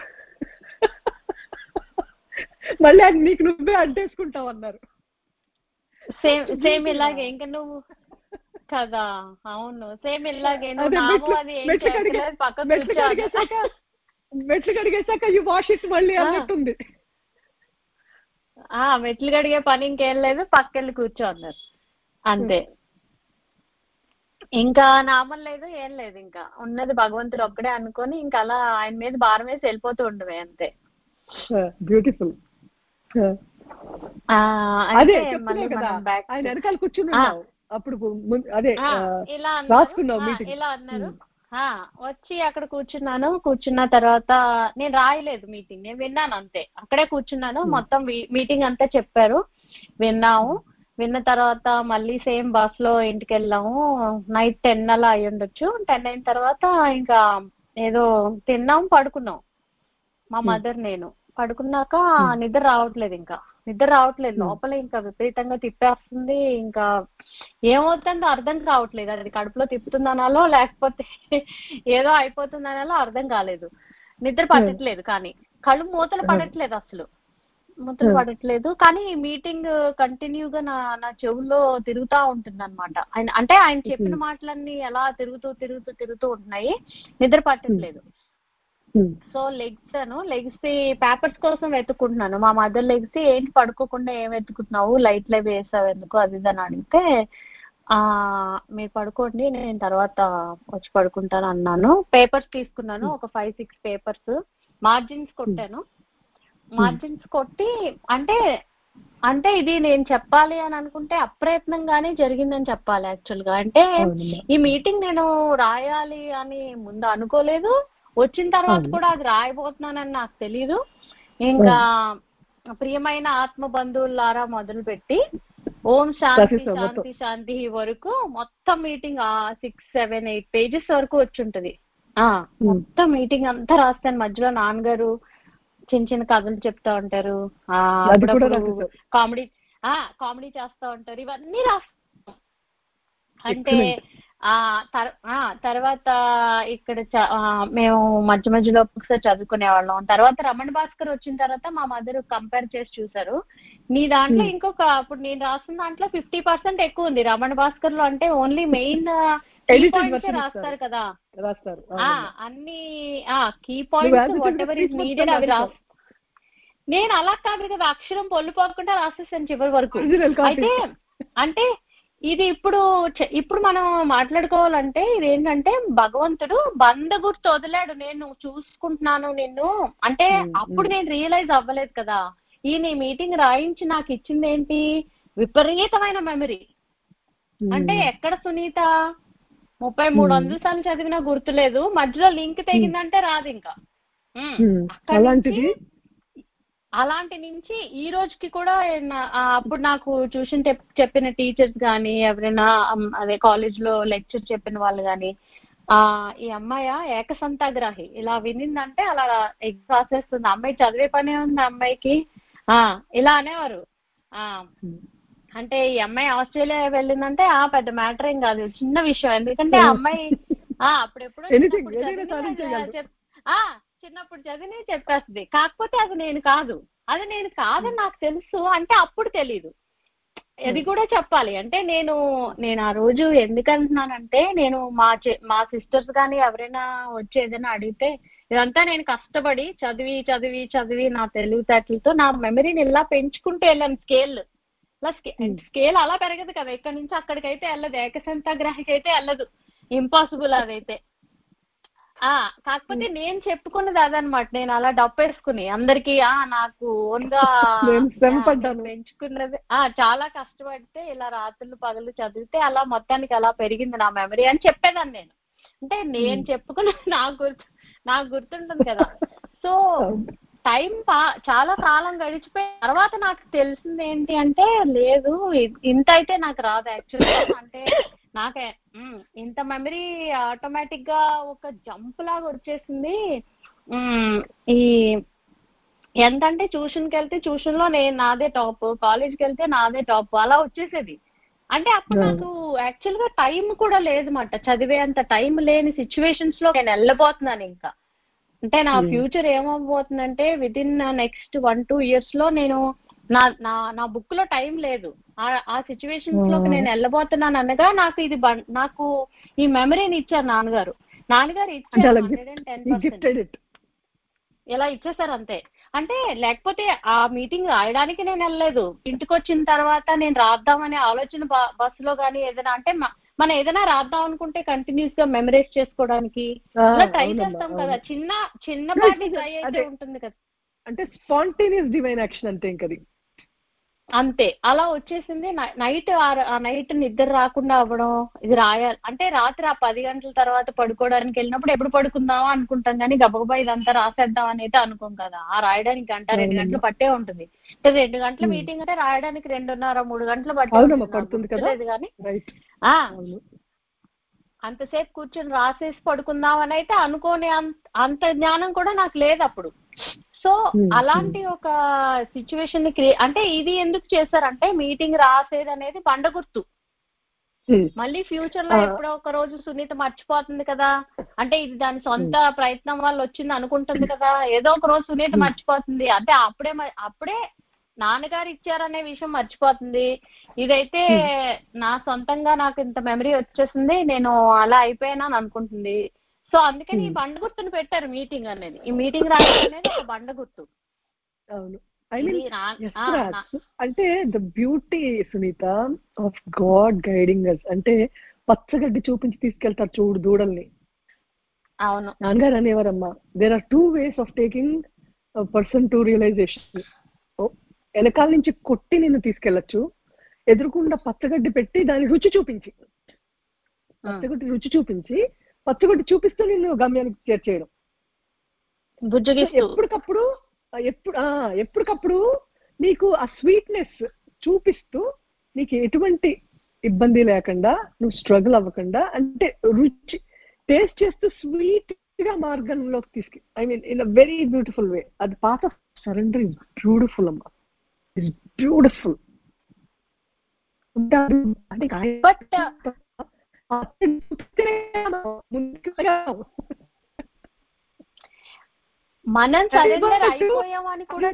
మళ్ళీ అది నీకు నువ్వే అడ్డేసుకుంటావు అన్నారు. సేమ్ సేమ్ ఇలాగే ఇంకా నువ్వు కదా. అవును, సేమ్ ఇలాగే మెట్లు కడిగేసాక యూ వాష్ ఇట్ మళ్ళీ అన్నట్టుంది. ఆ మెట్లు కడిగే పని ఇంకేం లేదు, పక్కెళ్ళి కూర్చో అన్నారు అంతే. ఇంకా నామం లేదు ఏం లేదు, ఇంకా ఉన్నది భగవంతుడు ఒక్కడే అనుకొని ఇంకా అలా ఆయన మీద భారం వేసి వెళ్ళిపోతూ ఉండవే అంతే. బ్యూటిఫుల్. అదే మళ్ళీ మనం బ్యాక్ ఆయన వెనకాల కూర్చున్నావు అప్పుడు అదే ఇలా అన్నారు ఇలా అన్నారు వచ్చి అక్కడ కూర్చున్నాను. కూర్చున్న తర్వాత నేను రాయలేదు మీటింగ్, నేను విన్నాను అంతే, అక్కడే కూర్చున్నాను. మొత్తం మీటింగ్ అంతా చెప్పారు, విన్నాము. విన్న తర్వాత మళ్ళీ సేమ్ బస్ లో ఇంటికి వెళ్ళాము. నైట్ టెన్ అలా అయి ఉండొచ్చు. టెన్ అయిన తర్వాత ఇంకా ఏదో తిన్నాం, పడుకున్నాం మా మదర్ నేను. పడుకున్నాక నిద్ర రావట్లేదు, ఇంకా నిద్ర రావట్లేదు లోపల, ఇంకా విపరీతంగా తిప్పేస్తుంది. ఇంకా ఏమవుతుందో అర్థం కావట్లేదు, అది కడుపులో తిప్పుతుందనాలో లేకపోతే ఏదో అయిపోతుందనాలో అర్థం కాలేదు. నిద్ర పట్టట్లేదు, కానీ కళ్ళు మూతలు పడట్లేదు, అసలు మూతలు పడట్లేదు. కానీ మీటింగ్ కంటిన్యూగా నా నా చెవుల్లో తిరుగుతూ ఉంటుంది అనమాట. ఆయన అంటే ఆయన చెప్పిన మాటలన్నీ ఎలా తిరుగుతూ తిరుగుతూ తిరుగుతూ ఉంటున్నాయి, నిద్ర పట్టట్లేదు. సో లెగ్సాను, లెగిసి పేపర్స్ కోసం వెతుక్కుంటున్నాను. మా మదర్ లెగిసి ఏంటి పడుకోకుండా ఏం వెతుకుతున్నావు, లైట్లు అవి వేసావు ఎందుకు అది ఇది అని అడిగితే ఆ మీరు పడుకోండి నేను తర్వాత వచ్చి పడుకుంటాను అన్నాను. పేపర్స్ తీసుకున్నాను, ఒక ఫైవ్ సిక్స్ పేపర్స్, మార్జిన్స్ కొట్టాను. మార్జిన్స్ కొట్టి అంటే అంటే ఇది నేను చెప్పాలి అని అనుకుంటే అప్రయత్నంగానే జరిగిందని చెప్పాలి యాక్చువల్ గా. అంటే ఈ మీటింగ్ నేను రాయాలి అని ముందు అనుకోలేదు, వచ్చిన తర్వాత కూడా అది రాయబోతున్నానని నాకు తెలీదు. ఇంకా ప్రియమైన ఆత్మ బంధువులారా మొదలు పెట్టి ఓం శాంతి శాంతి శాంతి వరకు మొత్తం మీటింగ్ ఆ సిక్స్ సెవెన్ ఎయిట్ పేజెస్ వరకు వచ్చి ఉంటది. ఆ మొత్తం మీటింగ్ అంతా రాస్తాను. మధ్యలో నాన్నగారు చిన్న చిన్న కథలు చెప్తా ఉంటారు, అప్పుడప్పుడు కామెడీ ఆ కామెడీ చేస్తా ఉంటారు, ఇవన్నీ రాస్తాం. అంటే ఆ తర్వాత ఇక్కడ మేము మధ్య మధ్యలో ఒకసారి చదువుకునే వాళ్ళం. తర్వాత రమణ భాస్కర్ వచ్చిన తర్వాత మా మదర్ కంపేర్ చేసి చూసారు, నీ దాంట్లో ఇంకొక అప్పుడు నేను రాసిన దాంట్లో ఫిఫ్టీ పర్సెంట్ ఎక్కువ ఉంది, రమణ భాస్కర్ లో అంటే ఓన్లీ మెయిన్ కీ పాయింట్స్ రాస్తారు కదా, అన్ని key points whatever is needed అవి రాస్తారు. నేను అలా కాదు కదా, అక్షరం పొల్లు పోకుండా రాసేసాను చివరి వరకు. అయితే అంటే ఇది ఇప్పుడు ఇప్పుడు మనం మాట్లాడుకోవాలంటే ఇది ఏంటంటే భగవంతుడు బంద గుర్తు వదిలాడు, నేను చూసుకుంటున్నాను నిన్ను అంటే అప్పుడు నేను రియలైజ్ అవ్వలేదు కదా. ఈయన ఈ మీటింగ్ రాయించి నాకు ఇచ్చింది ఏంటి, విపరీతమైన మెమరీ. అంటే ఎక్కడ సునీత ముప్పై మూడు వందల సార్లు చదివినా గుర్తులేదు, మధ్యలో లింక్ తెగిందంటే రాదు ఇంకా. అలాంటిది అలాంటి నుంచి ఈ రోజుకి కూడా అప్పుడు నాకు ట్యూషన్ చెప్పిన టీచర్స్ కానీ ఎవరైనా అదే కాలేజ్ లో లెక్చర్ చెప్పిన వాళ్ళు కానీ ఆ ఈ అమ్మాయి ఏకసంతాగ్రాహి ఇలా వినిందంటే అలా ఎగ్జామ్ రాసేస్తుంది, అమ్మాయి చదివే పనే ఉంది అమ్మాయికి ఆ ఇలా అనేవారు. ఆ అంటే ఈ అమ్మాయి ఆస్ట్రేలియా వెళ్ళిందంటే ఆ పెద్ద మ్యాటర్ ఏం కాదు, చిన్న విషయం. ఎందుకంటే ఆ అమ్మాయి ఆ అప్పుడెప్పుడు చిన్నప్పుడు చదివి చెప్పేస్తుంది. కాకపోతే అది నేను కాదు, అది నేను కాదని నాకు తెలుసు అంటే అప్పుడు తెలీదు. అది కూడా చెప్పాలి. అంటే నేను నేను ఆ రోజు ఎందుకంటున్నానంటే నేను మా మా సిస్టర్స్ కానీ ఎవరైనా వచ్చి ఏదైనా అడిగితే ఇదంతా నేను కష్టపడి చదివి చదివి చదివి నా తెలివితేటలతో నా మెమరీని ఇలా పెంచుకుంటూ వెళ్ళాను. స్కేల్ ఇలా స్కేల్ అలా పెరగదు కదా, ఇక్కడ నుంచి అక్కడికైతే వెళ్ళదు, ఏకసంతాగ్రాహికి అయితే వెళ్ళదు, ఇంపాసిబుల్ అదైతే. ఆ కాకపోతే నేను చెప్పుకున్నది అదనమాట, నేను అలా డప్పేసుకుని అందరికి ఆ నాకు ఓన్గా పెంచుకున్నది ఆ చాలా కష్టపడితే ఇలా రాత్రులు పగలు చదివితే అలా మొత్తానికి అలా పెరిగింది నా మెమరీ అని చెప్పేదాన్ని నేను. అంటే నేను చెప్పుకున్నది నాకు గుర్తు నాకు గుర్తుంటుంది కదా. సో టైం చాలా కాలం గడిచిపోయిన తర్వాత నాకు తెలిసింది ఏంటి అంటే లేదు ఇంత అయితే నాకు రాదు యాక్చువల్గా. అంటే నాకే ఇంత మెమరీ ఆటోమేటిక్ గా ఒక జంప్ లాగా వచ్చేసింది. ఈ ఎంతంటే ట్యూషన్కి వెళ్తే ట్యూషన్ లో నేను నాదే టాప్, కాలేజ్కి వెళ్తే నాదే టాప్ అలా వచ్చేసేది. అంటే అప్పుడు నాకు యాక్చువల్ గా టైం కూడా లేదన్నమాట, చదివే అంత టైం లేని సిచ్యువేషన్స్ లో నేను వెళ్ళబోతున్నాను. ఇంకా అంటే నా ఫ్యూచర్ ఏమవబోతుందంటే within next one two years లో నేను నా నా నా బుక్ లో టైం లేదు, ఆ సిచ్యువేషన్స్ లోకి నేను వెళ్ళబోతున్నాను అనగా నాకు ఇది నాకు ఈ మెమరీని ఇచ్చారు నాన్నగారు. నాన్నగారు ఇచ్చారు హండ్రెడ్ అండ్ టెన్ పర్సెంట్ ఇలా ఇచ్చేసారు అంతే. అంటే లేకపోతే ఆ మీటింగ్ రాయడానికి నేను వెళ్ళలేదు. ఇంటికి వచ్చిన తర్వాత నేను రాద్దామనే ఆలోచన బస్సులో కానీ ఏదైనా అంటే మనం ఏదైనా రాద్దాం అనుకుంటే కంటిన్యూస్ గా మెమరైజ్ చేసుకోవడానికి అలా ట్రై చేస్తాం కదా. చిన్న చిన్నపాటి ట్రై అయితే ఉంటుంది కదా. అంటే స్పాంటేనియస్ డివైన్ యాక్షన్ అంటే ఇంకది అంతే. అలా వచ్చేసింది. నైట్ ఆ నైట్ నిద్ర రాకుండా అవ్వడం, ఇది రాయాలి అంటే రాత్రి ఆ పది గంటల తర్వాత పడుకోవడానికి వెళ్ళినప్పుడు ఎప్పుడు పడుకుందామా అనుకుంటాం కానీ గబగబా ఇదంతా రాసేద్దాం అని అయితే అనుకోం కదా. ఆ రాయడానికి గంట రెండు గంటలు పట్టే ఉంటుంది. అంటే రెండు గంటల మీటింగ్ అంటే రాయడానికి రెండున్నర మూడు గంటలు పట్టే కానీ అంతసేపు కూర్చొని రాసేసి పడుకుందాం అని అయితే అనుకోని అంత జ్ఞానం కూడా నాకు లేదు అప్పుడు. సో అలాంటి ఒక సిచ్యువేషన్ ని క్రియేట్ అంటే ఇది ఎందుకు చేశారంటే మీటింగ్ రాసేది అనేది బండ గుర్తు. మళ్ళీ ఫ్యూచర్ లో ఎప్పుడో ఒక రోజు సునీత మర్చిపోతుంది కదా, అంటే ఇది దాని సొంత ప్రయత్నం వల్ల వచ్చింది అనుకుంటుంది కదా, ఏదో ఒక రోజు సునీత మర్చిపోతుంది. అంటే అప్పుడే అప్పుడే నాన్నగారు ఇచ్చారనే విషయం మర్చిపోతుంది. ఇదైతే నా సొంతంగా నాకు ఇంత మెమరీ వచ్చేసింది, నేను అలా అయిపోయాను అని అనుకుంటుంది. సో అందుకని ఈ బండ గుర్తుని పెట్టారు మీటింగ్ అనేది. ఈ మీటింగ్ రాయడం అనేది ఒక బండ గుర్తు. అవును. ఐ మీన్ అంటే the beauty Sunita of God guiding us. అంటే పచ్చగడ్డి చూపించి తీసుకెళ్తారు చూడు దూడల్ని. అవును. నాన్నగారు అనేవారమ్మా, there are two ways of taking person to realisation. వెనకాల నుంచి కొట్టి నిన్ను తీసుకెళ్లొచ్చు, ఎదురుకుండా పచ్చగడ్డి పెట్టి దాని రుచి చూపించి పచ్చగడ్డి రుచి చూపించి పచ్చగడ్డి చూపిస్తూ నిన్ను గమ్యానికి చేర్చేయడం. ఎప్పటికప్పుడు ఎప్పుడు ఎప్పటికప్పుడు నీకు ఆ స్వీట్నెస్ చూపిస్తూ నీకు ఎటువంటి ఇబ్బంది లేకుండా నువ్వు స్ట్రగుల్ అవ్వకుండా అంటే రుచి టేస్ట్ చేస్తూ స్వీట్ గా మార్గంలోకి తీసుకు I mean in a very beautiful way. అది part of surrender. Is beautiful అమ్మా, ఇస్ బ్యూటిఫుల్. బట్ మనం సరెండర్ అయిపోయామని కూడా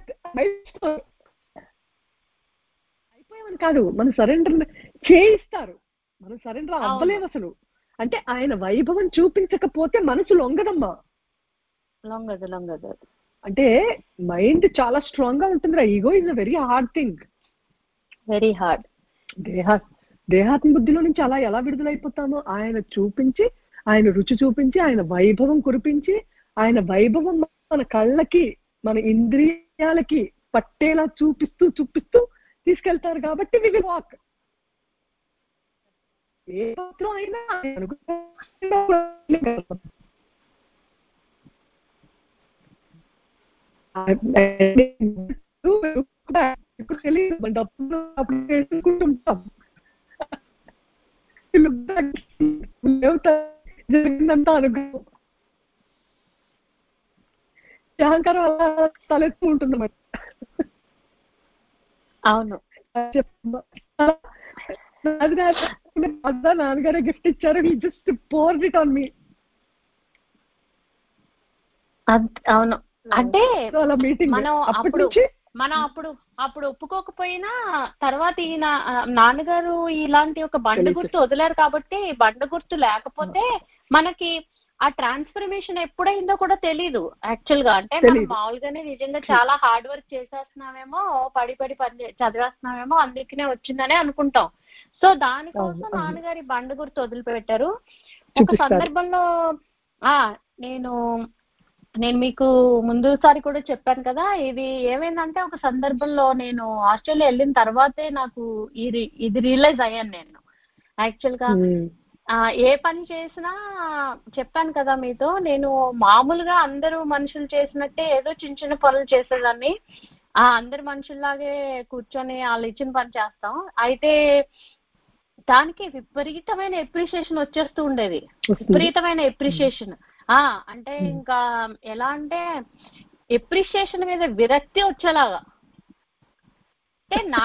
అయిపోయామని కాదు, మనం సరెండర్ చేయిస్తారు. మనం సరెండర్ అవ్వలేదు అసలు. అంటే ఆయన వైభవం చూపించకపోతే మనసు లొంగదమ్మా. లొంగదు లొంగదు అంటే మైండ్ చాలా స్ట్రాంగ్ గా ఉంటుంది. Ego is a very hard thing, very hard. దేహా దేహాత్మ బుద్ధిలో నుంచి అలా ఎలా విడుదలైపోతామో ఆయన చూపించి, ఆయన రుచి చూపించి, ఆయన వైభవం కురిపించి, ఆయన వైభవం మన కళ్ళకి మన ఇంద్రియాలకి పట్టేలా చూపిస్తూ చూపిస్తూ తీసుకెళ్తారు. కాబట్టి వి విల్ వాక్. ఏ పాత్ర అయినా ఇప్పుడు తెలియదు అప్పుడు వేసుకుంటుంటాం. జరిగిందంతా అనుభవం అహంకారం అలా తలెత్తు ఉంటుంది అన్నమాట. అవును. నాన్నగారే గిఫ్ట్ ఇచ్చారు, he just poured it on me. అవును. అంటే మనం అప్పుడు నుంచి మనం అప్పుడు అప్పుడు ఒప్పుకోకపోయినా తర్వాత ఈయన నాన్నగారు ఇలాంటి ఒక బండ గుర్తు వదిలారు కాబట్టి బండ గుర్తు లేకపోతే మనకి ఆ ట్రాన్స్ఫర్మేషన్ ఎప్పుడైందో కూడా తెలీదు యాక్చువల్ గా. అంటే మనం మామూలుగానే నిజంగా చాలా హార్డ్ వర్క్ చేసేస్తున్నామేమో, పడి పడి పని చదివేస్తున్నామేమో, అందుకనే వచ్చిందనే అనుకుంటాం. సో దానికోసం నాన్నగారి బండ గుర్తు వదిలిపెట్టారు. ఒక సందర్భంలో ఆ నేను నేను మీకు ముందుసారి కూడా చెప్పాను కదా, ఇది ఏమైందంటే ఒక సందర్భంలో నేను ఆస్ట్రేలియా వెళ్ళిన తర్వాతే నాకు ఇది ఇది రియలైజ్ అయ్యాను. నేను యాక్చువల్గా ఏ పని చేసినా చెప్పాను కదా మీతో, నేను మామూలుగా అందరూ మనుషులు చేసినట్టే ఏదో చిన్న చిన్న పనులు చేసేదాన్ని. ఆ అందరు మనుషుల్లాగే కూర్చొని వాళ్ళు ఇచ్చిన పని చేస్తాం. అయితే దానికి విపరీతమైన ఎప్రిషియేషన్ వచ్చేస్తూ ఉండేది, విపరీతమైన ఎప్రిషియేషన్. ఆ అంటే ఇంకా ఎలా అంటే ఎప్రిషియేషన్ మీద విరక్తి వచ్చేలాగా. అంటే నా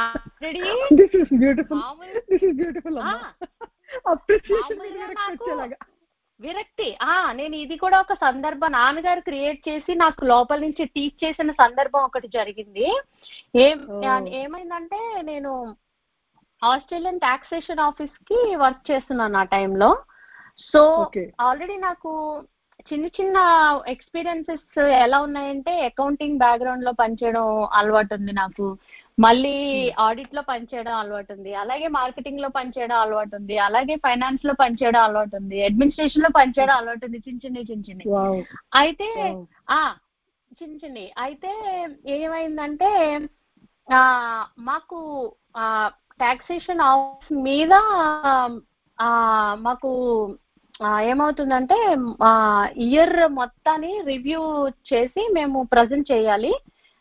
విరక్తి. ఆ నేను ఇది కూడా ఒక సందర్భం నాన్నగారు క్రియేట్ చేసి నాకు లోపల నుంచి టీచ్ చేసిన సందర్భం ఒకటి జరిగింది. ఏం ఏమైందంటే నేను ఆస్ట్రేలియన్ టాక్సేషన్ ఆఫీస్ కి వర్క్ చేస్తున్నాను ఆ టైంలో. సో ఆల్రెడీ నాకు చిన్న చిన్న ఎక్స్పీరియన్సెస్ ఎలా ఉన్నాయంటే అకౌంటింగ్ బ్యాక్గ్రౌండ్ లో పనిచేయడం అలవాటు ఉంది నాకు, మళ్ళీ ఆడిట్ లో పనిచేయడం అలవాటు ఉంది, అలాగే మార్కెటింగ్ లో పనిచేయడం అలవాటు ఉంది, అలాగే ఫైనాన్స్ లో పనిచేయడం అలవాటు ఉంది, అడ్మినిస్ట్రేషన్ లో పనిచేయడం అలవాటు ఉంది. చిన్న చిన్న చిన్న చిన్న అయితే ఆ చిన్న చిన్న అయితే ఏమైందంటే ఆ మాకు ఆ టాక్సేషన్ ఆఫీస్ మీద ఆ మాకు ఏమవుతుందంటే ఇయర్ మొత్తాన్ని రివ్యూ చేసి మేము ప్రజెంట్ చేయాలి.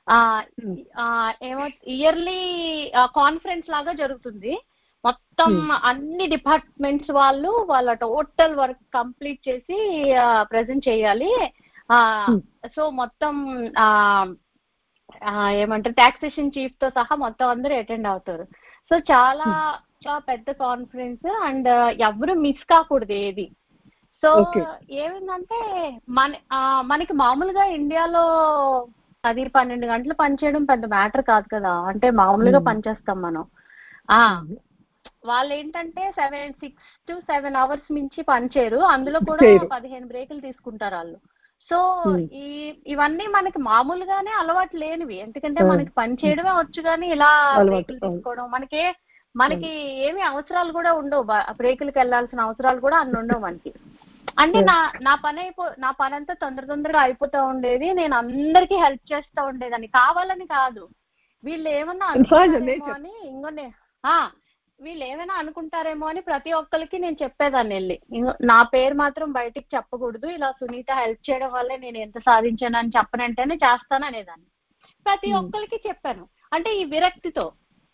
ఏమో ఇయర్లీ కాన్ఫరెన్స్ లాగా జరుగుతుంది. మొత్తం అన్ని డిపార్ట్మెంట్స్ వాళ్ళు వాళ్ళ టోటల్ వర్క్ కంప్లీట్ చేసి ప్రజెంట్ చేయాలి. సో మొత్తం ఏమంటారు టాక్సేషన్ చీఫ్ తో సహా మొత్తం అందరూ అటెండ్ అవుతారు. సో చాలా చాలా పెద్ద కాన్ఫరెన్స్ అండ్ ఎవరు మిస్ కాకూడదు ఏది. సో ఏమైందంటే మన మనకి మామూలుగా ఇండియాలో పది పన్నెండు గంటలు పనిచేయడం పెద్ద మ్యాటర్ కాదు కదా, అంటే మామూలుగా పనిచేస్తాం మనం. ఆ వాళ్ళు ఏంటంటే seven six to seven hours మించి పనిచేయరు, అందులో కూడా పదిహేను బ్రేకులు తీసుకుంటారు వాళ్ళు. సో ఈ ఇవన్నీ మనకి మామూలుగానే అలవాటు లేనివి, ఎందుకంటే మనకి పని చేయడమే వచ్చు కానీ ఇలా బ్రేకులు తీసుకోవడం మనకి మనకి ఏమి అవసరాలు కూడా ఉండవు, బ్రేకులకి వెళ్ళాల్సిన అవసరాలు కూడా అన్ని ఉండవు మనకి. అంటే నా నా పని అయిపో నా పని అంతా తొందర తొందరగా అయిపోతూ ఉండేది. నేను అందరికీ హెల్ప్ చేస్తూ ఉండేదాన్ని, కావాలని కాదు. వీళ్ళు ఏమన్నా అనుకుంటారేమో అని ఇంకొన్ని వీళ్ళు ఏమైనా అనుకుంటారేమో అని ప్రతి ఒక్కరికి నేను చెప్పేదాన్ని వెళ్ళి, నా పేరు మాత్రం బయటికి చెప్పకూడదు, ఇలా సునీత హెల్ప్ చేయడం వల్లే నేను ఎంత సాధించాను అని చెప్పనంటేనే చేస్తాను అనేదాన్ని. ప్రతి ఒక్కరికి చెప్పాను, అంటే ఈ విరక్తితో.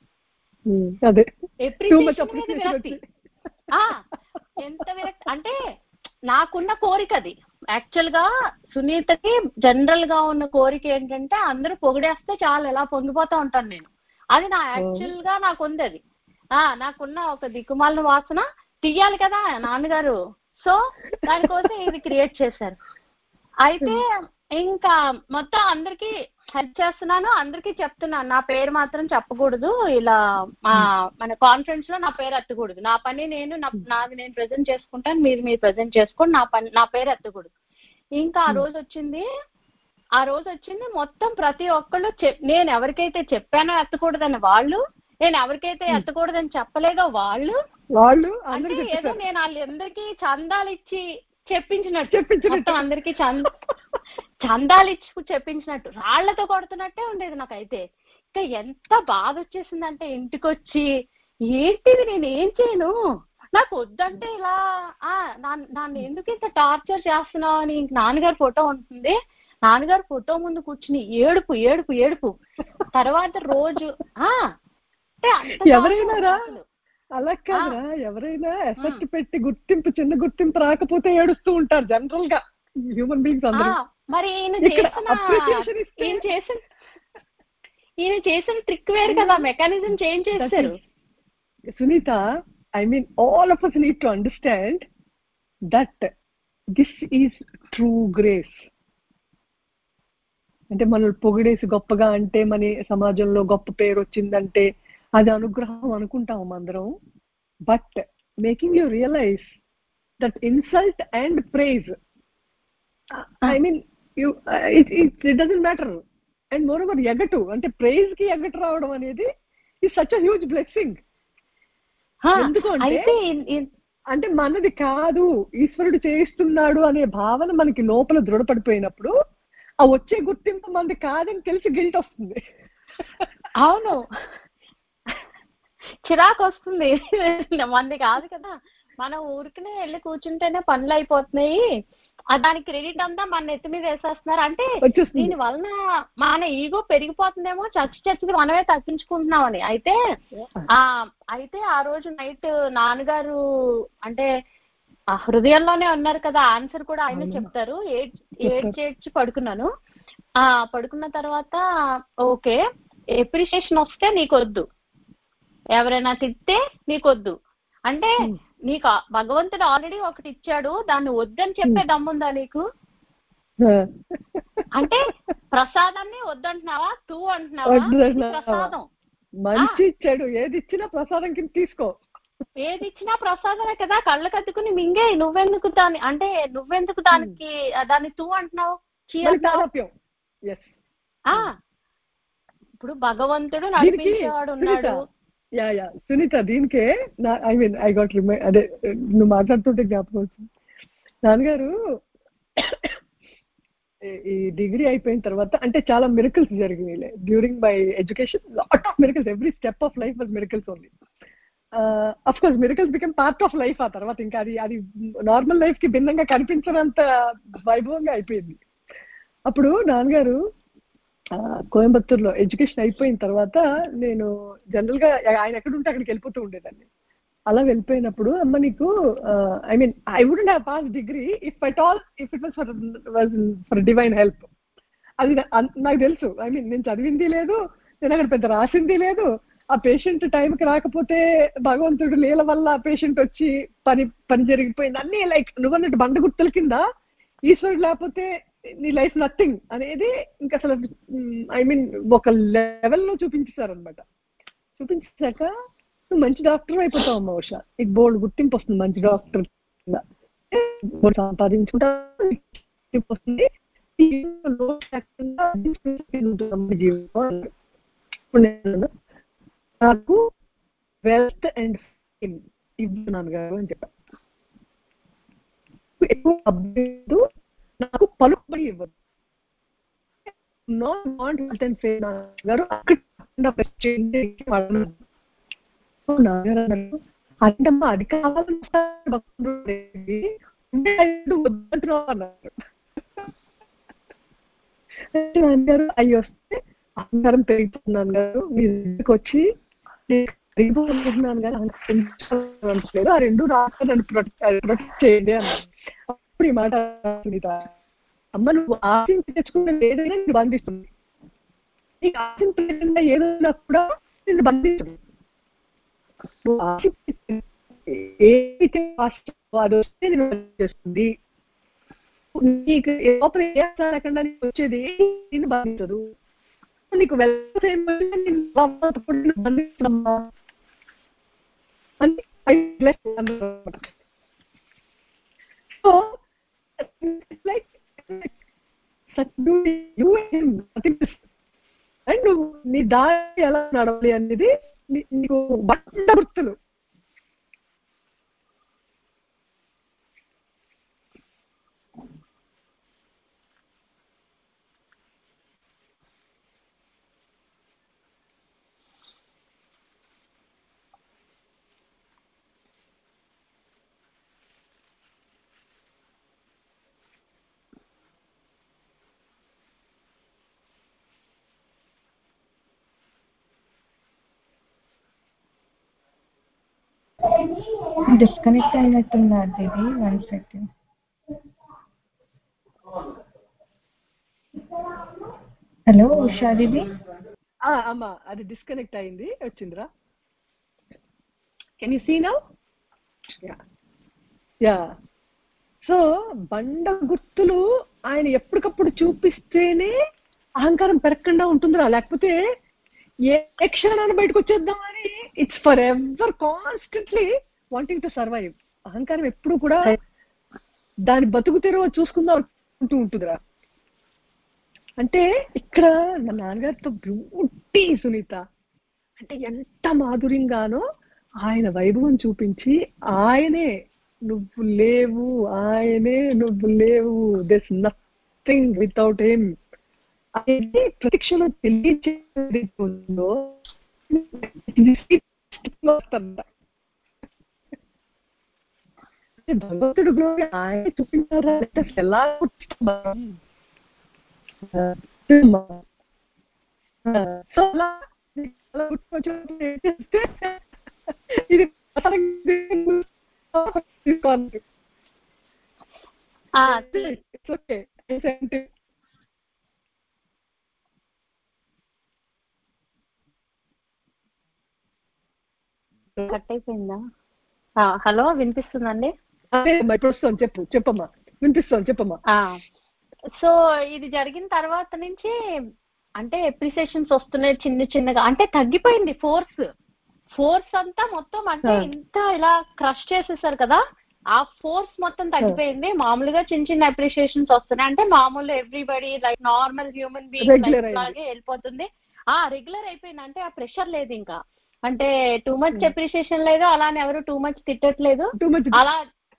ఎప్రిసియేషన్ మీద విరక్తి, ఎంత విరక్తి అంటే నాకున్న కోరిక అది. యాక్చువల్ గా సునీతకి జనరల్ గా ఉన్న కోరిక ఏంటంటే అందరూ పొగిడేస్తే చాలు ఎలా పొంగిపోతా ఉంటాను నేను. అది నా యాక్చువల్ గా నాకు ఉంది అది. ఆ నాకున్న ఒక దిక్కుమాలిన వాసన తీయాలి కదా నాన్నగారు. సో దానికోసం ఇది క్రియేట్ చేశారు. అయితే ఇంకా మొత్తం అందరికి హెల్ప్ చేస్తున్నాను, అందరికీ చెప్తున్నాను నా పేరు మాత్రం చెప్పకూడదు, ఇలా మన కాన్ఫరెన్స్ లో నా పేరు ఎత్తకూడదు, నా పని నేను నాది నేను ప్రజెంట్ చేసుకుంటాను, మీరు మీరు ప్రజెంట్ చేసుకోండి, నా పని నా పేరు ఎత్తకూడదు. ఇంకా ఆ రోజు వచ్చింది ఆ రోజు వచ్చింది మొత్తం ప్రతి ఒక్కళ్ళు నేను ఎవరికైతే చెప్పానో ఎత్తకూడదని వాళ్ళు, నేను ఎవరికైతే ఎత్తకూడదని చెప్పలేదో వాళ్ళు వాళ్ళు అంటే ఏదో నేను వాళ్ళందరికీ చందాలు ఇచ్చి చెప్పించినట్టు, మొత్తం అందరికీ చంద చందాలు ఇచ్చి చెప్పించినట్టు రాళ్లతో కొడుతున్నట్టే ఉండేది నాకైతే. ఇంకా ఎంత బాధ వచ్చేసిందంటే ఇంటికి వచ్చి ఏంటిది నేను ఏం చేయను, నాకు వద్దంటే ఇలా నన్ను ఎందుకు ఇంత టార్చర్ చేస్తున్నావు అని నాన్నగారు ఫోటో ఉంటుంది, నాన్నగారు ఫోటో ముందు కూర్చుని ఏడుపు ఏడుపు ఏడుపు. తర్వాత రోజు ఎవరైనా అలా కాదురా, ఎవరైనా ఎఫెక్ట్ పెట్టి గుర్తింపు చిన్న గుర్తింపు రాకపోతే ఏడుస్తూ ఉంటారు జనరల్ గా హ్యూమన్ బీయింగ్స్ అందరూ. మరి ఈయన చేసిన ఈయన చేసిన ఈయన చేసిన ట్రిక్ వేరు కదా, మెకానిజం చేంజ్ చేస్తారు. Sunita, I mean all of us need to understand that this is true grace. అంటే మనల్ని పొగిడేసి గొప్పగా అంటే మన సమాజంలో గొప్ప పేరు వచ్చిందంటే అది అనుగ్రహం అనుకుంటాం అందరం. But making you realise that insult and praise, I mean you it it doesn't matter. And moreover ఎగటు అంటే ప్రైజ్ కి ఎగటు రావడం అనేది is such a huge blessing. ఎందుకంటే అంటే మనది కాదు, ఈశ్వరుడు చేయిస్తున్నాడు అనే భావన మనకి లోపల దృఢపడిపోయినప్పుడు ఆ వచ్చే గుర్తింపు మనది కాదని తెలిసి గిల్ట్ వస్తుంది. అవును, చిరాకు వస్తుంది, మంది కాదు కదా. మనం ఊరికనే వెళ్ళి కూర్చుంటేనే పనులు అయిపోతున్నాయి, దాని క్రెడిట్ అంతా మన నెత్తి మీద వేసేస్తున్నారు. అంటే దీని వలన మన ఈగో పెరిగిపోతుందేమో, చచ్చి చచ్చికి మనమే తగ్గించుకుంటున్నామని. అయితే ఆ అయితే ఆ రోజు నైట్ నాన్నగారు అంటే ఆ హృదయంలోనే ఉన్నారు కదా, ఆన్సర్ కూడా ఆయన చెప్తారు. ఏడ్ ఏడ్చి ఏడ్చి పడుకున్నాను. ఆ పడుకున్న తర్వాత ఓకే ఎప్రిషియేషన్ వస్తే నీకొద్దు, ఎవరైనా తిట్టే నీకొద్దు, అంటే నీకు భగవంతుడు ఆల్రెడీ ఒకటి ఇచ్చాడు, దాన్ని వద్దని చెప్పే దమ్ముందా నీకు? అంటే ప్రసాదాన్ని వద్దంటున్నావా, తూ అంటున్నావా? ప్రసాదం మంచి ఇచ్చాడు, ఏది ఇచ్చినా ప్రసాదం కింద తీసుకో. ఏది ఇచ్చినా ప్రసాదమే కదా, కళ్ళు కత్తుకుని మింగే, నువ్వెందుకు దాని అంటే నువ్వెందుకు దానికి దాన్ని తూ అంటున్నావు, చీ అంటున్నావు. ఆ ఇప్పుడు భగవంతుడు నడిపించేవాడు ఉన్నాడు. యా యా సునీత, దీనికే I mean I got remind అదే నువ్వు మాట్లాడుతుంటే జ్ఞాపకం వచ్చింది. నాన్నగారు ఈ డిగ్రీ అయిపోయిన తర్వాత అంటే చాలా మిరకల్స్ జరిగినాయి during my education. Lot of miracles, every step of life was miracles only. Of course miracles become part of life. ఆ తర్వాత ఇంకా అది అది నార్మల్ లైఫ్ కి భిన్నంగా కనిపించినంత వైభవంగా అయిపోయింది. అప్పుడు నాన్నగారు కోయంబత్తూరులో ఎడ్యుకేషన్ అయిపోయిన తర్వాత నేను జనరల్ గా ఆయన ఎక్కడుంటే అక్కడికి వెళ్ళిపోతూ ఉండేదాన్ని. అలా వెళ్ళిపోయినప్పుడు అమ్మ నీకు I mean I wouldn't have pass degree if at all if it was for was for divine help. అది నాకు తెలుసు. ఐ మీన్ నేను చదివింది లేదు, నేను అక్కడ పెద్ద రాసింది లేదు. ఆ పేషెంట్ టైంకి రాకపోతే భగవంతుడు లీల వల్ల ఆ పేషెంట్ వచ్చి పని పని జరిగిపోయింది. అన్నీ లైక్ నువ్వన్నట్టు బండ గుర్తుల కింద ఈశ్వరుడు లేకపోతే నీ లైఫ్ నథింగ్ అనేది ఇంకా అసలు ఐ మీన్ ఒక లెవెల్లో చూపించేశారనమాట. చూపించాక నువ్వు మంచి డాక్టర్ అయిపోతావు అమ్మ ఉషా, నీకు బోల్డ్ గుర్తింపు వస్తుంది, మంచి డాక్టర్ సంపాదించుకుంటా వస్తుంది, నాకు వెల్త్ అండ్ ఫేమ్ ఇవ్వను గారు అని చెప్పాను. ఎక్కువ అబ్బాయి నాకు పలుకుబడి ఇవ్వదు. Not want wealth and fame గారు అక్కడ అంటమ్మా అది కావాలని అన్నారు. నాన్నగారు అయ్యి వస్తే అహంకారం పెరుగుతున్నాను గారు, మీ దగ్గరికి వచ్చి అనుకుంటున్నాను కానీ అహంకారం ఆ రెండు రాక నన్ను ప్రొటెక్ట్ ప్రొటెక్ట్ చేయండి అన్నారు. అప్పుడు ఈ మాట సునీత, అమ్మ నువ్వు ఆశించి తెచ్చుకున్న ఏదైనా నేను బంధిస్తుంది, నీకు ఆశించలేకుండా ఏదైనా కూడా నేను బంధించదు. నువ్వు ఆశించి ఏదైతే అది వస్తే నేను చేస్తుంది, నీకు లోపల ఏ లేకుండా నీకు వచ్చేది నేను బంధించదు. నీకు బంధించడమ్మా సో లైక్ అండ్ నువ్వు నీ దారి ఎలా నడవాలి అనేది నీకు బండ గుర్తులు. డిస్కనెక్ట్ అయినట్టున్నా didi, one second. Hello Usha didi. అమ్మా అది డిస్కనెక్ట్ అయింది, వచ్చిందిరా. Can you see now? Yeah. So బండ గుర్తులు ఆయన ఎప్పటికప్పుడు చూపిస్తేనే అహంకారం పెరగకుండా ఉంటుందిరా, లేకపోతే ఏ క్షణాన్ని బయటకు వచ్చేద్దామని it's forever constantly wanting to survive. అహంకారం ఎప్పుడు కూడా దాని బతుకు తెరువు చూసుకుందాం అంటూ ఉంటుందిరా. అంటే ఇక్కడ మా నాన్నగారితో బ్యూటీ సునీత అంటే ఎంత మాధుర్యంగానో ఆయన వైభవం చూపించి ఆయనే నువ్వు లేవు, ఆయనే నువ్వు లేవు, దిస్ నథింగ్ వితౌట్ హిమ్ అనేది ప్రతిక్షణం తెలియచేస్తుందో భగవంతుడు ఆయన చూపించారా ఎలా ఇది ఓకే. కట్ అయిపోయిందా? హలో వినిపిస్తుందండి? చెప్పు చెప్పమ్మా, వినిపిస్తుంది చెప్పమ్మా. సో ఇది జరిగిన తర్వాత నుంచి అంటే ఎప్రిసియేషన్స్ వస్తున్నాయి చిన్న చిన్నగా, అంటే తగ్గిపోయింది ఫోర్స్. ఫోర్స్ అంతా మొత్తం అంటే ఇంత ఇలా క్రష్ చేసేసారు కదా, ఆ ఫోర్స్ మొత్తం తగ్గిపోయింది. మామూలుగా చిన్న చిన్న అప్రిషియేషన్స్ వస్తున్నాయి, అంటే మామూలు everybody like normal human being లాగే వెళ్ళిపోతుంది. ఆ రెగ్యులర్ అయిపోయింది, అంటే ఆ ప్రెషర్ లేదు ఇంకా, అంటే టూ మచ్ అప్రిషియేషన్ లేదు, అలానే ఎవరు టూ మచ్ తిట్టట్లేదు, అలా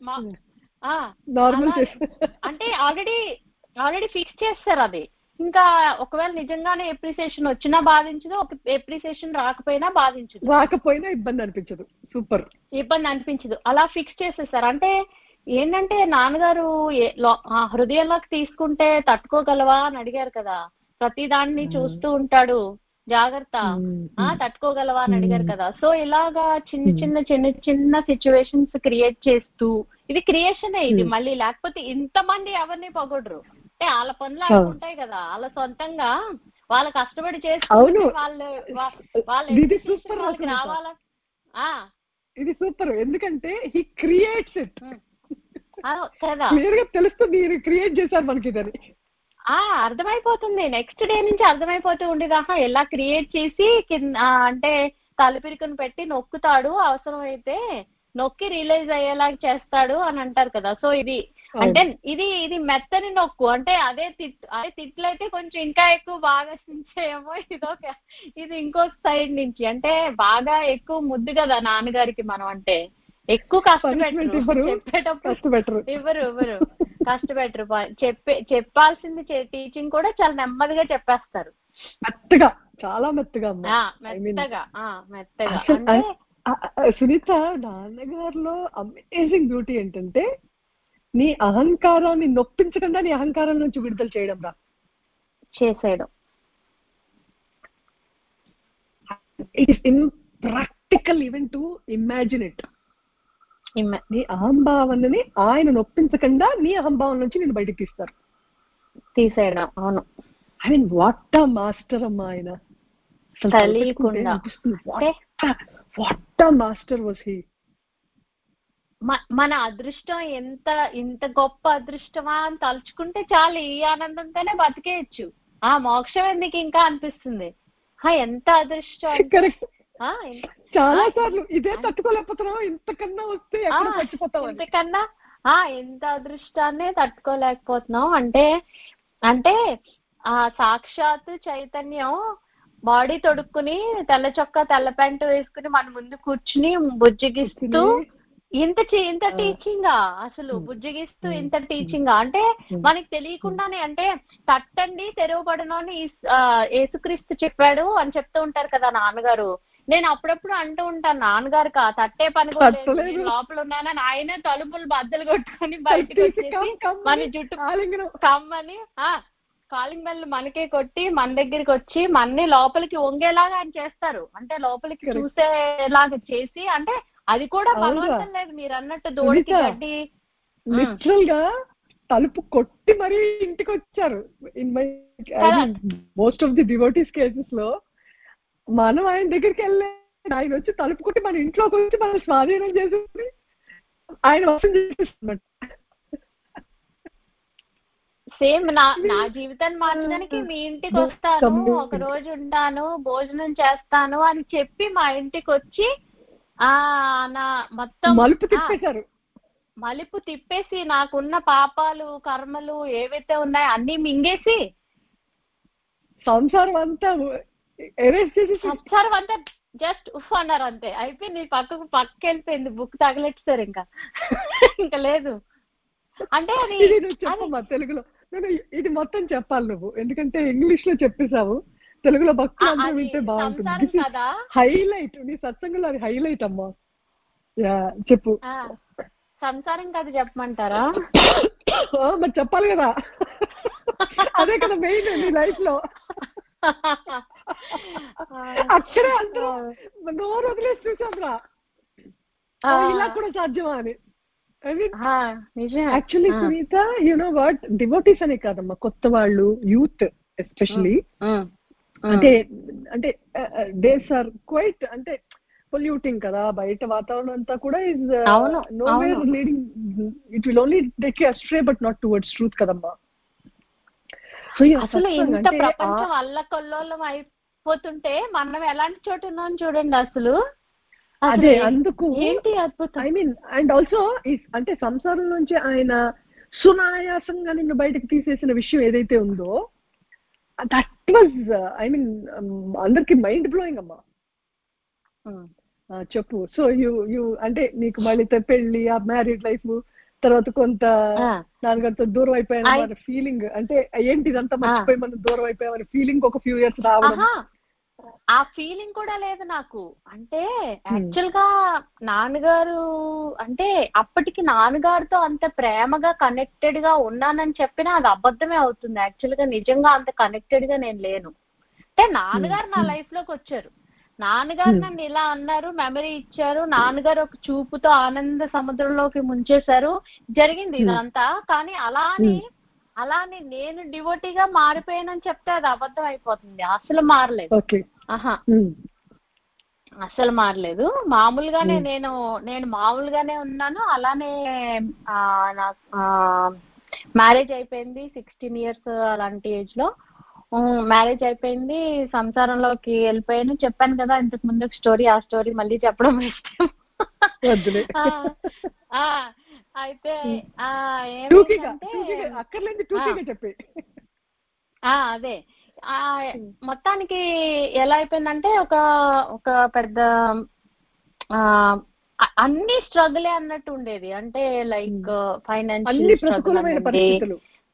అంటే ఆల్రెడీ ఆల్రెడీ ఫిక్స్ చేస్తారు అది. ఇంకా ఒకవేళ నిజంగానే ఎప్రిసియేషన్ వచ్చినా బాధించదు, ఒక ఎప్రిసియేషన్ రాకపోయినా బాధించదు, రాకపోయినా ఇబ్బంది అనిపించదు, సూపర్ ఇబ్బంది అనిపించదు, అలా ఫిక్స్ చేసేసారు. అంటే ఏంటంటే నాన్నగారు హృదయంలోకి తీసుకుంటే తట్టుకోగలవా అని అడిగారు కదా, ప్రతి దాన్ని చూస్తూ ఉంటాడు, జాగ్రత్త ఆ తట్టుకోగలవా అని అడిగారు కదా. సో ఇలాగా చిన్న చిన్న చిన్న చిన్న సిచ్యువేషన్స్ క్రియేట్ చేస్తూ, ఇది క్రియేషనే ఇది మళ్ళీ, లేకపోతే ఇంతమంది ఎవరిని పొగడరు, అంటే వాళ్ళ పనులు అనుకుంటాయి కదా, వాళ్ళ సొంతంగా వాళ్ళు కష్టపడి చేసుకుంటే వాళ్ళు వాళ్ళకి రావాలా. ఇది సూపర్, ఎందుకంటే హి క్రియేట్స్ ఇట్ కదా, క్లియర్ గా తెలుస్తుంది క్రియేట్ చేశారు మనకి ఇదని. ఆ అర్థమైపోతుంది, నెక్స్ట్ డే నుంచి అర్థమైపోతూ ఉండేదాకా ఎలా క్రియేట్ చేసి కింద అంటే తలపిరికను పెట్టి నొక్కుతాడు, అవసరం అయితే నొక్కి రిలీజ్ అయ్యేలాగా చేస్తాడు అని అంటారు కదా. సో ఇది అంటే ఇది ఇది మెత్తని నొక్కు, అంటే అదే తిట్ అదే తిట్లయితే కొంచెం ఇంకా ఎక్కువ బాగా సించేమో, ఇదొక ఇది ఇంకో సైడ్ నుంచి, అంటే బాగా ఎక్కువ ముద్దు కదా నాన్నగారికి మనం, అంటే ఎక్కువ కష్టపెట్టరు, చెప్పేటప్పుడు ఇవ్వరు ఇవ్వరు కష్టపెట్టరు, చెప్పే చెప్పాల్సింది టీచింగ్ కూడా చాలా నెమ్మదిగా చెప్పేస్తారు, మెత్తగా, చాలా మెత్తగా మెత్తగా మెత్తగా. సునీత, నాన్నగారిలో అమేజింగ్ బ్యూటీ ఏంటంటే నీ అహంకారాన్ని నొప్పించకుండా నీ అహంకారం నుంచి విడుదల చేయడం రా చేసేయడం. It is impractical even to imagine it. నీ అహంభావనని ఆయన నొప్పించకుండా నీ అహంభావం నుంచి నేను బయటకు తీస్తారు, తీసేయడం. అవును, I mean what a master అమ్మా ఆయన, what a master was he. మన అదృష్టం ఎంత ఇంత గొప్ప అదృష్టమా అని తలుచుకుంటే చాలు, ఈ ఆనందంతోనే బతికేయచ్చు, ఆ మోక్షం ఎందుకు ఇంకా అనిపిస్తుంది, ఎంత అదృష్టం. చాలా సార్లు ఇదే తట్టుకోలేకపోతున్నావు, ఇంతకన్నా వస్తే చచ్చిపోతావు, ఇంతకన్నా ఆ ఎంత అదృష్టాన్ని తట్టుకోలేకపోతున్నాం. అంటే అంటే ఆ సాక్షాత్ చైతన్యం బాడీ తొడుక్కుని తెల్ల చొక్కా తెల్ల ప్యాంటు వేసుకుని మన ముందు కూర్చుని బుజ్జగిస్తూ ఇంత ఇంత టీచింగా, అసలు బుజ్జగిస్తూ ఇంత టీచింగా, అంటే మనకి తెలియకుండానే, అంటే తట్టండి తెరవబడను అని యేసుక్రీస్తు చెప్పాడు అని చెప్తూ ఉంటారు కదా నాన్నగారు. నేను అప్పుడప్పుడు అంటూ ఉంటాను, నాన్నగారు కా తట్టే పని కూడా లేదు, నేను లోపల ఉన్నానని ఆయనే తలుపులు బద్దలు కొట్టుకొని బయటకు వచ్చేసి మన జుట్టు కమ్మని ఆ కాలింగ్ బెల్ మనకే కొట్టి మన దగ్గరికి వచ్చి మన్ని లోపలికి వంగేలాగా ఆయన చేస్తారు, అంటే లోపలికి చూసేలాగా చేసి, అంటే అది కూడా బలవంతం లేదు, మీరు అన్నట్టు దోడికి గడ్డి లిటరల్ గా తలుపు కొట్టి మరీ ఇంటికి వచ్చారు. In my most of the devotees cases లో మనం ఆయన దగ్గరికి వెళ్ళే, ఆయన వచ్చి తలుపు కొట్టి మన ఇంట్లోకి వచ్చి మన స్వాధీనం చేసి ఆయన వసం చేసేస్తున్నట్టు. సేమ్ నా నా జీవితాన్ని మార్చడానికి మీ ఇంటికి వస్తాను, ఒక రోజు ఉంటాను, భోజనం చేస్తాను అని చెప్పి మా ఇంటికి వచ్చి ఆ నా మొత్తం మలుపు తిప్పేశారు, మలుపు తిప్పేసి నాకున్న పాపాలు కర్మలు ఏవైతే ఉన్నాయో అన్ని మింగేసి సంసారం అంతా సంసారం అంతా జస్ట్ ఉఫ్ అన్నారు అంతే, అయిపోయింది, పక్కకు పక్కకి వెళ్ళిపోయింది, బుక్ తగలెట్టారు, ఇంకా ఇంకా లేదు. అంటే అది చెప్పమ్మా తెలుగులో, ఇది మొత్తం చెప్పాలి నువ్వు, ఎందుకంటే ఇంగ్లీష్ లో చెప్పేశావు, తెలుగులో భక్తులు అందరూ వింటే బాగుంటుంది. హైలైట్, నీ సత్సంగంలో అది హైలైట్ అమ్మా, చెప్పు. సంసారం కదా చెప్పమంటారా? మరి చెప్పాలి కదా, అదే కదా మెయిన్ నీ లైఫ్ లో. అక్కడే అందరూ నోరు వదిలేసి చూసాంరా, ఇలా కూడా సాధ్యమా అని. Actually Sunita, you know what, devotees అనే కాదమ్మా, కొత్త వాళ్ళు, యూత్ ఎస్పెషలీ, అంటే అంటే డేస్ ఆర్ క్వైట్, అంటే పొల్యూటింగ్ కదా, బయట వాతావరణం అంతా కూడా is nowhere leading, it will only take you astray but not towards truth కదమ్మా. అసలు ఇంత ప్రపంచం అల్లకల్లోలం అయిపోతుంటే మనం ఎలాంటి చోటు ఉన్నాం చూడండి. అసలు అదే అందుకు ఏంటి అద్భుతం. ఐ మీన్ అండ్ ఆల్సో అంటే సంసారం నుంచి ఆయన సునాయాసంగా నిన్ను బయటకు తీసేసిన విషయం ఏదైతే ఉందో దట్ వాజ్ ఐ మీన్ అందరికి మైండ్ బ్లోయింగ్ అమ్మా. చెప్పు. సో యూ యూ అంటే నీకు మళ్ళీ పెళ్ళి ఆ మ్యారీడ్ లైఫ్ తర్వాత కొంత నాన్నగారితో దూరం అయిపోయాను ఫీలింగ్, అంటే ఏంటి ఇదంతా మర్చిపోయి మనం దూరం అయిపోయామని ఫీలింగ్ ఒక ఫ్యూ ఇయర్స్ రావడం. ఆ ఫీలింగ్ కూడా లేదు నాకు. అంటే యాక్చువల్ గా నాన్నగారు అంటే అప్పటికి నాన్నగారితో అంత ప్రేమగా కనెక్టెడ్ గా ఉన్నానని చెప్పినా అది అబద్ధమే అవుతుంది. యాక్చువల్ గా నిజంగా అంత కనెక్టెడ్ గా నేను లేను. అంటే నాన్నగారు నా లైఫ్ లోకి వచ్చారు, నాన్నగారు నన్ను ఇలా అన్నారు, మెమరీ ఇచ్చారు, నాన్నగారు ఒక చూపుతో ఆనంద సముద్రంలోకి ముంచేశారు, జరిగింది ఇదంతా. కానీ అలా అని అలానే నేను డివోటీగా మారిపోయానని చెప్తే అది అబద్ధం అయిపోతుంది. అసలు మారలేదు. ఆహా అసలు మారలేదు. మామూలుగానే నేను నేను మామూలుగానే ఉన్నాను. అలానే నాకు మ్యారేజ్ అయిపోయింది సిక్స్టీన్ ఇయర్స్ అలాంటి ఏజ్ లో మ్యారేజ్ అయిపోయింది, సంసారంలోకి వెళ్ళిపోయాను. చెప్పాను కదా ఇంతకు ముందు స్టోరీ, ఆ స్టోరీ మళ్ళీ చెప్పడం ఇష్టం. అయితే అదే మొత్తానికి ఎలా అయిపోయిందంటే ఒక ఒక పెద్ద అన్ని స్ట్రగులే అన్నట్టు ఉండేది. అంటే లైక్ ఫైనాన్షియల్ స్ట్రగుల్ ఉండేది,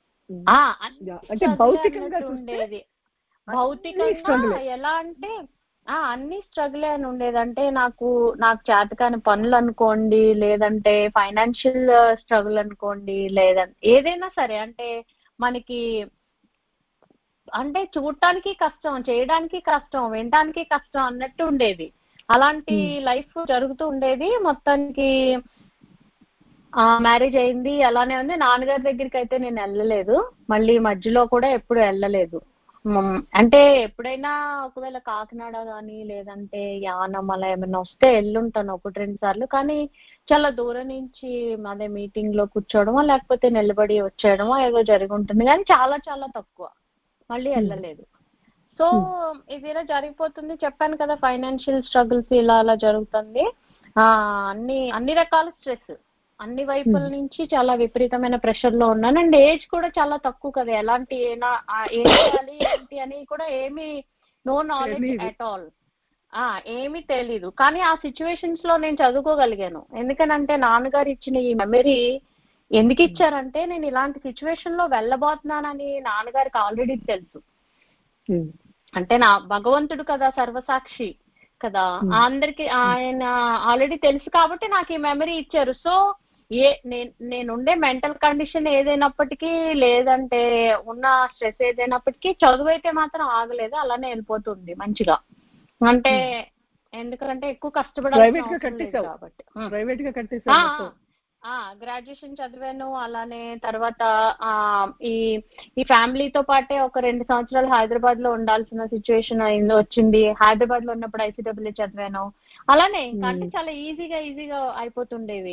ఉండేది భౌతికంగా ఎలా అంటే అన్ని స్ట్రగుల్ అని ఉండేది. అంటే నాకు నాకు చేతకాని పనులు అనుకోండి, లేదంటే ఫైనాన్షియల్ స్ట్రగుల్ అనుకోండి, లేదంటే ఏదైనా సరే అంటే మనకి అంటే చూడటానికి కష్టం, చేయడానికి కష్టం, వినడానికి కష్టం అన్నట్టు ఉండేది. అలాంటి లైఫ్ జరుగుతూ ఉండేది. మొత్తానికి మ్యారేజ్ అయింది, అలానే ఉంది. నాన్నగారి దగ్గరికి అయితే నేను వెళ్ళలేదు, మళ్ళీ మధ్యలో కూడా ఎప్పుడు వెళ్ళలేదు. అంటే ఎప్పుడైనా ఒకవేళ కాకినాడ కానీ లేదంటే యానం అలా ఏమైనా వస్తే వెళ్ళుంటాను ఒకటి రెండు సార్లు. కానీ చాలా దూరం నుంచి అదే మీటింగ్ లో కూర్చోవడమో లేకపోతే నిలబడి వచ్చేయడమో ఏదో జరిగి ఉంటుంది, కానీ చాలా చాలా తక్కువ, మళ్ళీ వెళ్ళలేదు. సో ఇది ఇలా జరిగిపోతుంది. చెప్పాను కదా ఫైనాన్షియల్ స్ట్రగుల్స్ ఇలా అలా జరుగుతుంది. ఆ అన్ని అన్ని రకాల స్ట్రెస్ అన్ని వైపుల నుంచి చాలా విపరీతమైన ప్రెషర్ లో ఉన్నాను. అండ్ ఏజ్ కూడా చాలా తక్కువ కదా, ఎలాంటి ఏం చేయాలి ఏంటి అని కూడా ఏమీ నో నాలెడ్జ్ అట్ ఆల్, ఏమీ తెలీదు. కానీ ఆ సిచ్యువేషన్స్ లో నేను చదువుకోగలిగాను. ఎందుకనంటే నాన్నగారు ఇచ్చిన ఈ మెమరీ ఎందుకు ఇచ్చారంటే నేను ఇలాంటి సిచ్యువేషన్ లో వెళ్ళబోతున్నానని నాన్నగారికి ఆల్రెడీ తెలుసు. అంటే నా భగవంతుడు కదా, సర్వసాక్షి కదా, అందరికి ఆయన ఆల్రెడీ తెలుసు కాబట్టి నాకు ఈ మెమరీ ఇచ్చారు. సో ఏ నేనుండే మెంటల్ కండిషన్ ఏదైనప్పటికీ లేదంటే ఉన్న స్ట్రెస్ ఏదైనప్పటికీ చదువు అయితే మాత్రం ఆగలేదు, అలానే వెళ్ళిపోతుంది మంచిగా. అంటే ఎందుకంటే ఎక్కువ కష్టపడాలి కాబట్టి. గ్రాడ్యుయేషన్ చదివాను, అలానే తర్వాత ఈ ఈ ఫ్యామిలీతో పాటే ఒక రెండు సంవత్సరాలు హైదరాబాద్ లో ఉండాల్సిన సిచ్యువేషన్ అయింది వచ్చింది. హైదరాబాద్ లో ఉన్నప్పుడు ఐసీడబ్ల్యూ చదివాను. అలానే అంటే చాలా ఈజీగా ఈజీగా అయిపోతుండేవి,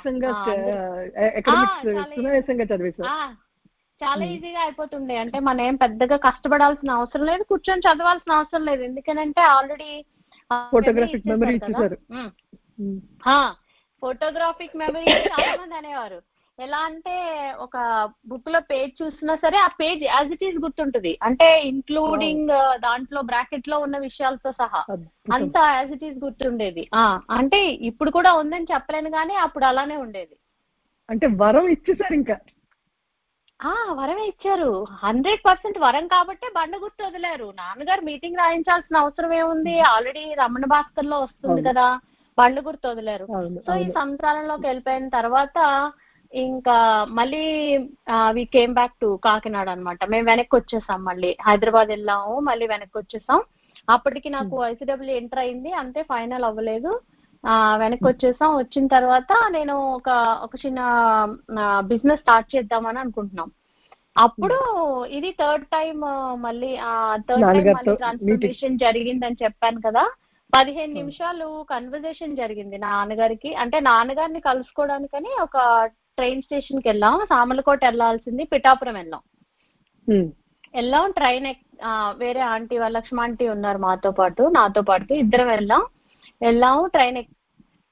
చాలా ఈజీగా అయిపోతుండే. అంటే మనం ఏం పెద్దగా కష్టపడాల్సిన అవసరం లేదు, కూర్చొని చదవాల్సిన అవసరం లేదు. ఎందుకనంటే ఆల్రెడీ ఫోటోగ్రాఫిక్ మెమరీ ఇచ్చేసారు. ఫోటోగ్రాఫిక్ మెమరీ చాలా మంది అనేవారు. ఎలా అంటే ఒక బుక్ లో పేజ్ చూసినా సరే ఆ పేజ్ యాజ్ ఇట్ ఈస్ గుర్తుంటుంది, అంటే ఇంక్లూడింగ్ దాంట్లో బ్రాకెట్ లో ఉన్న విషయాలతో సహా అంతా యాజ్ ఇట్ ఈస్ గుర్తుండేది. అంటే ఇప్పుడు కూడా ఉందని చెప్పలేను కానీ అప్పుడు అలానే ఉండేది. అంటే వరం ఇచ్చేసారు, ఇంకా వరమే ఇచ్చారు. హండ్రెడ్ పర్సెంట్ వరం కాబట్టే బండ గుర్తు వదిలేరు. నాన్నగారు మీటింగ్ రాయించాల్సిన అవసరం ఏముంది, ఆల్రెడీ రమణ భాస్కర్ లో వస్తుంది కదా, బండ్లు గుర్తు వదిలేరు. సో ఈ సంసారంలోకి వెళ్ళిపోయిన తర్వాత ఇంకా మళ్ళీ we came back to Kakinada అనమాట. మేము వెనక్కి వచ్చేసాం, మళ్ళీ హైదరాబాద్ వెళ్ళాము, మళ్ళీ వెనక్కి వచ్చేసాం. అప్పటికి నాకు ఐసీడబ్ల్యూ ఎంటర్ అయింది, అంతే, ఫైనల్ అవ్వలేదు. వెనక్కి వచ్చేసాం. వచ్చిన తర్వాత నేను ఒక ఒక చిన్న బిజినెస్ స్టార్ట్ చేద్దామని అనుకుంటున్నాం. అప్పుడు ఇది థర్డ్ టైం మళ్ళీ థర్డ్ టైం మళ్ళీ ట్రాన్స్ఫర్మేషన్ జరిగిందని చెప్పాను కదా. పదిహేను నిమిషాలు కన్వర్జేషన్ జరిగింది నాన్నగారికి. అంటే నాన్నగారిని కలుసుకోవడానికని ఒక ట్రైన్ స్టేషన్ కి వెళ్ళాం. సామలకోట వెళ్ళాల్సింది, పిఠాపురం వెళ్ళాం. వెళ్ళాం ట్రైన్ వేరే ఆంటీ, లక్ష్మ ఆంటీ ఉన్నారు మాతో పాటు, నాతో పాటు ఇద్దరం వెళ్ళాం. వెళ్ళాము ట్రైన్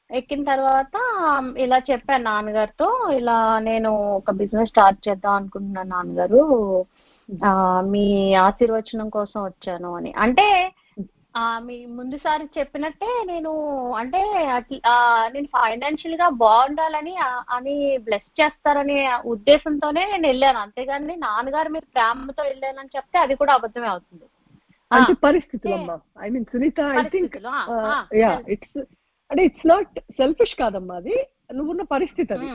ఎక్కిన తర్వాత ఇలా చెప్పాను నాన్నగారితో, ఇలా నేను ఒక బిజినెస్ స్టార్ట్ చేద్దాం అనుకుంటున్నాను నాన్నగారు, ఆ మీ ఆశీర్వచనం కోసం వచ్చాను అని. అంటే ఆ మీ ముందుసారి చెప్పినట్టే నేను, అంటే అట్లా నేను ఫైనాన్షియల్ గా బాగుండాలని అని బ్లెస్ చేస్తారనే ఉద్దేశంతోనే నేను వెళ్ళాను, అంతేగాని నాన్నగారు మీరు ప్రేమతో వెళ్ళానని చెప్తే అది కూడా అబద్ధమే అవుతుంది. అంటే పరిస్థితులు అమ్మా, I mean Sunitha, I think ya it's అంటే ఇట్స్ నాట్ సెల్ఫిష్ కాదమ్మా, అది నువ్వున్న పరిస్థితి అది.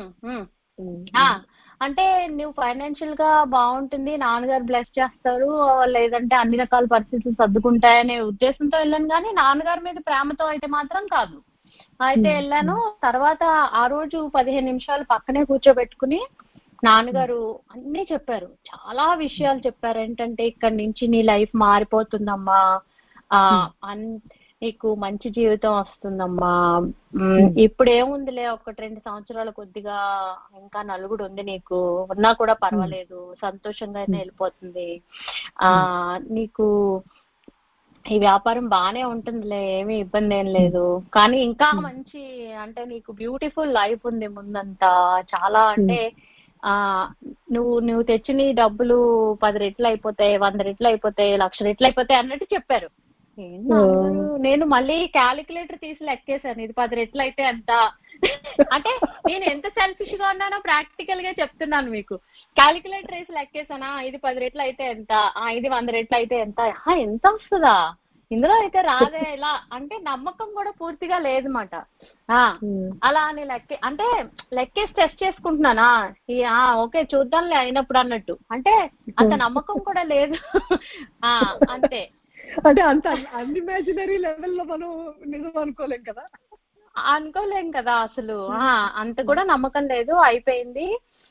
అంటే నువ్వు ఫైనాన్షియల్ గా బాగుంటుంది, నాన్నగారు బ్లెస్ చేస్తారు, లేదంటే అన్ని రకాల పరిస్థితులు సర్దుకుంటాయనే ఉద్దేశంతో వెళ్ళాను, కానీ నాన్నగారి మీద ప్రేమతో అయితే మాత్రం కాదు. అయితే వెళ్ళాను. తర్వాత ఆ రోజు పదిహేను నిమిషాలు పక్కనే కూర్చోబెట్టుకుని నాన్నగారు అన్నీ చెప్పారు, చాలా విషయాలు చెప్పారు. ఏంటంటే ఇక్కడి నుంచి నీ లైఫ్ మారిపోతుందమ్మా, ఆ నీకు మంచి జీవితం వస్తుందమ్మా, ఇప్పుడు ఏముందిలే ఒకటి రెండు సంవత్సరాలు కొద్దిగా ఇంకా నలుగుడు ఉంది నీకు, ఉన్నా కూడా పర్వాలేదు, సంతోషంగా అయినా వెళ్ళిపోతుంది, ఆ నీకు ఈ వ్యాపారం బానే ఉంటుందిలే, ఏమీ ఇబ్బంది ఏం లేదు, కానీ ఇంకా మంచి అంటే నీకు బ్యూటిఫుల్ లైఫ్ ఉంది ముందంతా, చాలా అంటే ఆ నువ్వు నువ్వు తెచ్చిన డబ్బులు పది రెట్లు అయిపోతాయి, వంద రెట్లు అయిపోతాయి, లక్ష రెట్లు అయిపోతాయి అన్నట్టు చెప్పారు. నేను మళ్ళీ క్యాలిక్యులేటర్ తీసి లెక్కేశాను, ఇది పది రెట్లు అయితే ఎంత, అంటే నేను ఎంత సెల్ఫిష్ గా ఉన్నానో ప్రాక్టికల్ గా చెప్తున్నాను మీకు. క్యాలిక్యులేటర్ వేసి లెక్కేసానా, ఇది పది రెట్లు అయితే ఎంత, ఇది వంద రెట్లు అయితే ఎంత, ఎంత వస్తుందా ఇందులో అయితే రాదే, ఇలా అంటే నమ్మకం కూడా పూర్తిగా లేదన్నమాట. అలా అని లెక్కే అంటే లెక్కేసి టెస్ట్ చేసుకుంటున్నానా, ఓకే చూద్దాంలే అయినప్పుడు అన్నట్టు, అంటే అంత నమ్మకం కూడా లేదు. అంతే, అంటే అంత అన్ఇమాజినరీ లెవెల్లో మనం నిజం అనుకోలేం కదా, అనుకోలేం కదా అసలు, అంత కూడా నమ్మకం లేదు. అయిపోయింది,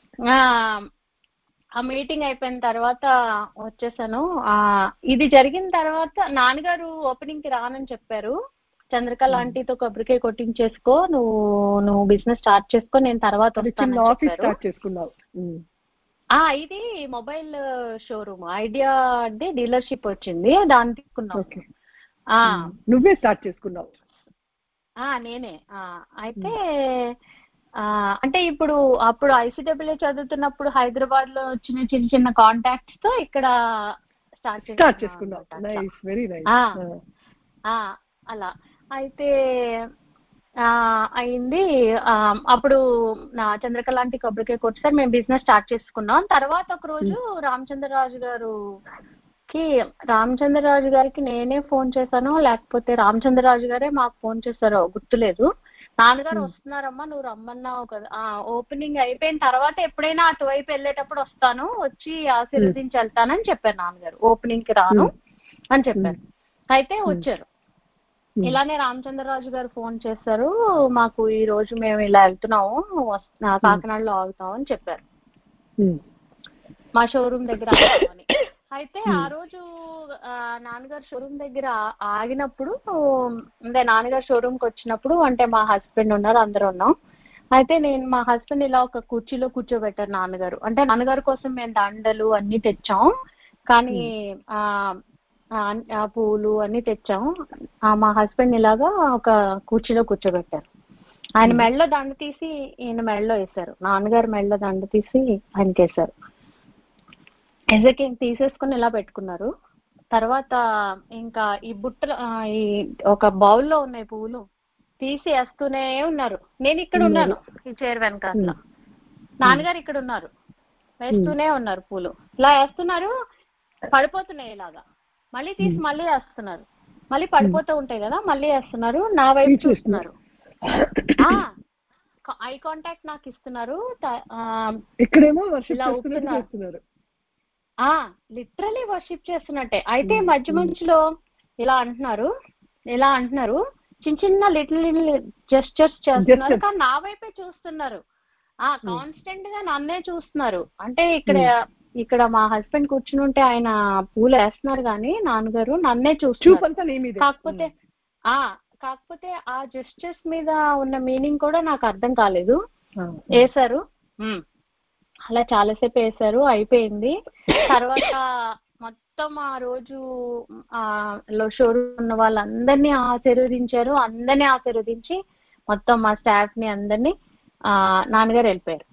ఆ మీటింగ్ అయిపోయిన తర్వాత వచ్చేసాను. ఆ ఇది జరిగిన తర్వాత నాన్నగారు ఓపెనింగ్ కి రానని చెప్పారు, చంద్రకళ ఆంటీతో కొబ్బరికాయ కొట్టించేసుకో, నువ్వు నువ్వు బిజినెస్ స్టార్ట్ చేసుకో, నేను తర్వాత వస్తానని చెప్పారు. ఆ ఇది మొబైల్ షోరూమ్ ఐడియా అంటే డీలర్షిప్ వచ్చింది, దాన్ని తీసుకున్నావు. నువ్వే స్టార్ట్ చేసుకున్నావు? నేనే. అయితే అంటే ఇప్పుడు అప్పుడు ఐసీడబ్ల్యూ చదువుతున్నప్పుడు హైదరాబాద్ లో వచ్చిన చిన్న చిన్న కాంటాక్ట్స్ తో ఇక్కడ స్టార్ట్ చేసుకున్నావు. అలా అయితే అయింది. అప్పుడు నా చంద్రకళ లాంటి కొబ్బరికాయ కొట్టి మేము బిజినెస్ స్టార్ట్ చేసుకున్నాం. తర్వాత ఒక రోజు రామచంద్రరాజు గారు కి రామచంద్రరాజు గారికి నేనే ఫోన్ చేశాను, లేకపోతే రామచంద్రరాజు గారే మాకు ఫోన్ చేశారో గుర్తులేదు. నాన్నగారు వస్తున్నారమ్మా, నువ్వు రమ్మన్నావు కదా, ఓపెనింగ్ అయిపోయిన తర్వాత ఎప్పుడైనా అటువైపు వెళ్ళేటప్పుడు వస్తాను, వచ్చి ఆశీర్వదించి వెళ్తానని చెప్పారు నాన్నగారు. ఓపెనింగ్ కి రాను అని చెప్పారు. అయితే వచ్చారు. ఇలానే రామచంద్రరాజు గారు ఫోన్ చేశారు, మాకు ఈ రోజు మేము ఇలా వెళ్తున్నాము, కాకినాడలో ఆగుతాం అని చెప్పారు, మా షోరూమ్ దగ్గర ఆగుతామని. అయితే ఆ రోజు నాన్నగారు షోరూమ్ దగ్గర ఆగినప్పుడు, అంటే నాన్నగారు షోరూమ్కి వచ్చినప్పుడు, అంటే మా హస్బెండ్ ఉన్నారు, అందరూ ఉన్నాం. అయితే నేను మా హస్బెండ్ ఇలా ఒక కుర్చీలో కూర్చోబెట్టారు నాన్నగారు. అంటే నాన్నగారి కోసం మేము దండలు అన్ని తెచ్చాం, కానీ ఆ పూలు అన్ని తెచ్చాం. మా హస్బెండ్ ఇలాగా ఒక కుర్చీలో కూర్చోబెట్టారు. ఆయన మెడలో దండ తీసి ఈయన మెడలో వేశారు, నాన్నగారు మెడలో దండ తీసి ఆయనకి వేశారు. ఎజకి తీసేసుకుని ఇలా పెట్టుకున్నారు. తర్వాత ఇంకా ఈ బుట్టలు ఈ ఒక బౌల్లో ఉన్నాయి పువ్వులు, తీసి వేస్తూనే ఉన్నారు. నేను ఇక్కడ ఉన్నాను ఈ చైర్ వెనకాల, నాన్నగారు ఇక్కడ ఉన్నారు, వేస్తూనే ఉన్నారు పూలు. ఇలా వేస్తున్నారు, పడిపోతున్నాయి ఇలాగా, మళ్ళీ తీసి మళ్ళీ వేస్తున్నారు, మళ్ళీ పడిపోతూ ఉంటాయి కదా, మళ్ళీ వేస్తున్నారు, నా వైపు చూస్తున్నారు, ఐ కాంటాక్ట్ నాకు ఇస్తున్నారు, ఇలా ఊపుతున్నారు, లిటరలీ వర్షిప్ చేస్తున్నట్టే. అయితే మధ్య మధ్యలో ఇలా అంటున్నారు, ఇలా అంటున్నారు, చిన్న చిన్న లిటిల్ లిటిల్ జెస్చర్స్ చేస్తున్నారు, కానీ నా వైపే చూస్తున్నారు, ఆ కాన్స్టెంట్ గా నన్నే చూస్తున్నారు. అంటే ఇక్కడ ఇక్కడ మా హస్బెండ్ కూర్చుని ఉంటే ఆయన పూలు వేస్తున్నారు, కానీ నాన్నగారు నన్నే చూస్తున్నారు. కాకపోతే ఆ కాకపోతే ఆ జెస్చర్స్ మీద ఉన్న మీనింగ్ కూడా నాకు అర్థం కాలేదు. వేశారు, అలా చాలాసేపు వేశారు, అయిపోయింది. తర్వాత మొత్తం ఆ రోజు ఆ షోరూమ్ ఉన్న వాళ్ళందరినీ ఆశీర్వదించారు. అందరినీ ఆశీర్వదించి మొత్తం మా స్టాఫ్ ని అందరినీ ఆ నాన్నగారు వెళ్ళిపోయారు.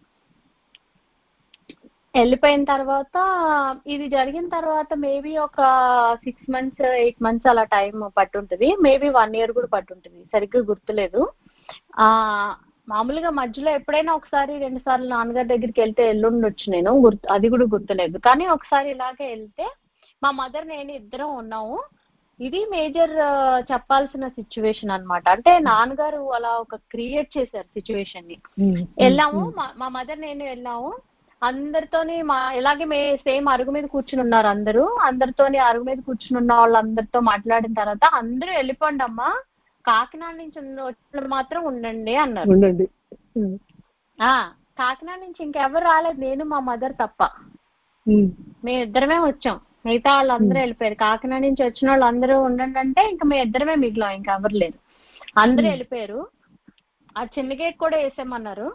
వెళ్ళిపోయిన తర్వాత ఇది జరిగిన తర్వాత మేబీ ఒక సిక్స్ మంత్స్ ఎయిట్ మంత్స్ అలా టైం పట్టుంటుంది, మేబీ వన్ ఇయర్ కూడా పట్టుంటుంది, సరిగ్గా గుర్తులేదు. ఆ మామూలుగా మధ్యలో ఎప్పుడైనా ఒకసారి రెండు సార్లు నాన్నగారి దగ్గరికి వెళ్తే వెళ్ళుండొచ్చు నేను, గుర్తు అది కూడా గుర్తులేదు. కానీ ఒకసారి ఇలాగే వెళ్తే మా మదర్ నేను ఇద్దరం ఉన్నాము. ఇది మేజర్ చెప్పాల్సిన సిచ్యువేషన్ అన్నమాట. అంటే నాన్నగారు అలా ఒక క్రియేట్ చేశారు సిచ్యువేషన్ ని. వెళ్ళాము మా మదర్ నేను వెళ్ళాము, అందరితోని మా ఇలాగే మే సేమ్ అరుగు మీద కూర్చుని ఉన్నారు అందరూ. అందరితోని అరుగు మీద కూర్చుని ఉన్న వాళ్ళందరితో మాట్లాడిన తర్వాత అందరూ వెళ్ళిపోండి అమ్మా, కాకినాడ నుంచి వచ్చిన మాత్రం ఉండండి అన్నారు. ఆ కాకినాడ నుంచి ఇంకెవరు రాలేదు, నేను మా మదర్ తప్ప. మేము ఇద్దరమే వచ్చాం, మిగతా వాళ్ళందరూ వెళ్ళిపోయారు. కాకినాడ నుంచి వచ్చిన వాళ్ళు అందరూ ఉండండి అంటే ఇంకా మేము ఇద్దరమే మిగిలాం, ఇంకెవరు లేరు, అందరూ వెళ్ళిపోయారు. ఆ చిన్న గేట్ కూడా వేసేమన్నారు,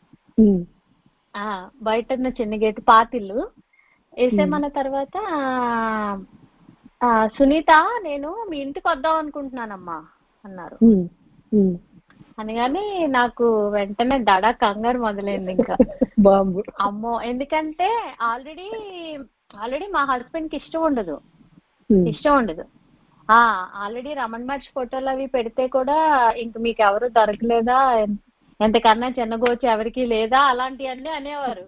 ఆ బయట ఉన్న చిన్న గేట్ పాతిళ్ళు వేసేమన్న తర్వాత సునీత నేను మీ ఇంటికి వద్దాం అనుకుంటున్నానమ్మా అన్నారు. అనగానే నాకు వెంటనే దడ కంగారు మొదలైంది. ఇంకా అమ్మో, ఎందుకంటే ఆల్రెడీ ఆల్రెడీ మా హస్బెండ్ కి ఇష్టం ఉండదు ఇష్టం ఉండదు ఆ ఆల్రెడీ రమణ మహర్షి ఫోటోలు అవి పెడితే కూడా ఇంక మీకు ఎవరు దొరకలేదా, ఎంతకన్నా చిన్నగోచి ఎవరికి లేదా, అలాంటివన్నీ అనేవారు.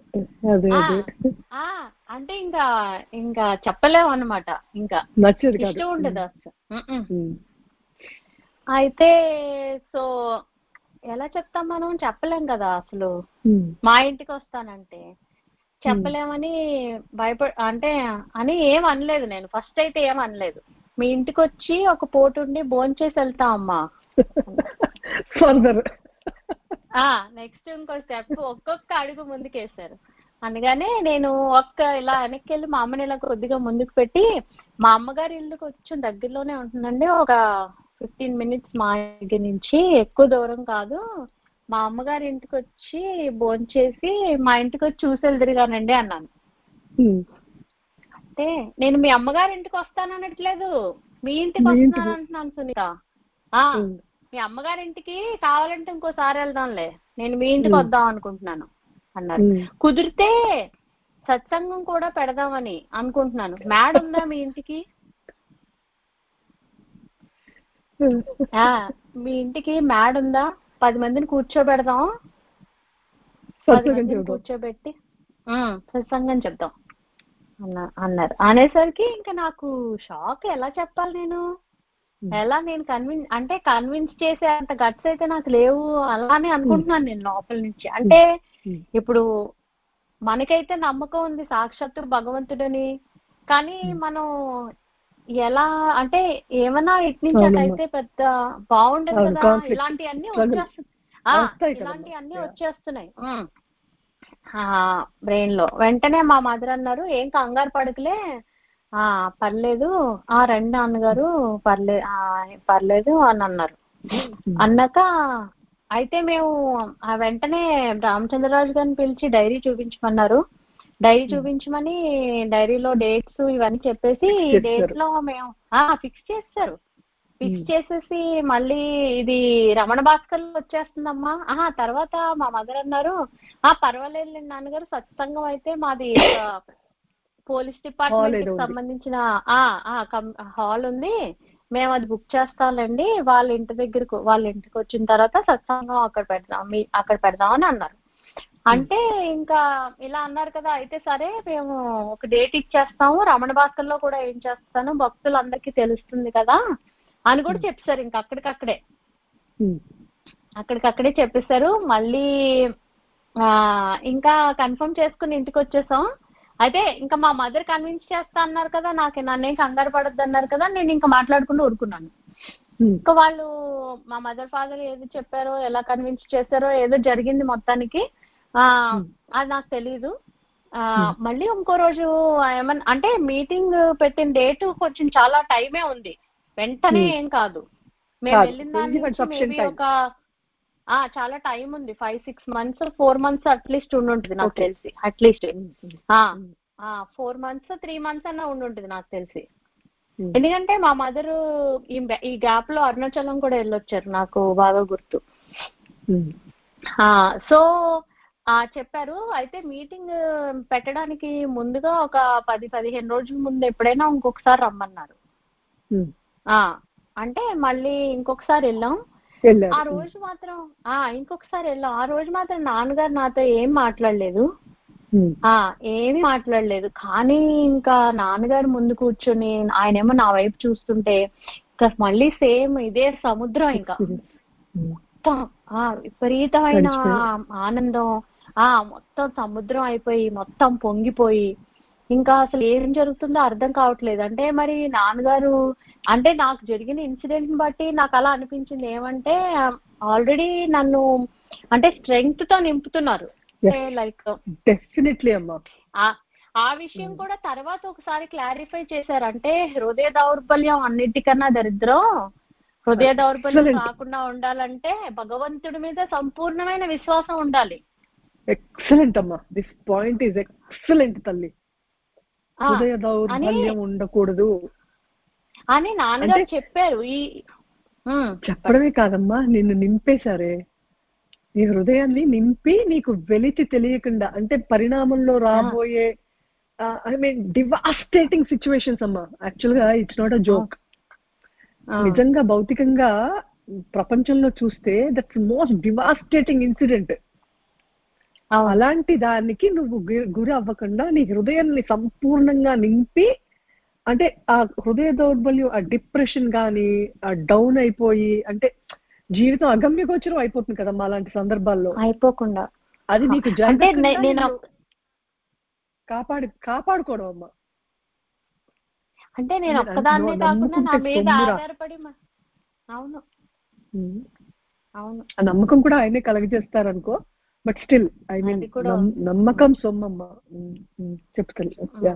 అంటే ఇంకా ఇంకా చెప్పలేము అన్నమాట, ఇంకా ఇష్టం ఉండదు అసలు. అయితే సో ఎలా చెప్తాం, మనం చెప్పలేం కదా అసలు. మా ఇంటికి వస్తానంటే చెప్పలేమని భయపడ అంటే అని ఏం అనలేదు నేను. ఫస్ట్ అయితే ఏం అనలేదు, మీ ఇంటికి వచ్చి ఒక పూట ఉండి భోంచేసి వెళ్తాం అమ్మా. నెక్స్ట్ ఇంకో స్టెప్ ఒక్కొక్క అడుగు ముందుకేసారు. అందుకనే నేను ఒక్క ఇలా వెనక్కి వెళ్ళి మా అమ్మని ఇలా కొద్దిగా ముందుకు పెట్టి, మా అమ్మగారి ఇల్లుకి కొంచెం దగ్గరలోనే ఉంటుందండి, ఒక ఫిఫ్టీన్ మినిట్స్ మా దగ్గర నుంచి, ఎక్కువ దూరం కాదు, మా అమ్మగారి ఇంటికి వచ్చి భోంచేసి మా ఇంటికి వచ్చి చూసి వెళ్దిరిగానండి అన్నాను. అంటే నేను మీ అమ్మగారి ఇంటికి వస్తాననట్లేదు, మీ ఇంటికి వస్తున్నాను అంటున్నాను సునీత. మీ అమ్మగారింటికి కావాలంటే ఇంకోసారి వెళ్దాంలే, నేను మీ ఇంటికి వద్దాం అనుకుంటున్నాను అన్నారు. కుదిరితే సత్సంగం కూడా పెడదామని అనుకుంటున్నాను, మ్యాడ్ ఉందా మీ ఇంటికి, మీ ఇంటికి మ్యాడ్ ఉందా, పది మందిని కూర్చోబెడదాం, పది మందిని కూర్చోబెట్టి సత్సంగం చెప్దాం అన్న అన్నారు. అనేసరికి ఇంకా నాకు షాక్, ఎలా చెప్పాలి నేను, ఎలా నేను కన్విన్స్ అంటే కన్విన్స్ చేసే అంత గట్స్ అయితే నాకు లేవు, అలానే అనుకుంటున్నాను నేను లోపల నుంచి. అంటే ఇప్పుడు మనకైతే నమ్మకం ఉంది సాక్షాత్తు భగవంతుడని, కానీ మనం ఎలా అంటే ఏమన్నా ఇటు నుంచి అటైతే పెద్ద బాగుండదు కదా, ఇలాంటివన్నీ వచ్చేస్తున్నాయి ఇలాంటివన్నీ వచ్చేస్తున్నాయి బ్రెయిన్ లో. వెంటనే మా మదర్ అన్నారు, ఏం కంగారు పడకలే, ఆ పర్లేదు, ఆ రండి నాన్నగారు, పర్లేదు పర్లేదు అని అన్నారు. అన్నాక అయితే మేము ఆ వెంటనే రామచంద్రరాజు గారిని పిలిచి డైరీ చూపించమన్నారు. డైరీ చూపించమని డైరీలో డేట్స్ ఇవన్నీ చెప్పేసి డేట్ లో మేము ఫిక్స్ చేస్తారు. ఫిక్స్ చేసేసి మళ్ళీ ఇది రమణ భాస్కర్ లో వచ్చేస్తుందమ్మా. ఆహా తర్వాత మా మదర్ అన్నారు, ఆ పర్వాలేదు నాన్నగారు, సత్సంగం అయితే మాది పోలీస్ డిపార్ట్మెంట్ కి సంబంధించిన హాల్ ఉంది, మేము అది బుక్ చేస్తాంలేండి, వాళ్ళ ఇంటి దగ్గరకు వాళ్ళ ఇంటికి వచ్చిన తర్వాత సత్సంగం అక్కడ పెడదాం మీ అక్కడ పెడదాం అని అన్నారు. అంటే ఇంకా ఇలా అన్నారు కదా, అయితే సరే మేము ఒక డేట్ ఇచ్చేస్తాము, రమణ భాస్కర్ లో కూడా ఏం చేస్తాను భక్తులందరికీ తెలుస్తుంది కదా అని కూడా చెప్పారు. ఇంకా అక్కడికక్కడే అక్కడికక్కడే చెప్పేశారు. మళ్ళీ ఆ ఇంకా కన్ఫర్మ్ చేసుకుని ఇంటికి వచ్చేసాం. అయితే ఇంకా మా మదర్ కన్విన్స్ చేస్తా అన్నారు కదా, నాకు నన్నేం కంగారు పడద్దు అన్నారు కదా, నేను ఇంకా మాట్లాడుకుంటూ ఊరుకున్నాను. ఇంకా వాళ్ళు మా మదర్ ఫాదర్ ఏదో చెప్పారో, ఎలా కన్విన్స్ చేశారో ఏదో జరిగింది మొత్తానికి, ఆ అది నాకు తెలీదు. ఆ మళ్ళీ ఇంకో రోజు ఏమన్నా అంటే మీటింగ్ పెట్టిన డేట్ కొంచెం చాలా టైమే ఉంది, వెంటనే ఏం కాదు. మేము వెళ్ళిన దాని నుంచి మేబీ ఒక ఆ చాలా టైం ఉంది, five six months four months at least ఉండుంటుంది నాకు తెలిసి, at least four months three months అన్నా ఉండుంటుంది నాకు తెలిసి. ఎందుకంటే మా మదర్ ఈ గ్యాప్ లో అరుణాచలం కూడా వెళ్ళొచ్చారు, నాకు బాగా గుర్తు. సో చెప్పారు. అయితే మీటింగ్ పెట్టడానికి ముందుగా ఒక పది పదిహేను రోజుల ముందు ఎప్పుడైనా ఇంకొకసారి రమ్మన్నారు. అంటే మళ్ళీ ఇంకొకసారి వెళ్ళాం. ఆ రోజు మాత్రం ఆ ఇంకొకసారి వెళ్ళాం ఆ రోజు మాత్రం నాన్నగారు నాతో ఏం మాట్లాడలేదు, ఆ ఏమీ మాట్లాడలేదు. కానీ ఇంకా నాన్నగారు ముందు కూర్చొని ఆయనేమో నా వైపు చూస్తుంటే ఇంకా మళ్ళీ సేమ్ ఇదే సముద్రం, ఇంకా మొత్తం ఆ విపరీతమైన ఆనందం, ఆ మొత్తం సముద్రం అయిపోయి మొత్తం పొంగిపోయి ఇంకా అసలు ఏం జరుగుతుందో అర్థం కావట్లేదు. అంటే మరి నాన్నగారు అంటే నాకు జరిగిన ఇన్సిడెంట్ బట్టి నాకు అలా అనిపించింది ఏమంటే ఆల్రెడీ నన్ను అంటే స్ట్రెంగ్త్ తో నింపుతున్నారు. లైక్ డెఫినెట్లీ అమ్మా ఆ విషయం కూడా తర్వాత ఒకసారి క్లారిఫై చేశారు. అంటే హృదయ దౌర్బల్యం అన్నిటికన్నా దరిద్రం, హృదయ దౌర్బల్యం కాకుండా ఉండాలంటే భగవంతుడి మీద సంపూర్ణమైన విశ్వాసం ఉండాలి. ఎక్సలెంట్ అమ్మా, దిస్ పాయింట్ ఈజ్ ఎక్సలెంట్ తల్లి. హృదయ దౌర్బల్యం ఉండకూడదు అని నాన్నగారు చెప్పారు. ఈ చెప్పడమే కాదమ్మా, నిన్ను నింపేశారే, నీ హృదయాన్ని నింపి నీకు వెలితి తెలియకుండా, అంటే పరిణామంలో రాబోయే ఐ మీన్ డివాస్టేటింగ్ సిచ్యువేషన్స్ అమ్మా. యాక్చువల్ గా ఇట్స్ నాట్ అ జోక్. నిజంగా భౌతికంగా ప్రపంచంలో చూస్తే దట్స్ మోస్ట్ డివాస్టేటింగ్ ఇన్సిడెంట్. అలాంటి దానికి నువ్వు గురి అవ్వకుండా నీ హృదయాన్ని సంపూర్ణంగా నింపి, అంటే ఆ హృదయ దౌర్బల్యం, ఆ డిప్రెషన్ కానీ ఆ డౌన్ అయిపోయి, అంటే జీవితం అగమ్యగోచరం అయిపోతుంది కదమ్మా అలాంటి సందర్భాల్లో. అయిపోకుండా అది నీకు జరగకుండా కాపాడు కాపాడుకోవడం అమ్మా. అంటే నేను ఒక్కదాన్నే కాకుండా నా మీద ఆధారపడి. అవును అవును, ఆ నమ్మకం కూడా ఆయనే కలగజేస్తారనుకో. బట్ స్టిల్ ఐ మీన్ నమ్మకం సొమ్మమ్మ. చెప్తాను.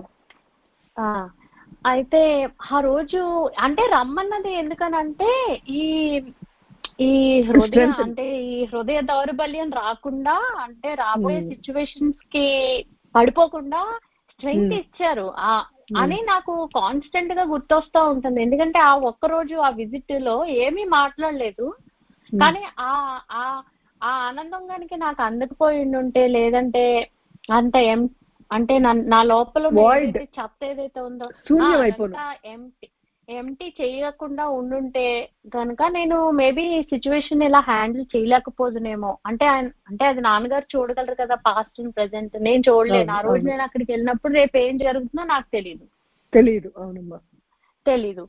అయితే ఆ రోజు అంటే రమ్మన్నది ఎందుకనంటే ఈ ఈ హృదయ అంటే ఈ హృదయ దౌర్బల్యం రాకుండా, అంటే రాబోయే సిచ్యువేషన్స్ కి పడిపోకుండా స్ట్రెంగ్త్ ఇచ్చారు అని నాకు కాన్స్టెంట్ గా గుర్తొస్తా ఉంటుంది. ఎందుకంటే ఆ ఒక్క రోజు ఆ విజిట్ లో ఏమీ మాట్లాడలేదు, కానీ ఆ ఆ ఆనందం కనుక నాకు అందకపోయి ఉంటే, లేదంటే అంత ఎం అంటే నా లోపల చెత్త ఏదైతే ఉందో ఎంటీ ఎంటీ చేయకుండా ఉండుంటే కనుక నేను మేబీ సిచ్యువేషన్ ఇలా హ్యాండిల్ చేయలేకపోదునేమో. అంటే అంటే అది నాన్నగారు చూడగలరు కదా పాస్ట్ అండ్ ప్రెసెంట్, నేను చూడలేను. ఆ రోజు నేను అక్కడికి వెళ్ళినప్పుడు రేపు ఏం జరుగుతుందో నాకు తెలియదు తెలియదు అవునమ్మా తెలీదు.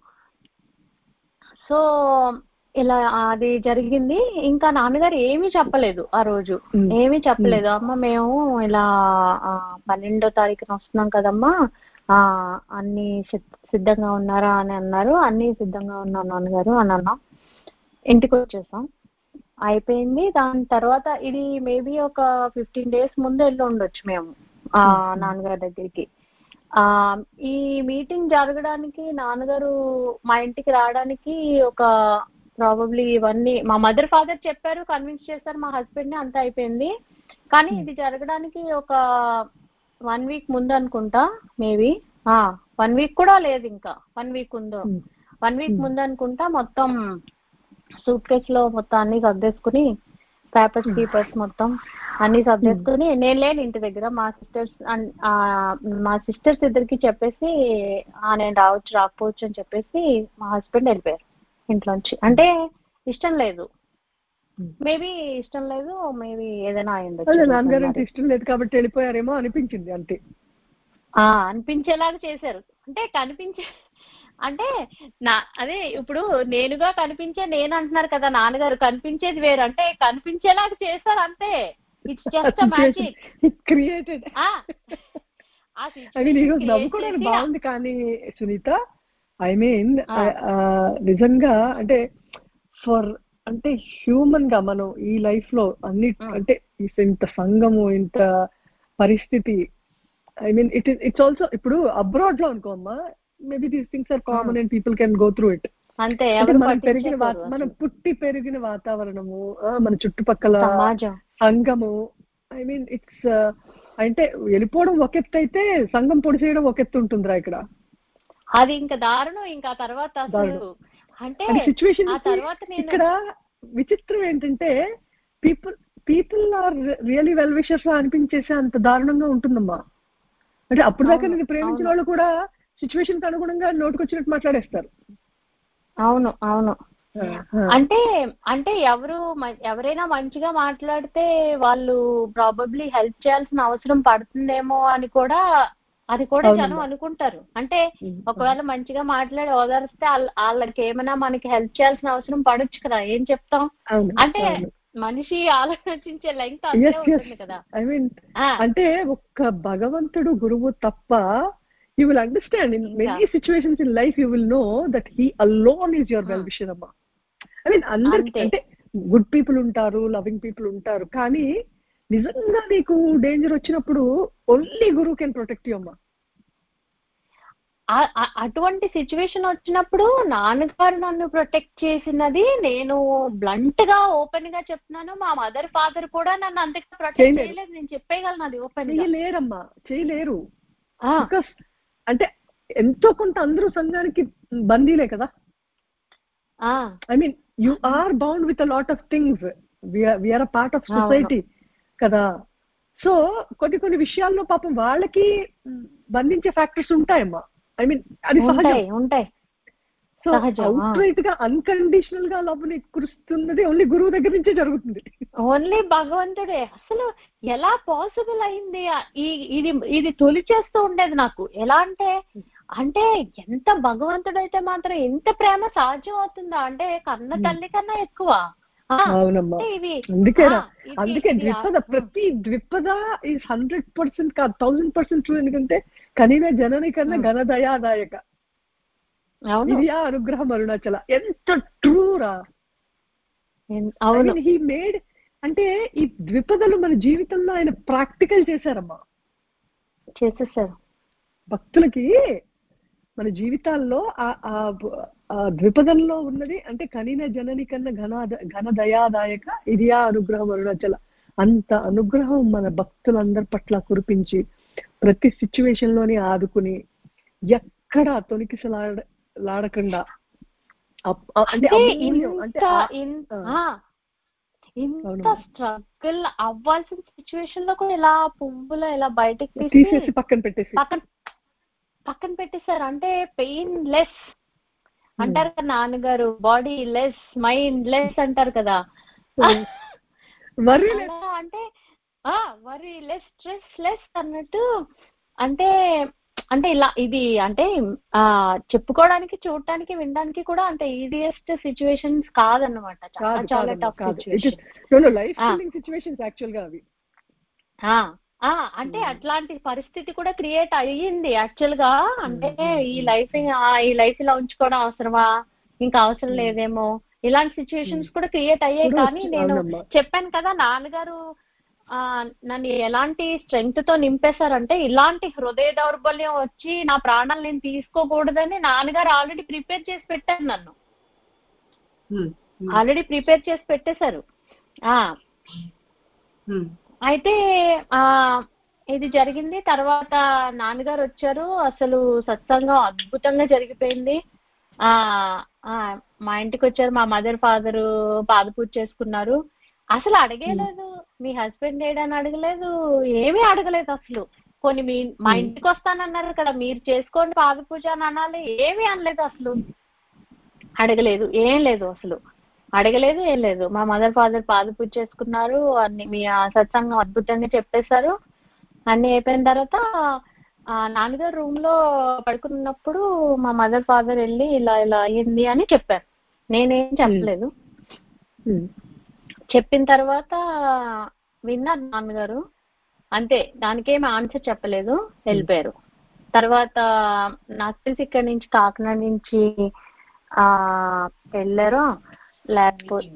సో ఇలా అది జరిగింది. ఇంకా నాన్నగారు ఏమీ చెప్పలేదు ఆ రోజు, ఏమీ చెప్పలేదు. అమ్మ మేము ఇలా పన్నెండో తారీఖున వస్తున్నాం కదమ్మా, ఆ అన్ని సిద్ధంగా ఉన్నారా అని అన్నారు. అన్ని సిద్ధంగా ఉన్నాం నాన్నగారు అని అన్నాం. ఇంటికి వచ్చేసాం, అయిపోయింది. దాని తర్వాత ఇది మేబీ ఒక ఫిఫ్టీన్ డేస్ ముందు వెళ్ళి ఉండొచ్చు మేము ఆ నాన్నగారి దగ్గరికి. ఆ ఈ మీటింగ్ జరగడానికి నాన్నగారు మా ఇంటికి రావడానికి ఒక ప్రాబబ్లీ ఇవన్నీ మా మదర్ ఫాదర్ చెప్పారు, కన్విన్స్ చేశారు మా హస్బెండ్ ని, అంతా అయిపోయింది. కానీ ఇది జరగడానికి ఒక వన్ వీక్ ముందు అనుకుంటా, మేబీ వన్ వీక్ కూడా లేదు, ఇంకా వన్ వీక్ ఉందో వన్ వీక్ ముందు అనుకుంటా మొత్తం సూట్ కేస్ లో మొత్తం అన్ని సర్దేసుకుని, పేపర్స్ కీపర్స్ మొత్తం అన్ని సర్దేసుకుని, నేను లేను ఇంటి దగ్గర, మా సిస్టర్స్ మా సిస్టర్స్ ఇద్దరికి చెప్పేసి నేను రావచ్చు రాకపోవచ్చు అని చెప్పేసి మా హస్బెండ్ వెళ్ళిపోయారు ఇంట్లోంచి. అంటే ఇష్టం లేదు, మేబీ ఇష్టం లేదు, మేబీ ఏదైనా అయ్యింది, ఇష్టం లేదు కాబట్టి వెళ్ళిపోయారేమో అనిపించింది అంతే. అనిపించేలాగా చేశారు. అంటే కనిపించే అంటే నా అదే ఇప్పుడు నేనుగా కనిపించే నేను అంటున్నారు కదా నాన్నగారు, కనిపించేది వేరు, అంటే కనిపించేలాగా చేశారు అంతే. It's just a magic created. నవ్వుకోవడానికి బాగుంది కానీ సునీత, ఐ మీన్ నిజంగా అంటే ఫర్ అంటే హ్యూమన్ గా మనం ఈ లైఫ్ లో అన్ని అంటే ఇంత సంఘము ఇంత పరిస్థితి, I mean it is it's also ఇప్పుడు అబ్రాడ్ లో అనుకోమ్మా, maybe these things are common and people can go through it. అంతే, మనం పెరిగిన మనం పుట్టి పెరిగిన వాతావరణము, మన చుట్టుపక్కల సంఘము, ఐ మీన్ ఇట్స్ అంటే వెళ్ళిపోవడం ఒక ఎత్తు అయితే సంఘం పొడి చేయడం ఒక ఎత్తు ఉంటుందిరా ఇక్కడ. అది ఇంకా దారుణం. ఇంకా తర్వాత అంటే సిచ్యువేషన్ ఇక్కడ విచిత్రం ఏంటంటే people people are really well wishers అనిపించేసే అంత దారుణంగా ఉంటుందమ్మా. అంటే అప్పుడు దాకా నేను ప్రేమించిన వాళ్ళు కూడా సిచ్యువేషన్ కి అనుగుణంగా నోటుకొచ్చినట్టు మాట్లాడేస్తారు. అవును అవును అంటే అంటే ఎవరు ఎవరైనా మంచిగా మాట్లాడితే వాళ్ళు ప్రాబబ్లీ హెల్ప్ చేయాల్సిన అవసరం పడుతుందేమో అని కూడా అది కూడా జనం అనుకుంటారు. అంటే ఒకవేళ మంచిగా మాట్లాడి ఓదారిస్తే వాళ్ళకి ఏమైనా మనకి హెల్ప్ చేయాల్సిన అవసరం పడొచ్చు కదా, ఏం చెప్తాం. అంటే మనిషి ఆలోచించే లెంగ్త్ అంతే ఉంటుంది కదా. ఐ మీన్ అంటే ఒక్క భగవంతుడు గురువు తప్ప you will understand in many situations in life you will know that he alone is your well wisher అమ్మా. ఐ మీన్ అందరికి అంటే గుడ్ పీపుల్ ఉంటారు, లవింగ్ పీపుల్ ఉంటారు, కానీ నిజంగా నీకు డేంజర్ వచ్చినప్పుడు ఓన్లీ గురువు కెన్ ప్రొటెక్ట్ యూ అమ్మా. అటువంటి సిచ్యువేషన్ వచ్చినప్పుడు నాన్నగారు నన్ను ప్రొటెక్ట్ చేసినది నేను బ్లంట్ గా ఓపెన్ గా చెప్తున్నాను. మా మదర్ ఫాదర్ కూడా నన్ను అంతగా ప్రొటెక్ట్ చేయలేదు, నేను చెప్పేయగలను అది ఓపెన్ గా. చేయలేరమ్మా, చేయలేరు. అంటే ఎంతో కొంత అందరూ సంఘానికి బందీలే కదా. I mean you are bound with a lot of things, we are a part of society కదా. సో కొన్ని కొన్ని విషయాల్లో పాపం వాళ్ళకి బంధించే ఫ్యాక్టర్స్ ఉంటాయమ్మా. ఐ మీన్ అది సహజం ఉంటాయి. సో అవుట్ రైట్ గా అన్కండిషనల్ గా లవ్ ని కురుస్తున్నది ఓన్లీ గురువు దగ్గర నుంచే జరుగుతుంది. ఓన్లీ భగవంతుడే. అసలు ఎలా పాసిబుల్ అయింది ఇది ఇది తొలిచేస్తూ ఉండేది నాకు. ఎలా అంటే అంటే ఎంత భగవంతుడైతే మాత్రం ఎంత ప్రేమ సాధ్యం అవుతుందా అంటే కన్న తల్లి కన్నా ఎక్కువ. అవునమ్మా, అందుకే అందుకే ద్విపద ప్రతి ద్విపద ఈజ్ హండ్రెడ్ పర్సెంట్ కాదు థౌసండ్ పర్సెంట్ ట్రూ. ఎందుకంటే కనీన జనని కన్నా ఘనదయాదాయక ఇదియా అనుగ్రహం అరుణాచల ఎంత ట్రూరా. హీ మేడ్ అంటే ఈ ద్విపదలు మన జీవితంలో ఆయన ప్రాక్టికల్ చేశారమ్మా, చేసేసారు. భక్తులకి మన జీవితాల్లో ఆ ద్విపదంలో ఉన్నది అంటే కనీన జనని కన్నా ఘన ఘన దయాదాయక ఇదియా అనుగ్రహం అరుణాచల. అంత అనుగ్రహం మన భక్తులందరి పట్ల కురిపించి ప్రతి సిచ్యువేషన్ లోని ఆదుకుని ఎక్కడ తొణికిసలాడ లాడకుండా అంటే ఇంత స్ట్రగుల్ అవ్వాల్సిన సిచ్యువేషన్ లో కూడా ఇలా పువ్వులో ఇలా బయటకు తీసేసి పక్కన పెట్టేసి పక్కన పక్కన పెట్టేశారు. అంటే పెయిన్ లెస్ అంటారు కదా నాన్నగారు, బాడీ లెస్ మైండ్ లెస్ అంటారు కదా. అంటే వరీ లెస్ స్ట్రెస్ లెస్ అన్నట్టు. అంటే అంటే ఇలా ఇది అంటే ఆ చెప్పుకోవడానికి చూడటానికి వినడానికి కూడా అంటే ఈజియెస్ట్ సిచ్యువేషన్స్ కాదన్నమాట. చాలా చాలా టఫ్ సిచ్యువేషన్స్ యాక్చువల్ గా అవి. అంటే అట్లాంటి పరిస్థితి కూడా క్రియేట్ అయ్యింది యాక్చువల్ గా. అంటే ఈ లైఫ్ ఈ లైఫ్ ఇలా ఉంచుకోవడం అవసరమా, ఇంకా అవసరం లేదేమో, ఇలాంటి సిచ్యువేషన్స్ కూడా క్రియేట్ అయ్యాయి. కానీ నేను చెప్పాను కదా నాన్నగారు ఆ నన్ను ఎలాంటి స్ట్రెంగ్త్ తో నింపేశారంటే ఇలాంటి హృదయ దౌర్బల్యం వచ్చి నా ప్రాణాలు నేను తీసుకోకూడదని నాన్నగారు ఆల్రెడీ ప్రిపేర్ చేసి పెట్టారు నన్ను. ఆల్రెడీ ప్రిపేర్ చేసి పెట్టేశారు. ఆ అయితే ఆ ఇది జరిగింది. తర్వాత నాన్నగారు వచ్చారు. అసలు సత్సంగం అద్భుతంగా జరిగిపోయింది. ఆ మా ఇంటికి వచ్చారు. మా మదర్ ఫాదరు పాద పూజ చేసుకున్నారు. అసలు అడగలేదు మీ హస్బెండ్ ఏడని అడగలేదు, ఏమీ అడగలేదు అసలు. కొన్ని మీ మా ఇంటికి వస్తానన్నారు కదా మీరు చేసుకోండి పాద పూజ అని అనాలి, ఏమీ అనలేదు అసలు. అడగలేదు, ఏం లేదు అసలు, అడగలేదు ఏం లేదు. మా మదర్ ఫాదర్ పాద పూజ చేసుకున్నారు. అన్ని మీ సత్సంగం అద్భుతంగా చెప్పేశారు. అన్ని అయిపోయిన తర్వాత ఆ నాన్నగారు రూమ్ లో పడుకున్నప్పుడు మా మదర్ ఫాదర్ వెళ్ళి ఇలా ఇలా అయ్యింది అని చెప్పారు. నేనేం చెప్పలేదు. చెప్పిన తర్వాత విన్నారు నాన్నగారు, అంతే, దానికేమి ఆన్సర్ చెప్పలేదు, వెళ్ళిపోయారు. తర్వాత నాకు తెలిసి ఇక్కడ నుంచి కాకినాడ నుంచి ఆ వెళ్ళారో లేకపోతే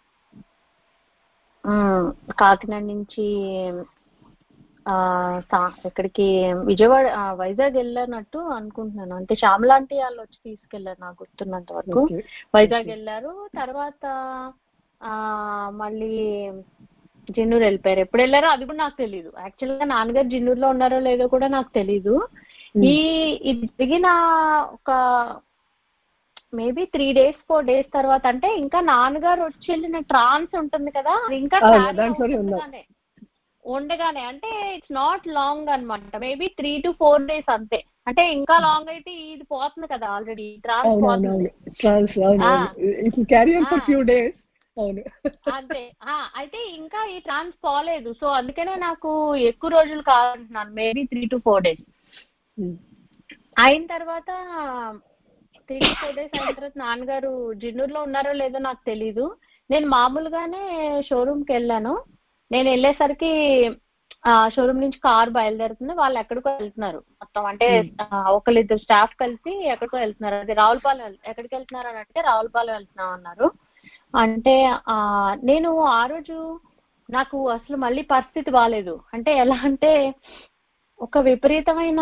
కాకినాడ నుంచి ఆ ఇక్కడికి విజయవాడ వైజాగ్ వెళ్ళానట్టు అనుకుంటున్నాను. అంటే శ్యామలాంటి వాళ్ళు వచ్చి తీసుకెళ్లారు నాకు గుర్తున్నంత వరకు. వైజాగ్ వెళ్ళారు. తర్వాత ఆ మళ్ళీ జిన్నూరు వెళ్ళిపోయారు. ఎప్పుడు వెళ్ళారో అది కూడా నాకు తెలీదు. యాక్చువల్ గా నాన్నగారు జిన్నూరులో ఉన్నారో లేదో కూడా నాకు తెలీదు. ఈ ఇది జరిగిన ఒక maybe three days four days తర్వాత అంటే ఇంకా నాన్నగారు వచ్చి వెళ్ళిన ట్రాన్స్ ఉంటుంది కదా అది ఇంకా అవును, carry దాంట్లోనే ఉన్నాం. అవుతుండగానే ఉండగానే అంటే ఇట్స్ నాట్ లాంగ్ అన్నమాట maybe three to four days అంతే. అంటే ఇంకా లాంగ్ అయితే ఇది పోతుంది కదా ఆల్రెడీ ట్రాన్స్ అవును అవును పోతుంది. అవును ట్రాన్స్ అవును ఆ, if carry on for a. Few days. అవును అంతే. ఆ, అయితే ఇంకా ఈ ట్రాన్స్ పోలేదు. సో అందుకనే నాకు ఎక్కువ రోజులు కావాలంటున్నాను maybe three to four days um. అయిన తర్వాత త్రీ టు ఫోర్ డేస్ అయిన తర్వాత నాన్నగారు జిన్నూరులో ఉన్నారో లేదో నాకు తెలీదు. నేను మామూలుగానే షోరూమ్కి వెళ్ళాను. నేను వెళ్ళేసరికి షోరూమ్ నుంచి కార్ బయలుదేరుతుంది, వాళ్ళు ఎక్కడికో వెళ్తున్నారు మొత్తం. అంటే ఒకళ్ళిద్దరు స్టాఫ్ కలిసి ఎక్కడికో వెళ్తున్నారు. అది రావులపాలెం వెళ్ ఎక్కడికి వెళ్తున్నారు అని అంటే రావులపాలెం వెళ్తున్నాం అన్నారు. అంటే ఆ నేను ఆ రోజు నాకు అసలు మళ్ళీ పరిస్థితి బాగాలేదు. అంటే ఎలా అంటే ఒక విపరీతమైన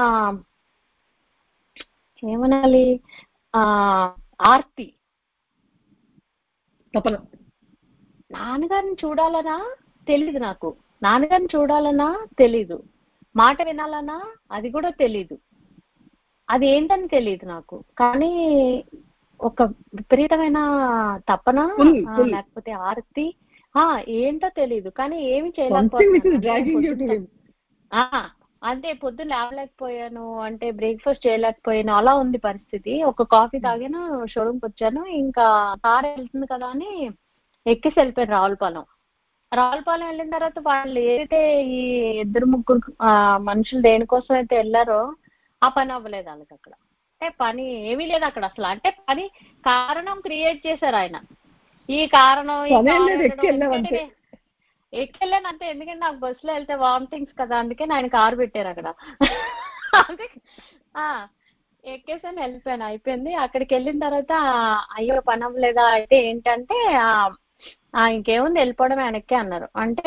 ఏమనాలి ఆ ఆర్తి. తపన. నాన్నగారిని చూడాలనా తెలీదు నాకు, నాన్నగారిని చూడాలనా తెలీదు, మాట వినాలనా అది కూడా తెలీదు, అది ఏంటని తెలియదు నాకు. కానీ ఒక విపరీతమైన తపన Full, full. లేకపోతే ఆర్తి ఆ ఏంటో తెలీదు. కానీ ఏమి Something which is చేయలేకపోతున్నాను. dragging you to him. అంతే పొద్దున్న లేవలేకపోయాను, అంటే బ్రేక్ఫాస్ట్ చేయలేకపోయాను, అలా ఉంది పరిస్థితి. ఒక కాఫీ తాగాను, షోరూమ్కి వచ్చాను, ఇంకా కార్ వెళ్తుంది కదా అని ఎక్కేసి వెళ్ళిపోయాను రావులపాలెం. రావులపాలెం వెళ్ళిన తర్వాత వాళ్ళు ఏదైతే ఈ ఇద్దరు ముగ్గురు మనుషులు దేనికోసం అయితే వెళ్ళారో ఆ పని అవ్వలేదు వాళ్ళకి అక్కడ. అంటే పని ఏమీ లేదు అక్కడ అసలు. అంటే పని కారణం క్రియేట్ చేశారు ఆయన. ఈ కారణం ఈ ఎక్కెళ్ళాను అంతే. ఎందుకంటే నాకు బస్సులో వెళ్తే వామిటింగ్స్ కదా, అందుకే ఆయన కారు పెట్టారు అక్కడ. ఎక్కేసాను వెళ్ళిపోయాను, అయిపోయింది. అక్కడికి వెళ్ళిన తర్వాత అయ్యో పని అవ్వలేదా అయితే ఏంటంటే ఇంకేముంది వెళ్ళిపోవడం వెనక్కి అన్నారు. అంటే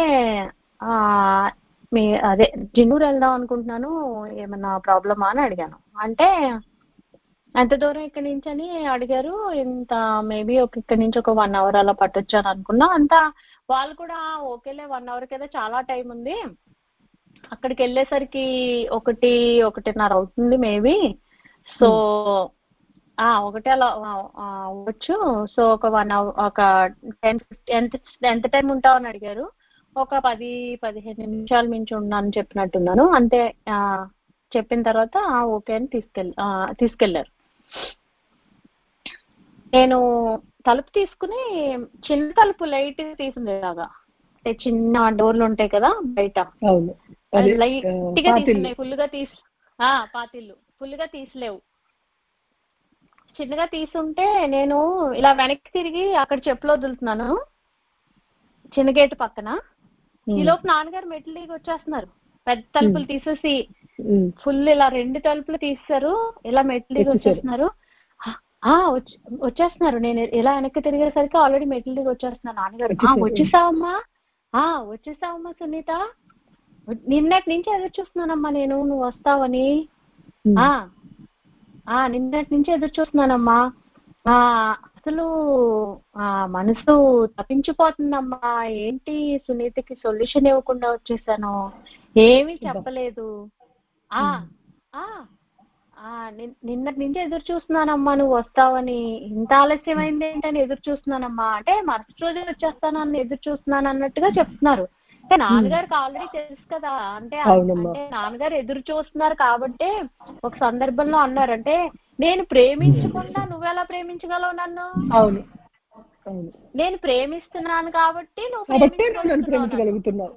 మీ అదే జిన్నూరు వెళ్దాం అనుకుంటున్నాను, ఏమన్నా ప్రాబ్లమా అని అడిగాను. అంటే ఎంత దూరం ఇక్కడి నుంచి అని అడిగారు. ఇంత మేబీ ఒక ఇక్కడి నుంచి ఒక వన్ అవర్ అలా పట్టొచ్చాను అనుకున్నా. అంతా వాళ్ళు కూడా ఓకేలే వన్ అవర్ కదా చాలా టైం ఉంది, అక్కడికి వెళ్ళేసరికి ఒకటి ఒకటిన్నర అవుతుంది మేబీ. సో ఒకటి అలా అవ్వచ్చు. సో ఒక వన్ అవర్ ఒక టెన్ ఎంత ఎంత టైం ఉంటావు అని అడిగారు. ఒక పది పదిహేను నిమిషాల మించి ఉన్నాను చెప్పినట్టున్నాను. అంతే చెప్పిన తర్వాత ఓకే అని తీసుకెళ్ళి తీసుకెళ్ళారు. నేను తలుపు తీసుకుని చిన్న తలుపు లైట్ తీసుకునేలాగా, అంటే చిన్న డోర్లు ఉంటాయి కదా బయట, లైట్ గా తీసుకున్నాయి. ఫుల్ గా తీసు పాతిళ్ళు ఫుల్ గా తీసలేవు, చిన్నగా తీసుంటే నేను ఇలా వెనక్కి తిరిగి అక్కడ చెప్పులు వదులుతున్నాను చిన్న గేటు పక్కన. ఈ లోపు నాన్నగారు మెట్లు దిగి వచ్చేస్తున్నారు. పెద్ద తలుపులు తీసేసి ఫుల్ ఇలా రెండు తలుపులు తీస్తారు, ఇలా మెట్లు దిగి వచ్చేస్తున్నారు. వచ్చేస్తున్నారు నేను ఇలా వెనక్కి తిరిగేసరికి ఆల్రెడీ మెట్లు దిగి వచ్చేస్తున్నారు నాన్నగారు. వచ్చేసావమ్మా వచ్చేసావమ్మా సునీత, నిన్నటి నుంచి ఎదురు చూస్తున్నానమ్మా నేను నువ్వు వస్తావని, నిన్నటి నుంచి ఎదురు చూస్తున్నానమ్మా, అసలు మనసు తప్పించిపోతుందమ్మా, ఏంటి సునీతకి సొల్యూషన్ ఇవ్వకుండా వచ్చేసాను, ఏమీ చెప్పలేదు, నిన్నటి నుంచి ఎదురు చూస్తున్నానమ్మా నువ్వు వస్తావని, ఇంత ఆలస్యమైంది ఏంటని ఎదురు చూస్తున్నానమ్మా, అంటే మరుసటి రోజు వచ్చేస్తానని ఎదురు చూస్తున్నాను అన్నట్టుగా చెప్తున్నారు. అంటే నాన్నగారికి ఆల్రెడీ తెలుసు కదా, అంటే అంటే నాన్నగారు ఎదురు చూస్తున్నారు కాబట్టి ఒక సందర్భంలో అన్నారు, అంటే నేను ప్రేమించకుండా నువ్వెలా ప్రేమించగలవు నన్ను, నేను ప్రేమిస్తున్నాను కాబట్టి నువ్వు ప్రేమించగలుగుతున్నావు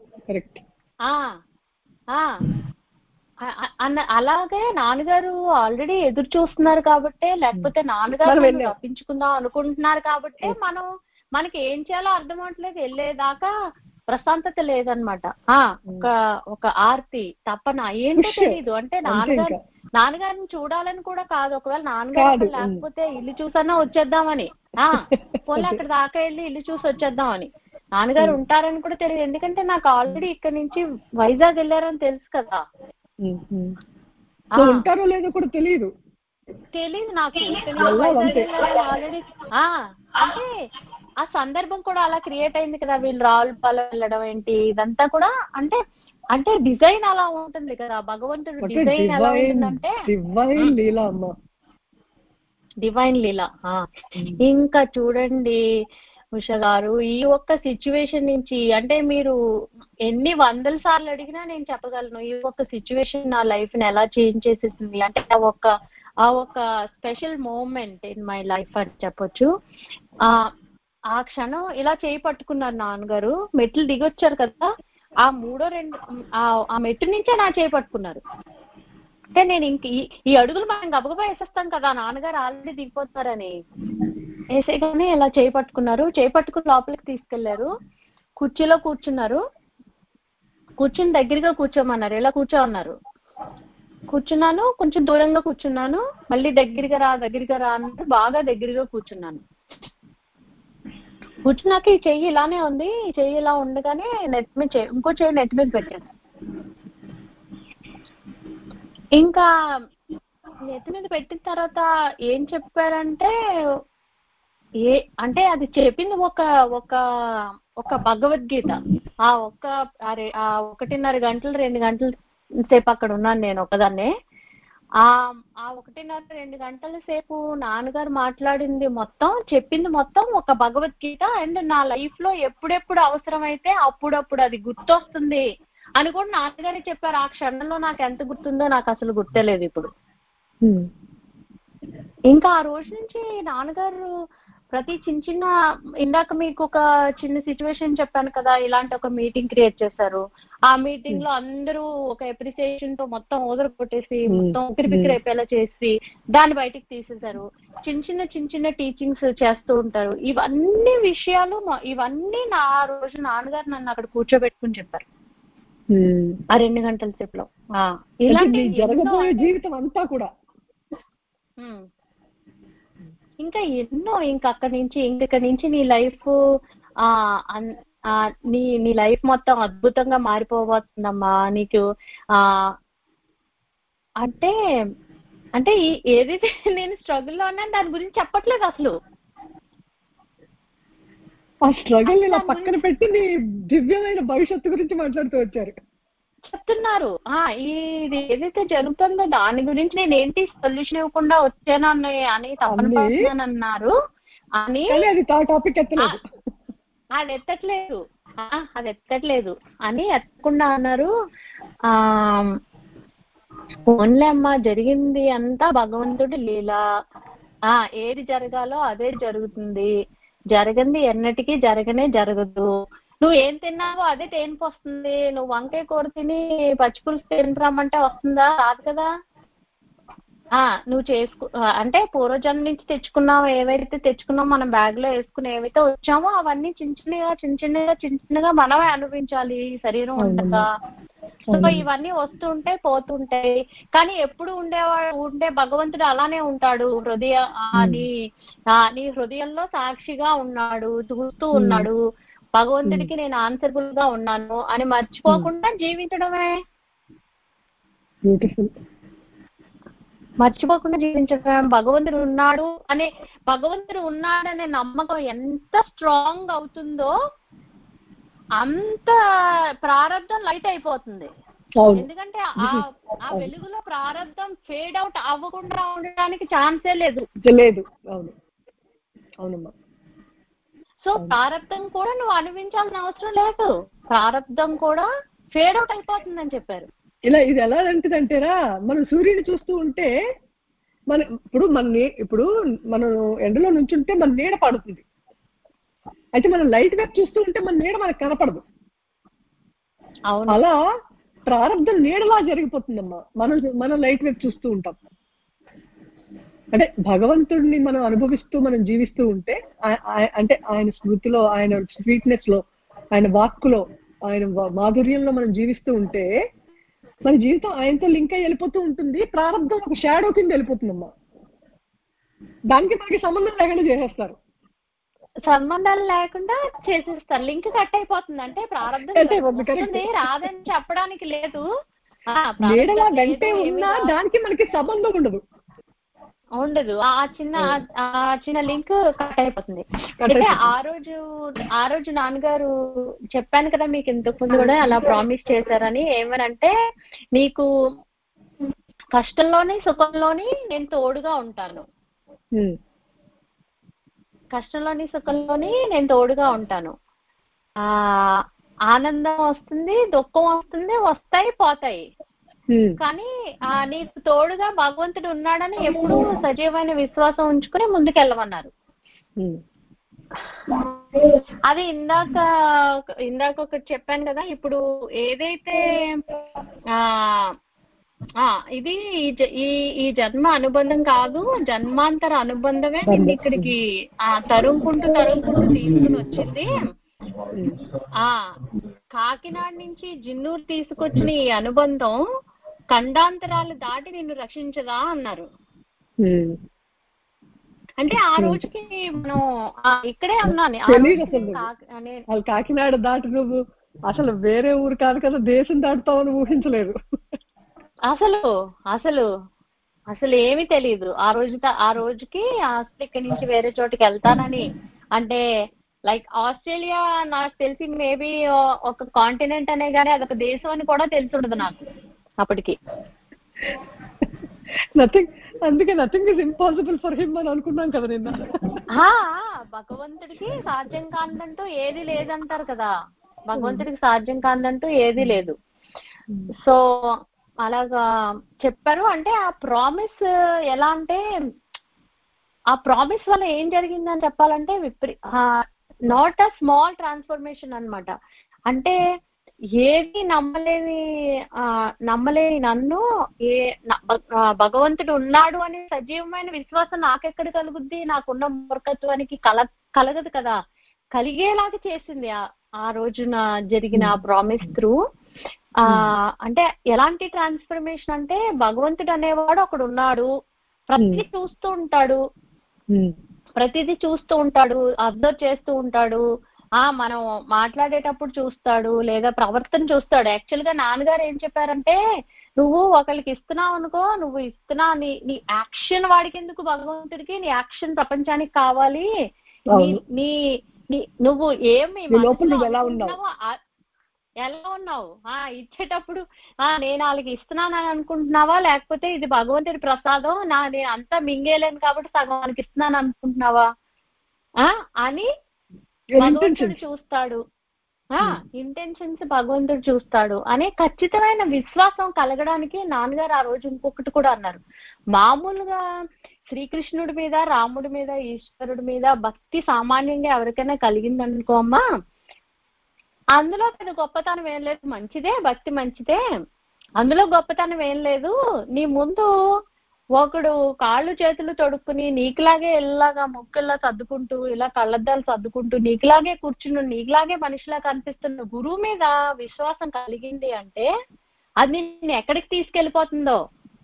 అన్న. అలాగే నాన్నగారు ఆల్రెడీ ఎదురు చూస్తున్నారు కాబట్టి, లేకపోతే నాన్నగారు తప్పించుకుందాం అనుకుంటున్నారు కాబట్టి మనం మనకి ఏం చేయాలో అర్థం అవట్లేదు, వెళ్ళేదాకా ప్రశాంతత లేదనమాట. ఒక ఒక ఆర్తి తపన ఏంటో తెలీదు. అంటే నాన్నగారు నాన్నగారిని చూడాలని కూడా కాదు, ఒకవేళ నాన్నగారు లేకపోతే ఇల్లు చూసన్నా వచ్చేద్దామని, పోలే అక్కడ దాకా వెళ్ళి ఇల్లు చూసి వచ్చేద్దామని. నాన్నగారు ఉంటారని కూడా తెలియదు, ఎందుకంటే నాకు ఆల్రెడీ ఇక్కడ నుంచి వైజాగ్ వెళ్ళారని తెలుసు కదా. ఉంటారో లేదో కూడా తెలియదు తెలీదు నాకు, ఇక్కడ నుంచి వైజాగ్ వెళ్ళారని ఆల్రెడీ. అంటే ఆ సందర్భం కూడా అలా క్రియేట్ అయింది కదా, వీళ్ళు రావులపాలెం వెళ్ళడం ఏంటి ఇదంతా కూడా. అంటే అంటే డిజైన్ అలా ఉంటుంది కదా, భగవంతుడు డిజైన్ ఎలా ఉంటుందంటే డివైన్ లీలా. ఇంకా చూడండి ఉష గారు, ఈ ఒక్క సిచ్యువేషన్ నుంచి అంటే మీరు ఎన్ని వందల సార్లు అడిగినా నేను చెప్పగలను ఈ ఒక్క సిచ్యువేషన్ నా లైఫ్ ని ఎలా చేంజ్ చేసేసింది అంటే ఆ ఒక్క ఆ ఒక special moment in my life అని చెప్పొచ్చు. ఆ ఆ క్షణం ఇలా చేయి పట్టుకున్నారు నాన్నగారు, మెట్లు దిగొచ్చారు కదా, ఆ మూడో రెండు ఆ మెట్టు నుంచే నా చేయి పట్టుకున్నారు. అంటే నేను ఇంక ఈ అడుగులు మనం గబగబా వేసేస్తాం కదా, నాన్నగారు ఆల్రెడీ దిగిపోతారని వేసేగానే ఇలా చేయి పట్టుకున్నారు. చేయి పట్టుకుని లోపలికి తీసుకెళ్లారు, కుర్చీలో కూర్చున్నారు. కూర్చుని దగ్గరగా కూర్చోమన్నారు, ఇలా కూర్చోమన్నారు. కూర్చున్నాను, కొంచెం దూరంగా కూర్చున్నాను, మళ్ళీ దగ్గరగా రా దగ్గరగా రా అన్నారు, బాగా దగ్గరగా కూర్చున్నాను. కూర్చున్నాక ఈ చెయ్యి ఇలానే ఉంది, ఈ చెయ్యి ఇలా ఉండగానే నెట్ మీద చెయ్యి ఇంకో చెయ్యి నెట్ మీద పెట్టాను. ఇంకా నెట్ మీద పెట్టిన తర్వాత ఏం చెప్పారంటే ఏ అంటే అది చెప్పింది ఒక ఒక ఒక భగవద్గీత. ఆ ఒక్క అరే ఆ ఒకటిన్నర గంటలు రెండు గంటల సేపు అక్కడ ఉన్నాను నేను ఒకదాన్నే. ఆ ఆ ఒకటిన్నర రెండు గంటల సేపు నాన్నగారు మాట్లాడింది మొత్తం, చెప్పింది మొత్తం ఒక భగవద్గీత. అండ్ నా లైఫ్ లో ఎప్పుడెప్పుడు అవసరమైతే అప్పుడప్పుడు అది గుర్తొస్తుంది అని కూడా నాన్నగారే చెప్పారు. ఆ క్షణంలో నాకు ఎంత గుర్తుందో నాకు అసలు గుర్తలేదు ఇప్పుడు. ఇంకా ఆ రోజు నుంచి నాన్నగారు ప్రతి చిన్న చిన్న ఇందాక మీకు ఒక చిన్న సిచ్యువేషన్ చెప్పాను కదా, ఇలాంటి ఒక మీటింగ్ క్రియేట్ చేశారు. ఆ మీటింగ్ లో అందరూ ఒక అప్రిసియేషన్ తో మొత్తం ఓదర కొట్టేసి మొత్తం ఉక్కిరి బిక్కిరి అయిపోయేలా చేసి దాన్ని బయటికి తీసేశారు. చిన్న చిన్న చిన్న చిన్న టీచింగ్స్ చేస్తూ ఉంటారు. ఇవన్నీ విషయాలు ఇవన్నీ నా రోజు నాన్నగారు నన్ను అక్కడ కూర్చోబెట్టుకుని చెప్పారు ఆ రెండు గంటల సేపులో. ఇలాంటి జీవితం అంతా కూడా ఇంకా ఎన్నో ఇంకా అక్కడి నుంచి ఇంకక్కడి నుంచి నీ లైఫ్ ఆ నీ నీ లైఫ్ మొత్తం అద్భుతంగా మారిపోబోతుందమ్మా నీకు. ఆ అంటే అంటే ఏదైతే నేను స్ట్రగుల్లో ఉన్నాను దాని గురించి చెప్పట్లేదు అసలు. ఆ స్ట్రగుల్ ఇలా పక్కన పెట్టి నీ దివ్యమైన భవిష్యత్తు గురించి మాట్లాడుతూ వచ్చారు చెప్తున్నారు. ఇది ఏదైతే జరుగుతుందో దాని గురించి నేను ఏంటి సొల్యూషన్ ఇవ్వకుండా వచ్చానని అని తప్పన పడుతున్నానన్నారు అని అది టాపిక్ ఎత్తలేదు అది ఎత్తట్లేదు అది ఎత్తట్లేదు అని ఎత్తకుండా అన్నారు. ఆ ఓన్లీ అమ్మ జరిగింది అంతా భగవంతుడి లీల, ఆ ఏది జరగాలో అదే జరుగుతుంది, జరగంది ఎన్నటికీ జరగనే జరగదు. నువ్వు ఏం తిన్నావో అదే తేనికి వస్తుంది. నువ్వు వంకాయ కూర తిని పచ్చిపులుసు తినరమ్మంటే వస్తుందా? రాదు కదా. ఆ నువ్వు చేసుకు అంటే పూర్వజన్మ నుంచి తెచ్చుకున్నావు ఏవైతే తెచ్చుకున్నావు మనం బ్యాగ్ లో వేసుకుని ఏవైతే వచ్చామో అవన్నీ చిన్న చిన్నగా చిన్న చిన్నగా చిన్న చిన్నగా మనమే అనుభవించాలి శరీరం ఉండగా. సో ఇవన్నీ వస్తుంటే పోతుంటాయి, కానీ ఎప్పుడు ఉండేవాడు ఉండే భగవంతుడు అలానే ఉంటాడు. హృదయ నీ నీ హృదయంలో సాక్షిగా ఉన్నాడు, చూస్తూ ఉన్నాడు. భగవంతుడికి నేను ఆన్సరబుల్ గా ఉన్నాను అని మర్చిపోకుండా జీవించడమే, మర్చిపోకుండా జీవించడమే. భగవంతుడు ఉన్నాడు అనే భగవంతుడు ఉన్నాడనే నమ్మకం ఎంత స్ట్రాంగ్ అవుతుందో అంత ప్రారంధం లైట్ అయిపోతుంది. ఎందుకంటే ఆ ఆ వెలుగులో ప్రారంధం ఫేడ్ అవుట్ అవ్వకుండా ఉండడానికి ఛాన్సే లేదు లేదు అవును అవునమ్మా. సో ప్రారంధం కూడా నువ్వు అనుభవించాల్సిన అవసరం లేదు, ప్రారంధం కూడా ఫేడ్ అవుట్ అయిపోతుందని చెప్పారు. ఇలా ఇది ఎలా అంటేరా మనం సూర్యుని చూస్తూ ఉంటే మన ఇప్పుడు మన ఇప్పుడు మనం ఎండలో నుంచుంటే మన నీడ పడుతుంది, అయితే మనం లైట్ వైపు చూస్తూ ఉంటే మన నీడ మనకు కనపడదు. అలా ప్రారంధం నీడలా జరిగిపోతుందమ్మా మనం మనం లైట్ వైపు చూస్తూ ఉంటాం. అంటే భగవంతుడిని మనం అనుభవిస్తూ మనం జీవిస్తూ ఉంటే అంటే ఆయన స్మృతిలో ఆయన స్వీట్నెస్ లో ఆయన వాక్కులో ఆయన మాధుర్యంలో మనం జీవిస్తూ ఉంటే మన జీవితం ఆయనతో లింక్ అయ్యి వెళ్ళిపోతూ ఉంటుంది. ప్రారంధం ఒక షాడో కింద వెళ్ళిపోతుందమ్మా, దానికి మనకి సంబంధం లేకుండా చేసేస్తారు. సంబంధాలు లేకుండా చేసేస్తారు, లింక్ కట్ అయిపోతుంది. అంటే ప్రారంభం రాదని చెప్పడానికి లేదు, దానికి మనకి సంబంధం ఉండదు ఉండదు ఆ చిన్న ఆ చిన్న లింక్ కట్ అయిపోతుంది. అయితే ఆ రోజు ఆ రోజు నాన్నగారు చెప్పాను కదా మీకు ఇంతకు ముందు కూడా అలా ప్రామిస్ చేశారని. ఏమనంటే నీకు కష్టంలోని సుఖంలోని నేను తోడుగా ఉంటాను, ఉమ్, కష్టంలోని సుఖంలోని నేను తోడుగా ఉంటాను. ఆ ఆనందం వస్తుంది, దుఃఖం వస్తుంది, వస్తాయి పోతాయి. ఉమ్, కానీ ఆ నీకు తోడుగా భగవంతుడు ఉన్నాడని ఎప్పుడూ సజీవమైన విశ్వాసం ఉంచుకుని ముందుకెళ్ళమన్నారు. ఉమ్, అది ఇందాక ఇందాక ఒకటి చెప్పాను కదా, ఇప్పుడు ఏదైతే ఆ ఆ ఇది ఈ జ- ఈ ఈ జన్మ అనుబంధం కాదు, జన్మాంతర అనుబంధమే నిన్ను ఇక్కడికి ఆ తరుముకుంటూ తరుముకుంటూ తీసుకుని వచ్చింది. ఉమ్, ఆ కాకినాడ నుంచి జిన్నూరు తీసుకొచ్చిన ఈ అనుబంధం ఖండాంతరాలు దాటి నిన్ను రక్షించదా అన్నారు. ఉమ్. అంటే ఆ రోజుకి మనం ఆ, ఇక్కడే ఉన్నాను ఆ తెలీదు రోజుకి అసలు నేను నువ్వు. కాకి- నేను వాళ్ళు కాకినాడ దాటి నువ్వు అసలు వేరే ఊరు కాదు కదా, దేశం దాటుతావని ఊహించలేదు. అసలు అసలు అసలు ఏమీ తెలియదు ఆ రోజు. ఆ రోజుకి అసలు ఇక్కడి నుంచి వేరే చోటుకి వెళ్తానని, అంటే లైక్ ఆస్ట్రేలియా నాకు తెలిసి మేబీ ఒక కాంటినెంట్ అనే కానీ అదొక దేశం అని కూడా తెలిసి ఉండదు నాకు అప్పటికి. నథింగ్, అందుకే nothing is impossible for him అని అనుకున్నాం కదా నిన్న. ఆ, భగవంతుడికి సాధ్యం కాదంటూ ఏది లేదంటారు కదా, భగవంతుడికి సాధ్యం కాదంటూ ఏది లేదు. సో అలాగా చెప్పారు. అంటే ఆ ప్రామిస్ ఎలా అంటే, ఆ ప్రామిస్ వల్ల ఏం జరిగిందని చెప్పాలంటే విపరీ నాట్ అ స్మాల్ ట్రాన్స్ఫర్మేషన్ అన్నమాట. అంటే ఏది నమ్మలేని ఆ నమ్మలేని నన్ను ఏ న- భ- ఆ, భగవంతుడు ఉన్నాడు అనే సజీవమైన విశ్వాసం నాకెక్కడ కలుగుద్ది, నాకున్న మూర్ఖత్వానికి కల కలగదు కదా, కలిగేలాగా చేసింది ఆ- ఆ రోజున జరిగిన ఆ ప్రామిస్ త్రూ. ఆ అంటే ఎలాంటి ట్రాన్స్ఫర్మేషన్ అంటే, భగవంతుడు అనేవాడు ఒకడు ఉన్నాడు, ప్రతి చూస్తూ ఉంటాడు, ప్రతిదీ చూస్తూ ఉంటాడు, అబ్జర్వ్ చేస్తూ ఉంటాడు. ఆ మనం మాట్లాడేటప్పుడు చూస్తాడు, లేదా ప్రవర్తన చూస్తాడు. యాక్చువల్ గా నాన్నగారు ఏం చెప్పారంటే, నువ్వు ఒకరికి ఇస్తున్నావు అనుకో, నువ్వు ఇస్తున్నా నీ నీ యాక్షన్ వాడికి ఎందుకు, భగవంతుడికి నీ యాక్షన్ ప్రపంచానికి కావాలి. నీ- నీ నీ నువ్వు ఏమి లోపల నువ్వు ఎలా ఉన్నావు, ఎలా ఉన్నావు ఆ ఇచ్చేటప్పుడు ఆ నేను వాళ్ళకి ఇస్తున్నానని అనుకుంటున్నావా, లేకపోతే ఇది భగవంతుడి ప్రసాదం నా నేను అంతా మింగేలేను కాబట్టి సగం వాళ్ళకి ఇస్తున్నాను అనుకుంటున్నావా ఆ అని భగవంతుడు చూస్తాడు. ఆ ఇంటెన్షన్స్ భగవంతుడు చూస్తాడు అనే ఖచ్చితమైన విశ్వాసం కలగడానికి నాన్నగారు ఆ రోజు ఇంకొకటి కూడా అన్నారు. మామూలుగా శ్రీకృష్ణుడి మీద, రాముడి మీద, ఈశ్వరుడి మీద భక్తి సామాన్యంగా ఎవరికైనా కలిగిందనుకో అమ్మా, అందులో పెద్ద గొప్పతనం ఏం లేదు, మంచిదే భక్తి మంచిదే, అందులో గొప్పతనం ఏం లేదు. నీ ముందు ఒకడు కాళ్ళు చేతులు తొడుక్కుని నీకులాగే ఇలాగా ముక్కుల్లా సర్దుకుంటూ, ఇలా కళ్ళద్దాలు సర్దుకుంటూ నీకులాగే కూర్చుని నీకులాగే మనిషిలా కనిపిస్తున్న గురువు మీద విశ్వాసం కలిగింది అంటే అది నిన్ను ఎక్కడికి తీసుకెళ్ళిపోతుందో.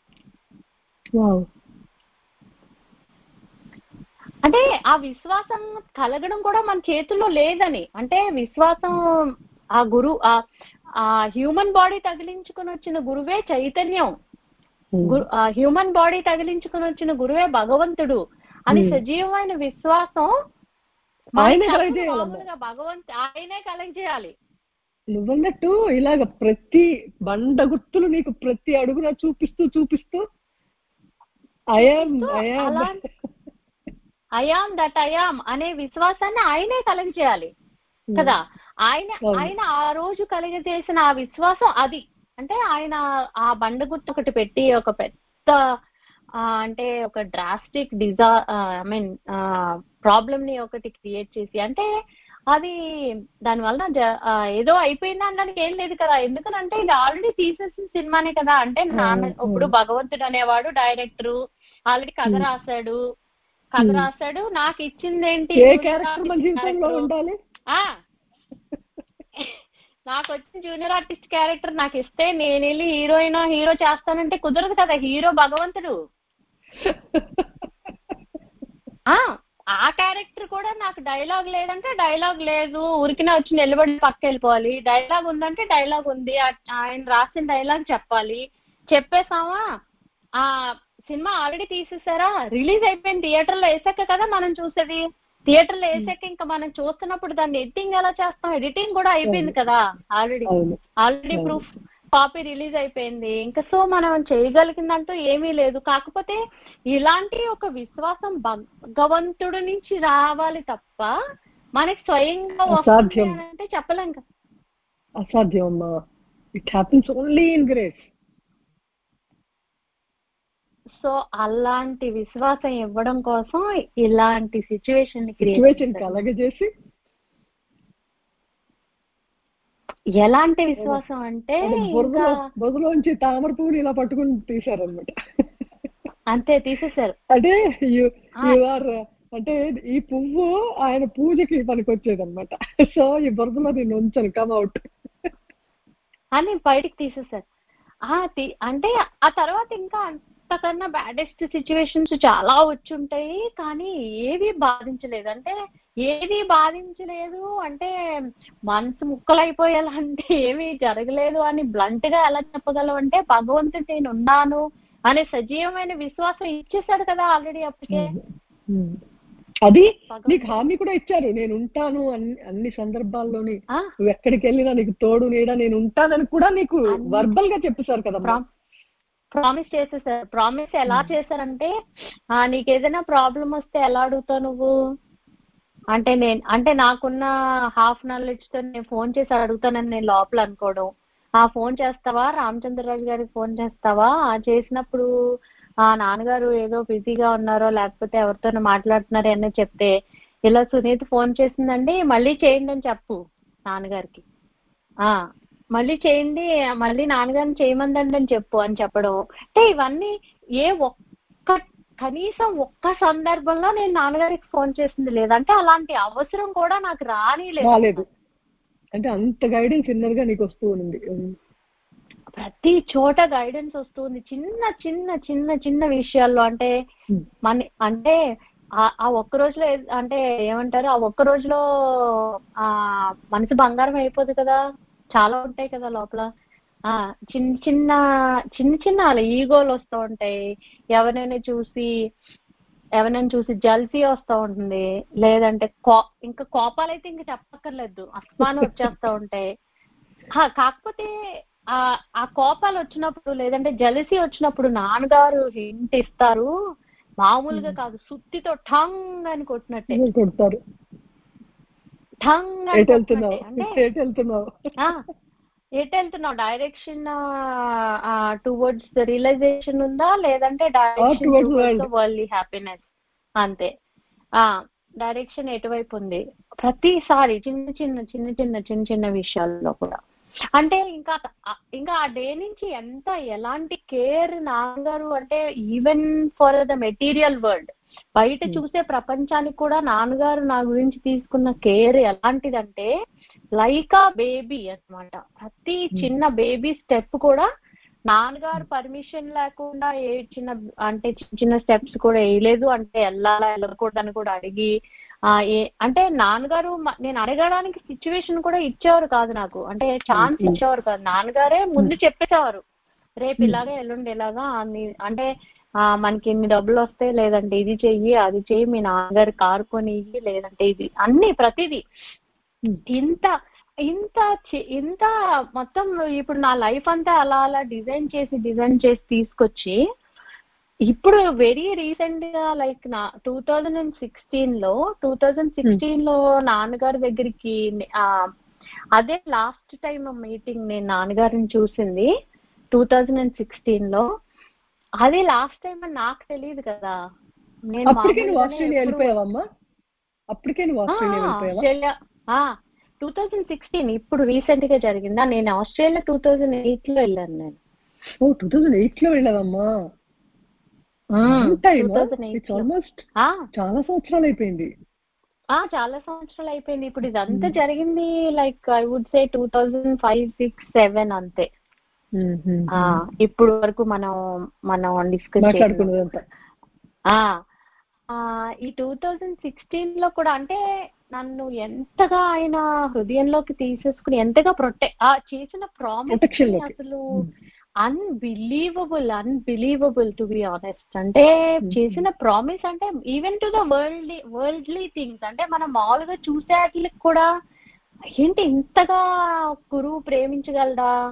అంటే ఆ విశ్వాసం కలగడం కూడా మన చేతుల్లో లేదని, అంటే విశ్వాసం ఆ గురు ఆ హ్యూమన్ బాడీ తగిలించుకుని వచ్చిన గురువే చైతన్యం, హ్యూమన్ బాడీ తగిలించుకుని వచ్చిన గురువే భగవంతుడు అని సజీవమైన విశ్వాసం మామూలుగా భగవంతు ఆయనే కలెక్ట్ చేయాలి. నువ్వన్నట్టు ఇలాగ ప్రతి బండ గుర్తులు నీకు ప్రతి అడుగున చూపిస్తూ చూపిస్తూ I'm I'm I'm that I'm అనే విశ్వాసాన్ని ఆయనే కలెక్ట్ చేయాలి కదా. ఆయన ఆయన ఆ రోజు కలిగజేసిన ఆ విశ్వాసం అది. అంటే ఆయన ఆ బండ గుర్తు ఒకటి పెట్టి ఒక పెద్ద అంటే ఒక డ్రాస్టిక్ డిజా ఐ మీన్ ప్రాబ్లమ్ ని ఒకటి క్రియేట్ చేసి, అంటే అది దానివల్ల ఏదో అయిపోయిందా అనడానికి ఏం లేదు కదా, ఎందుకనంటే ఇది ఆల్రెడీ తీసేసిన సినిమానే కదా. అంటే నాన్న ఇప్పుడు భగవంతుడు అనేవాడు డైరెక్టరు, ఆల్రెడీ కథ రాశాడు కథ రాశాడు నాకు ఇచ్చింది ఏంటి, నాకు వచ్చిన జూనియర్ ఆర్టిస్ట్ క్యారెక్టర్ నాకు ఇస్తే నేను వెళ్ళి హీరోయిన్ హీరో చేస్తానంటే కుదరదు కదా, హీరో భగవంతుడు. ఆ క్యారెక్టర్ కూడా నాకు డైలాగ్ లేదంటే డైలాగ్ లేదు, ఉరికినా వచ్చి నిలబడి పక్క వెళ్ళిపోవాలి. డైలాగ్ ఉందంటే డైలాగ్ ఉంది, ఆయన రాసిన డైలాగ్ చెప్పాలి. చెప్పేసామా, ఆ సినిమా ఆల్రెడీ తీసేసారా, రిలీజ్ అయిపోయింది, థియేటర్లో వేసాక కదా మనం చూసేది. థియేటర్లో వేసాక ఇంకా మనం చూస్తున్నప్పుడు దాన్ని ఎడిటింగ్ ఎలా చేస్తాం, ఎడిటింగ్ కూడా అయిపోయింది కదా already. Already proof copy release అయిపోయింది ఇంకా. సో మనం చేయగలిగిందంటూ ఏమీ లేదు. కాకపోతే ఇలాంటి ఒక విశ్వాసం భగవంతుడి నుంచి రావాలి తప్ప మనకి స్వయంగా వస్తుంది అని అంటే చెప్పలేం కదా. అసాధ్యం అమ్మా. It happens only in grace. So అలాంటి విశ్వాసం ఇవ్వడం కోసం ఇలాంటి సిచ్యువేషన్ సిచ్యువేషన్ కలగజేసి ఎలాంటి విశ్వాసం అంటే బొగలోంచి తామర పువ్వుని ఇలా పట్టుకుని తీశారనమాట. అంతే తీసేశారు. అంటే యు ఆర్ అంటే ఈ పువ్వు ఆయన పూజకి పనికొచ్చేది అనమాట. సో ఈ బొరుగులో దీన్ని ఉంచాను కమ్ అవుట్ అని బయటికి తీసేశారు. అంటే ఆ తర్వాత ఇంకా అంతకన్నా బ్యాడెస్ట్ సిచ్యువేషన్స్ చాలా వచ్చుంటాయి కానీ ఏవి బాధించలేదు. అంటే ఏది బాధించలేదు అంటే మనసు ముక్కలైపోయేలా అంటే ఏమీ జరగలేదు అని బ్లంట్ గా ఎలా చెప్పగలవు అంటే భగవంతుడు నేను ఉన్నాను అనే సజీవమైన విశ్వాసం ఇచ్చేసాడు కదా ఆల్రెడీ అప్పటికే. అది నీకు హామీ కూడా ఇచ్చారు, నేను ఉంటాను అన్ని అన్ని సందర్భాల్లోని, నువ్వు ఎక్కడికి వెళ్ళినా నీకు తోడు నీడ నేను ఉంటానని కూడా నీకు వర్బల్ గా చెప్పేశారు కదా. ప్రామిస్ చేసేసారు. ప్రామిస్ ఎలా చేశారంటే నీకు ఏదైనా ప్రాబ్లం వస్తే ఎలా అడుగుతావు నువ్వు అంటే నేను అంటే నాకున్న హాఫ్ నాలెడ్జ్ తో నేను ఫోన్ చేసి అడుగుతానని నేను లోపల అనుకోవడం. ఆ ఫోన్ చేస్తావా రామచంద్రరాజు గారికి ఫోన్ చేస్తావా చేసినప్పుడు ఆ నాన్నగారు ఏదో బిజీగా ఉన్నారో లేకపోతే ఎవరితోనో మాట్లాడుతున్నారో అని చెప్తే ఇలా సునీత ఫోన్ చేసిందండి మళ్ళీ చేయండి అని చెప్పు నాన్నగారికి. ఆ మళ్ళీ చేయండి మళ్ళీ నాన్నగారిని చేయమందండి అని చెప్పు అని చెప్పడం. అంటే ఇవన్నీ ఏ ఒక్క కనీసం ఒక్క సందర్భంలో నేను నాన్నగారికి ఫోన్ చేసింది లేదంటే అలాంటి అవసరం కూడా నాకు రానిలేదు. అంటే అంత గైడెన్స్ ఇన్నర్ గా నీకు వస్తూ ఉంది. ప్రతి చోట గైడెన్స్ వస్తుంది చిన్న చిన్న చిన్న చిన్న విషయాల్లో. అంటే మన అంటే ఆ ఒక్క రోజులో అంటే ఏమంటారు ఆ ఒక్క రోజులో ఆ మనసు బంగారం అయిపోదు కదా, చాలా ఉంటాయి కదా లోపల. ఆ చిన్న చిన్న చిన్న చిన్న అలా ఈగోలు వస్తూ ఉంటాయి. ఎవరైనా చూసి ఎవరైనా చూసి జల్సీ వస్తూ ఉంటుంది, లేదంటే కో ఇంకా కోపాలు అయితే ఇంకా చెప్పక్కర్లేదు అస్మానం వచ్చేస్తూ ఉంటాయి. కాకపోతే ఆ ఆ కోపాలు వచ్చినప్పుడు లేదంటే జలసీ వచ్చినప్పుడు నాన్నగారు హింట్ ఇస్తారు, మామూలుగా కాదు సుత్తితో ఠంగ్ అని కొట్టినట్టే కొడతారు. ఠంగ్ అని కొట్టినట్టే. అంటే ఎటు వెళ్తున్నావు డైరెక్షన్ టువర్డ్స్ ద రియలైజేషన్ ఉందా లేదంటే direction towards the worldly happiness అంతే. ఆ డైరెక్షన్ ఎటువైపు ఉంది ప్రతిసారి చిన్న చిన్న చిన్న చిన్న చిన్న చిన్న విషయాల్లో కూడా. అంటే ఇంకా ఇంకా ఆ డే నుంచి ఎంత ఎలాంటి కేర్ నాన్నగారు అంటే even for the material world బయట చూసే ప్రపంచానికి కూడా నాన్నగారు నా గురించి తీసుకున్న కేర్ ఎలాంటిదంటే లైక్ ఆ బేబీ అన్నమాట. ప్రతి చిన్న బేబీ స్టెప్ కూడా నాన్నగారు పర్మిషన్ లేకుండా ఏ చిన్న అంటే చిన్న చిన్న స్టెప్స్ కూడా వేయలేదు. అంటే వెళ్ళాలా వెళ్ళకూడదని కూడా అడిగి ఆ ఏ అంటే నాన్నగారు నేను అడగడానికి సిచ్యువేషన్ కూడా ఇచ్చేవారు కాదు నాకు, అంటే ఛాన్స్ ఇచ్చేవారు కాదు. నాన్నగారే ముందు చెప్పేసేవారు రేపు ఇలాగా ఎల్లుండి ఇలాగా అంటే ఆ మనకి ఇన్ని డబ్బులు వస్తాయి లేదంటే ఇది చెయ్యి అది చెయ్యి మీ నాన్నగారు కారు కొని లేదంటే ఇది అన్ని ప్రతిదీ ఇంత ఇంత ఇంత మొత్తం ఇప్పుడు నా లైఫ్ అంతా అలా అలా డిజైన్ చేసి డిజైన్ చేసి తీసుకొచ్చి ఇప్పుడు వెరీ రీసెంట్ గా లైక్ నా టూ థౌజండ్ అండ్ సిక్స్టీన్ లో టూ థౌజండ్ సిక్స్టీన్ లో నాన్నగారి దగ్గరికి అదే లాస్ట్ టైం మీటింగ్ నేను నాన్నగారిని చూసింది టూ థౌజండ్ అండ్ సిక్స్టీన్ లో. అది లాస్ట్ టైం అని నాకు తెలియదు కదా. నేను టూ థౌజండ్ సిక్స్టీన్ ఇప్పుడు రీసెంట్ గా జరిగిందా. నేను ఆస్ట్రేలియా టూ థౌజండ్ ఎయిట్ లో వెళ్ళాను. నేను టూ థౌజండ్ ఎయిట్ లో వెళ్ళావమ్మా. చాలా సంవత్సరాలు అయిపోయింది. చాలా సంవత్సరాలు అయిపోయింది. ఇప్పుడు ఇదంతా జరిగింది like I would say two thousand five six seven అంతే. ఇప్పుడు వరకు మనం మనం డిస్కస్ చేసుకున్నదంతా ఈ టూ థౌజండ్ సిక్స్టీన్ లో కూడా అంటే నన్ను ఎంతగా ఆయన హృదయంలోకి తీసేసుకుని ఎంతగా ప్రొటెక్ట్ చేసిన ప్రామిస్ అసలు unbelievable unbelievable to be honest. అంటే చేసిన ప్రామిస్ అంటే even to the world worldly things అంటే మనం మామూలుగా చూసేట్లకి కూడా ఏంటి ఇంతగా గురువు ప్రేమించగలడా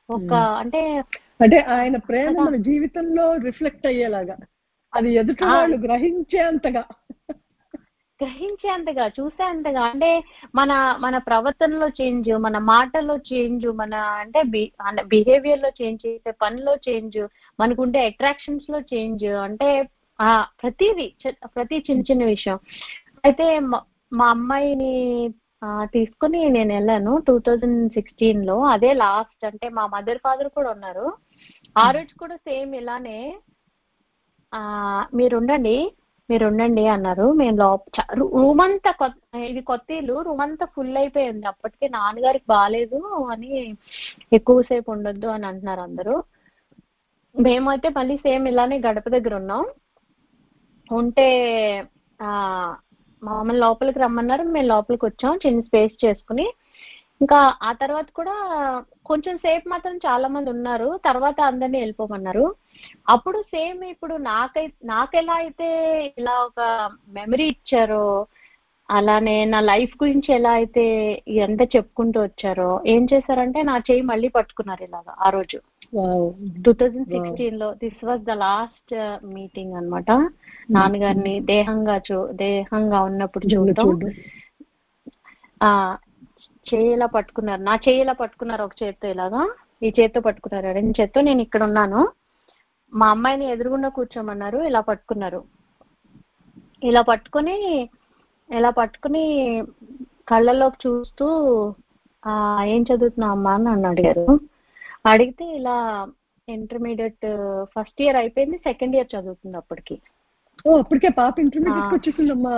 ఒక అంటే అంటే ఆయన ప్రేమ మన జీవితంలో రిఫ్లెక్ట్ అయ్యేలాగా, అది ఎదుటి వాళ్ళు గ్రహించేంతగా గ్రహించేంతగా చూసేంతగా అంటే మన మన ప్రవర్తనలో చేంజ్, మన మాటల్లో చేంజ్, మన అంటే బిహేవియర్ లో చేంజ్, చేసే పనిలో చేంజ్, మనకుండే అట్రాక్షన్స్ లో చేంజ్, అంటే ఆ ప్రతిదీ ప్రతి చిన్న చిన్న విషయం. అయితే మా అమ్మాయిని తీసుకుని నేను వెళ్ళాను టూ థౌజండ్ సిక్స్టీన్ లో. అదే లాస్ట్, అంటే మా మదర్ ఫాదర్ కూడా ఉన్నారు. ఆ రోజు కూడా సేమ్ ఇలానే ఆ మీరు ఉండండి మీరు ఉండండి అన్నారు. మేము లోప రూమ్ అంతా కొత్త, ఇది కొత్త ఇల్లు, రూమ్ అంతా ఫుల్ అయిపోయింది. అప్పటికే నాన్నగారికి బాగాలేదు అని ఎక్కువసేపు ఉండొద్దు అని అంటున్నారు అందరూ. మేమైతే మళ్ళీ సేమ్ ఇలానే గడప దగ్గర ఉన్నాం. ఉంటే ఆ మమ్మల్ని లోపలికి రమ్మన్నారు. మేము లోపలికి వచ్చాం చిన్న స్పేస్ చేసుకుని. ఇంకా ఆ తర్వాత కూడా కొంచెం సేపు మాత్రం చాలా మంది ఉన్నారు, తర్వాత అందరినీ వెళ్ళిపోమన్నారు. అప్పుడు సేమ్ ఇప్పుడు నాకై నాకెలా అయితే ఇలా ఒక మెమరీ ఇచ్చారో, అలానే నా లైఫ్ గురించి ఎలా అయితే ఇదంతా చెప్పుకుంటూ వచ్చారో, ఏం చేశారంటే నా చేయి మళ్ళీ పట్టుకున్నారు ఇలాగా ఆ రోజు టూ థౌజండ్ సిక్స్టీన్ లో. This was the last meeting అన్నమాట. నాన్నగారిని దేహంగా చూ దేహంగా ఉన్నప్పుడు చూడటం. ఆ చేయిలా పట్టుకున్నారు, నా చేయిలా పట్టుకున్నారు ఒక చేత్తో, ఇలాగా ఈ చేత్తో పట్టుకున్నారు, రెండు చేత్తో. నేను ఇక్కడ ఉన్నాను, మా అమ్మాయిని ఎదురుగుండా కూర్చోమన్నారు, ఇలా పట్టుకున్నారు. ఇలా పట్టుకుని ఇలా పట్టుకుని కళ్ళలోకి చూస్తూ ఆ ఏం చదువుతున్నావు అమ్మా అని నన్ను అడిగారు. అడిగితే ఇలా ఇంటర్మీడియట్ ఫస్ట్ ఇయర్ అయిపోయింది, సెకండ్ ఇయర్ చదువుతుంది అప్పటికి. అప్పటికే పాప ఇంటర్మీడియట్ వచ్చేసిందమ్మా.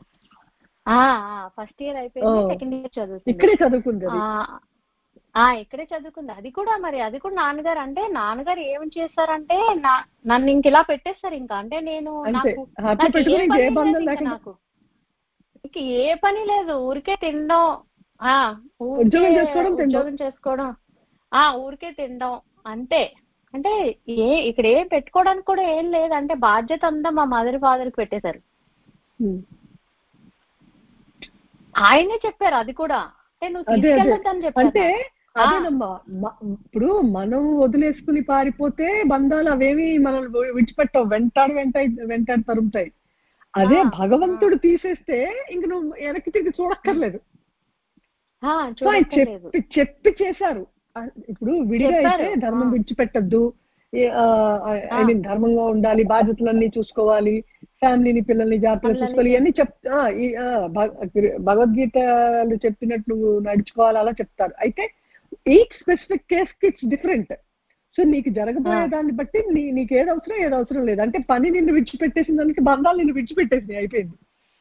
ఫస్ట్ ఇయర్ అయిపోయింది, సెకండ్ ఇయర్ చదువుతుంది. ఇక్కడే చదువుకుంది ఇక్కడే చదువుకుంది అది కూడా. మరి అది కూడా నాన్నగారు, అంటే నాన్నగారు ఏమి చేస్తారంటే నన్ను ఇంక ఇలా పెట్టేస్తారు. ఇంకా అంటే నేను నాకు నాకు ఇంక ఏ పని లేదు, ఊరికే తినడం, ఉద్యోగం చేసుకోవడం, ఆ ఊరికే తినడం అంతే. అంటే ఏ ఇక్కడ ఏం పెట్టుకోవడానికి కూడా ఏం లేదు, అంటే బాధ్యత అంతా మా మదర్ ఫాదర్ కి పెట్టేశారు. ఆయనే చెప్పారు అది కూడా, అంటే నువ్వు తీసుకెళ్ళొద్దని చెప్పారు. అదేనమ్మా, ఇప్పుడు మనం వదిలేసుకుని పారిపోతే బంధాలు అవేమి మనం విడిచిపెట్టావు, వెంటాడు వెంటాయి వెంటాడు తరుముతాయి. అదే భగవంతుడు తీసేస్తే ఇంక నువ్వు వెనక్కి తిరిగి చూడక్కర్లేదు. చెప్పి చెప్పి చేశారు. ఇప్పుడు విడిగా అయితే ధర్మం విడిచిపెట్టద్దు, ఐ మీన్ ధర్మంగా ఉండాలి, బాధ్యతలన్నీ చూసుకోవాలి, ఫ్యామిలీని పిల్లల్ని జాగ్రత్తగా చూసుకోవాలి, ఇవన్నీ చెప్తా భగవద్గీతలు చెప్పినట్టు నడుచుకోవాలి, అలా చెప్తారు. అయితే ఈచ్ స్పెసిఫిక్ కేస్ కి ఇట్స్ డిఫరెంట్. సో నీకు జరగబోయే దాన్ని బట్టి నీ నీకు ఏది అవసరం ఏది అవసరం లేదు. అంటే పని నిన్ను విడిచిపెట్టేసిన దానికి బంధాలు నిన్ను విడిచిపెట్టేసింది, అయిపోయింది.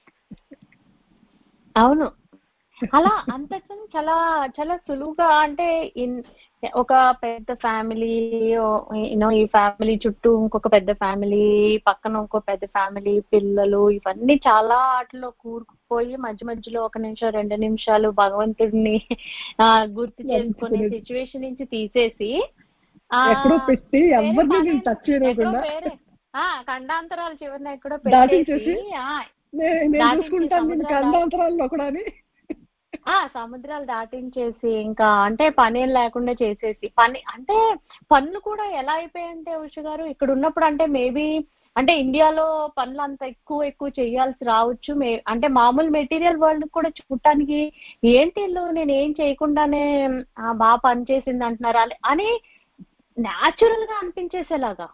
అవును, అలా అంత చాలా చాలా సులువుగా. అంటే ఒక పెద్ద ఫ్యామిలీ, యూనో ఈ ఫ్యామిలీ చుట్టూ ఇంకొక పెద్ద ఫ్యామిలీ, పక్కన ఇంకో పెద్ద ఫ్యామిలీ, పిల్లలు, ఇవన్నీ చాలా వాటిలో కూరుకుపోయి మధ్య మధ్యలో ఒక నిమిషం రెండు నిమిషాలు భగవంతుడిని ఆ గుర్తు చేసుకునే సిచ్యువేషన్ నుంచి తీసేసి వేరే ఖండాంతరాలు చివరిన ఎక్కడో పెట్టేసి సముద్రాలు దాటించేసి ఇంకా అంటే పనేం లేకుండా చేసేసి, పని అంటే పనులు కూడా ఎలా అయిపోయాయంటే ఉష గారు, ఇక్కడ ఉన్నప్పుడు అంటే మేబీ అంటే ఇండియాలో పనులు అంత ఎక్కువ ఎక్కువ చేయాల్సి రావచ్చు. మే అంటే మామూలు మెటీరియల్ వరల్డ్ కూడా చూడటానికి ఏంటి ఇల్లు నేను ఏం చేయకుండానే బాగా పని చేసింది అంటున్నారు అని న్యాచురల్ గా అనిపించేసేలాగా,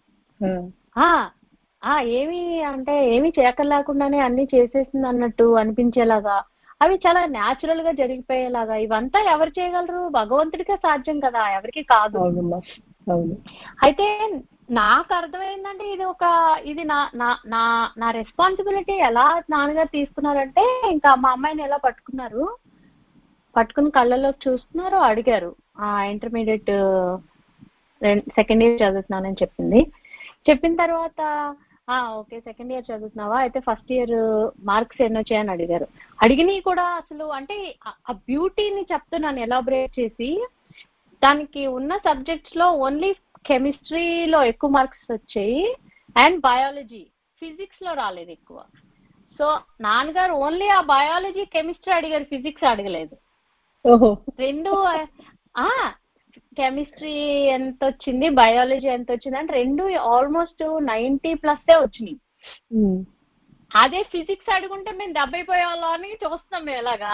ఏమి అంటే ఏమి చేయకలేకుండానే అన్ని చేసేసింది అన్నట్టు అనిపించేలాగా, అవి చాలా న్యాచురల్ గా జరిగిపోయేలాగా. ఇవంతా ఎవరు చేయగలరు? భగవంతుడికే సాధ్యం కదా, ఎవరికి కాదు. అయితే నాకు అర్థమైందంటే ఇది ఒక ఇది నా నా నా రెస్పాన్సిబిలిటీ. ఎలా నాన్నగారు తీసుకున్నారంటే, ఇంకా మా అమ్మాయిని ఎలా పట్టుకున్నారు, పట్టుకుని కళ్ళలోకి చూస్తున్నారు, అడిగారు ఇంటర్మీడియట్ సెకండ్ ఇయర్ చదువుతున్నానని చెప్పింది. చెప్పిన తర్వాత ఓకే సెకండ్ ఇయర్ చదువుతున్నావా, అయితే ఫస్ట్ ఇయర్ మార్క్స్ ఎన్ని వచ్చాయని అడిగారు. అడిగినవి కూడా అసలు అంటే ఆ బ్యూటీని చెప్తున్నాను ఎలాబరేట్ చేసి. దానికి ఉన్న సబ్జెక్ట్స్ లో ఓన్లీ కెమిస్ట్రీలో ఎక్కువ మార్క్స్ వచ్చాయి, అండ్ బయాలజీ, ఫిజిక్స్ లో రాలేదు ఎక్కువ. సో నాన్నగారు ఓన్లీ ఆ బయాలజీ కెమిస్ట్రీ అడిగారు, ఫిజిక్స్ అడగలేదు. రెండు కెమిస్ట్రీ ఎంత వచ్చింది, బయాలజీ ఎంత వచ్చింది అంటే రెండు ఆల్మోస్ట్ నైన్టీ ప్లస్ వచ్చినాయి. అదే ఫిజిక్స్ అడుగుంటే మేము దెబ్బైపోయే వాళ్ళం అని చూస్తున్నాం మేము ఎలాగా.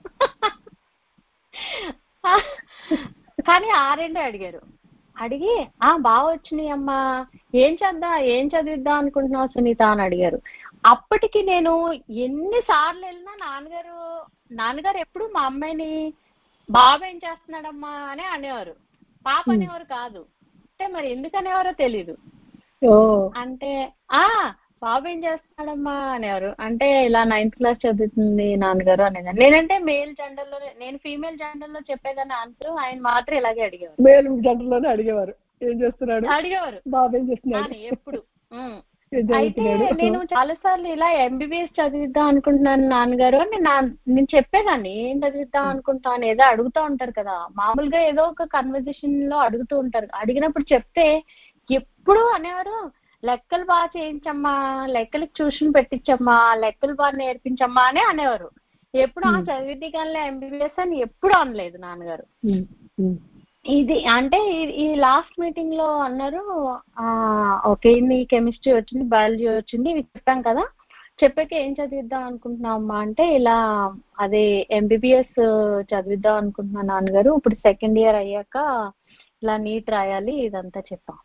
కానీ ఆ రెండే అడిగారు. అడిగి ఆ బాగా వచ్చినాయి అమ్మా, ఏం చద్దా ఏం చదివిద్దాం అనుకుంటున్నావు సునీత అని అడిగారు. అప్పటికి నేను ఎన్నిసార్లు వెళ్ళినా నాన్నగారు నాన్నగారు ఎప్పుడు మా అమ్మాయిని బాబు ఏం చేస్తున్నాడమ్మా అని అనేవారు, పాప అనేవారు కాదు. అంటే మరి ఎందుకు అనేవారో తెలీదు. అంటే ఆ బాబు ఏం చేస్తున్నాడమ్మా అనేవారు. అంటే ఇలా నైన్త్ క్లాస్ చదువుతుంది నాన్నగారు అనేదాన్ని. నేనంటే మేల్ జెండర్ లో, నేను ఫీమేల్ జెండర్ లో చెప్పేదాన్ని ఆన్సర్, ఆయన మాత్రం ఇలాగే అడిగేవారు. మేల్ జెండర్ లోనే అడిగేవారు ఏం చేస్తున్నాడు అడిగేవారు బాబు ఏం చేస్తున్నాడు ఎప్పుడు. అయితే నేను చాలా సార్లు ఇలా ఎంబీబీఎస్ చదివిద్దాం అనుకుంటున్నాను నాన్నగారు అని నేను చెప్పేదాన్ని. ఏం చదివిద్దాం అనుకుంటాను, ఏదో అడుగుతూ ఉంటారు కదా మామూలుగా, ఏదో ఒక కన్వర్జేషన్ లో అడుగుతూ ఉంటారు. అడిగినప్పుడు చెప్తే ఎప్పుడు అనేవారు, లెక్కలు బాగా చేయించమ్మా, లెక్కలకి ట్యూషన్ పెట్టించమ్మా, లెక్కలు బాగా నేర్పించమ్మా అని అనేవారు. ఎప్పుడు ఆ చదివిద్ది కానీ ఎంబీబీఎస్ అని ఎప్పుడు అనలేదు నాన్నగారు. ఇది అంటే ఈ లాస్ట్ మీటింగ్ లో అన్నారు, ఓకే నీ కెమిస్ట్రీ వచ్చింది, బయాలజీ వచ్చింది, ఇవి చెప్పాం కదా, చెప్పాక ఏం చదివిద్దాం అనుకుంటున్నావమ్మా అంటే ఇలా అదే ఎంబీబీఎస్ చదివిద్దాం అనుకుంటున్నాను నాన్నగారు, ఇప్పుడు సెకండ్ ఇయర్ అయ్యాక ఇలా నీట్ రాయాలి ఇదంతా చెప్పాం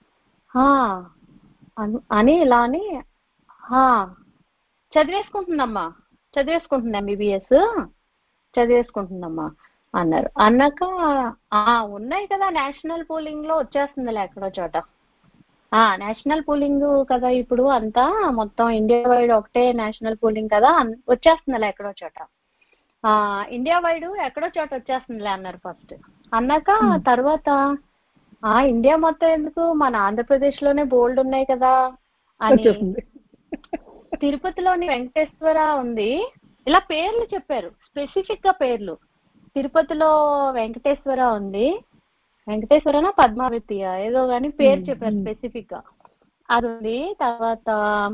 అని. ఇలా అని చదివేసుకుంటుందమ్మా చదివేసుకుంటుంది ఎంబీబీఎస్ చదివేసుకుంటుందమ్మా అన్నారు. అన్నాక ఉన్నాయి కదా నేషనల్ పూలింగ్ లో వచ్చేస్తుందిలే ఎక్కడో చోట, నేషనల్ పూలింగ్ కదా ఇప్పుడు అంతా మొత్తం ఇండియా వైడ్ ఒకటే నేషనల్ పూలింగ్ కదా, వచ్చేస్తుందిలే ఎక్కడో చోట, ఇండియా వైడ్ ఎక్కడో చోట వచ్చేస్తుందిలే అన్నారు ఫస్ట్. అన్నాక తర్వాత ఆ ఇండియా మొత్తం ఎందుకు, మన ఆంధ్రప్రదేశ్ లోనే బోల్డ్ ఉన్నాయి కదా అని, తిరుపతిలోని వెంకటేశ్వర ఉంది, ఇలా పేర్లు చెప్పారు, స్పెసిఫిక్ గా పేర్లు. తిరుపతిలో వెంకటేశ్వర ఉంది, వెంకటేశ్వరనా పద్మావతియా ఏదో కానీ పేరు చెప్పారు స్పెసిఫిక్ గా, అది ఉంది. తర్వాత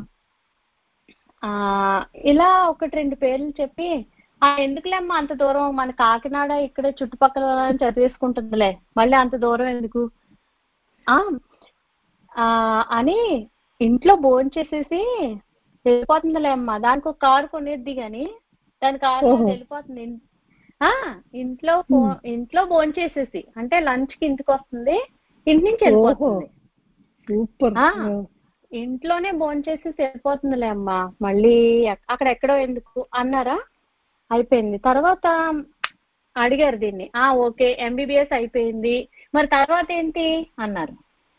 ఆ ఇలా ఒకటి రెండు పేర్లు చెప్పి ఎందుకులేమ్మా అంత దూరం, మన కాకినాడ ఇక్కడ చుట్టుపక్కల చదివేసుకుంటుందిలే మళ్ళీ అంత దూరం ఎందుకు అని ఇంట్లో భోంచేసేసి వెళ్ళిపోతుందిలే అమ్మా, దానికి ఒక కారు కొనేద్ది కానీ దాని కారు వెళ్ళిపోతుంది. ఇంట్లో ఇంట్లో భోంచేసేసి అంటే లంచ్ కి ఇంటికి వస్తుంది, ఇంటి నుంచి వెళ్ళిపోతుంది. ఇంట్లోనే భోంచేసేసి వెళ్ళిపోతుందిలే అమ్మా, మళ్ళీ అక్కడ ఎక్కడో ఎందుకు అన్నారా. అయిపోయింది. తర్వాత అడిగారు దీన్ని, ఆ ఓకే ఎంబీబీఎస్ అయిపోయింది, మరి తర్వాత ఏంటి అన్నారు.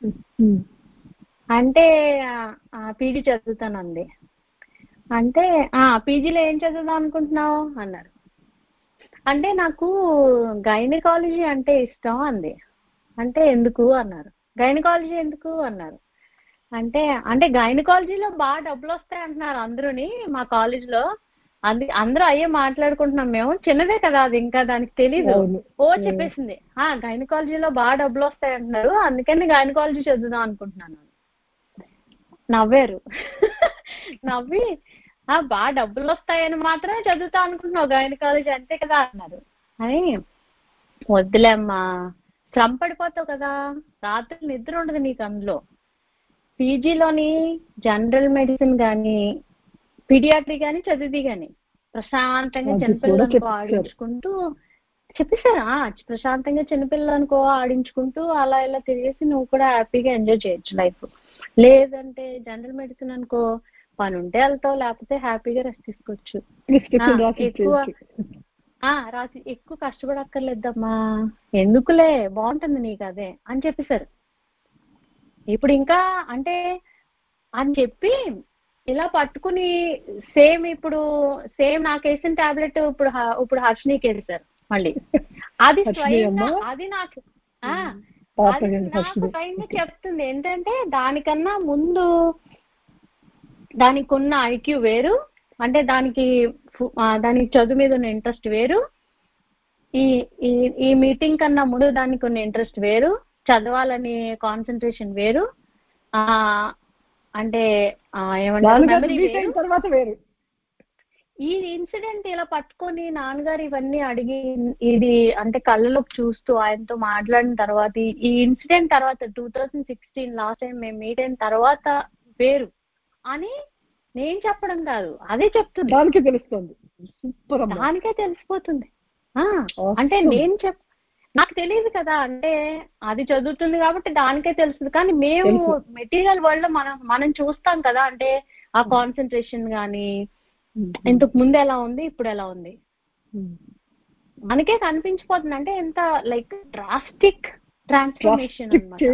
అంటే పీజీ చదువుతానంది. అంటే పీజీలో ఏం చదువుదాం అనుకుంటున్నావు అన్నారు. అంటే నాకు గైనకాలజీ అంటే ఇష్టం అంది. అంటే ఎందుకు అన్నారు. గైనకాలజీ ఎందుకు అన్నారు. అంటే అంటే గైనకాలజీలో బాగా డబ్బులు వస్తాయి అంటున్నారు అందరూని మా కాలేజీలో, అందు అందరూ అయ్యే మాట్లాడుకుంటున్నాం మేము, చిన్నదే కదా అది ఇంకా దానికి తెలీదు. ఓ చెప్పేసింది ఆ గైనకాలజీలో బాగా డబ్బులు వస్తాయి అంటున్నారు, అందుకని గైనకాలజీ చదువుదాం అనుకుంటున్నాను. నవ్వారు. నవ్వి ఆ బాగా డబ్బులు వస్తాయని మాత్రమే చదువుతా అనుకుంటున్నావు గైనకాలజీ అంతే కదా అన్నారు. అని వద్దులేమ్మా శ్రమ పడిపోతావు కదా, రాత్రి నిద్ర ఉండదు నీకు అందులో. పీజీలోని జనరల్ మెడిసిన్ కానీ పీడియాట్రీ కానీ చదివి కానీ ప్రశాంతంగా చిన్నపిల్లలనుకో ఆడించుకుంటూ చెప్పేసారా, ప్రశాంతంగా చిన్నపిల్లలనుకో ఆడించుకుంటూ అలా ఇలా తిరిగేసి నువ్వు కూడా హ్యాపీగా ఎంజాయ్ చేయొచ్చు లైఫ్. లేదంటే జనరల్ మెడిసిన్ అనుకో పని ఉంటే వెళ్తావు, లేకపోతే హ్యాపీగా రెస్ట్ తీసుకోవచ్చు. ఎక్కువ రాసి ఎక్కువ కష్టపడక్కర్లేదమ్మా, ఎందుకులే బాగుంటుంది నీకు అదే అని చెప్పేశారు. ఇప్పుడు ఇంకా అంటే అని చెప్పి ఇలా పట్టుకుని సేమ్ ఇప్పుడు సేమ్ నాకు వేసిన టాబ్లెట్ ఇప్పుడు ఇప్పుడు హర్షినికి వేసారు మళ్ళీ. అది స్వయంగా అది నాకు అది నాకు స్వయంగా చెప్తుంది ఏంటంటే దానికన్నా ముందు దానికి ఉన్న ఐక్యూ వేరు, అంటే దానికి దానికి చదువు మీద ఉన్న ఇంట్రెస్ట్ వేరు, ఈ ఈ మీటింగ్ కన్నా ముందు దానికి ఉన్న ఇంట్రెస్ట్ వేరు, చదవాలని కాన్సన్ట్రేషన్ వేరు, ఆ అంటే ఏమంటారు మెమరీ వేరు, ఈ ఇన్సిడెంట్ ఇలా పట్టుకొని నాన్నగారు ఇవన్నీ అడిగి ఇది అంటే కళ్ళలోకి చూస్తూ ఆయనతో మాట్లాడిన తర్వాత ఈ ఇన్సిడెంట్ తర్వాత two thousand sixteen last time మేము మీట్ అయిన తర్వాత వేరు అని నేను చెప్పడం కాదు, అదే చెప్తుంది. దానికే తెలుస్తుంది, సూపర్, దానికే తెలిసిపోతుంది. అంటే నేను చెప్ నాకు తెలియదు కదా, అంటే అది చదువుతుంది కాబట్టి దానికే తెలుస్తుంది. కానీ మేము మెటీరియల్ వరల్డ్ లో మనం మనం చూస్తాం కదా, అంటే ఆ కాన్సన్ట్రేషన్ గానీ ఇంతకు ముందు ఎలా ఉంది ఇప్పుడు ఎలా ఉంది మనకే కనిపించిపోతుంది. అంటే ఎంత లైక్ డ్రాస్టిక్ ట్రాన్స్ఫర్మేషన్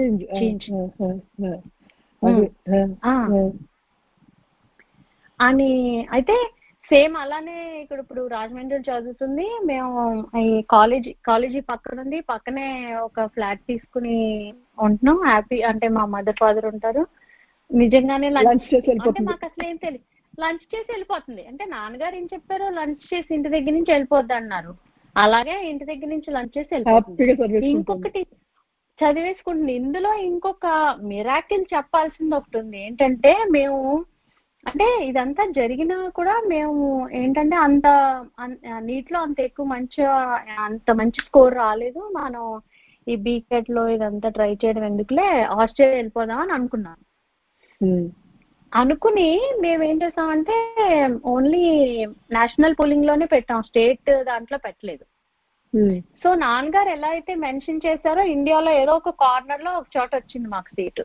అని. అయితే సేమ్ అలానే ఇక్కడ ఇప్పుడు రాజమండ్రి చదువుతుంది, మేము ఈ కాలేజీ కాలేజీ పక్కన ఉంది, పక్కనే ఒక ఫ్లాట్ తీసుకుని ఉంటున్నాం హ్యాపీ. అంటే మా మదర్ ఫాదర్ ఉంటారు. నిజంగానే లంచ్ అంటే మాకు అసలు ఏం తెలియదు, లంచ్ చేసి వెళ్ళిపోతుంది. అంటే నాన్నగారు ఏం చెప్పారు, లంచ్ చేసి ఇంటి దగ్గర నుంచి వెళ్ళిపోద్ది అన్నారు. అలాగే ఇంటి దగ్గర నుంచి లంచ్ చేసి వెళ్ళిపోతుంది. ఇంకొకటి చదివేసుకుంటుంది. ఇందులో ఇంకొక మిరాకిల్ చెప్పాల్సింది ఒకటి ఉంది. ఏంటంటే మేము అంటే ఇదంతా జరిగినా కూడా మేము ఏంటంటే అంత నీటిలో అంత ఎక్కువ మంచి అంత మంచి స్కోర్ రాలేదు. మనం ఈ బీకెట్ లో ఇదంతా ట్రై చేయడం ఎందుకులే, ఆస్ట్రేలియా వెళ్ళిపోదాం అని అనుకున్నాం. అనుకుని మేము ఏం చేసామంటే ఓన్లీ నేషనల్ పోలింగ్ లోనే పెట్టాం, స్టేట్ దాంట్లో పెట్టలేదు. సో నాన్నగారు ఎలా అయితే మెన్షన్ చేశారో ఇండియాలో ఏదో ఒక కార్నర్ లో ఒక చోట వచ్చింది మాకు సీటు.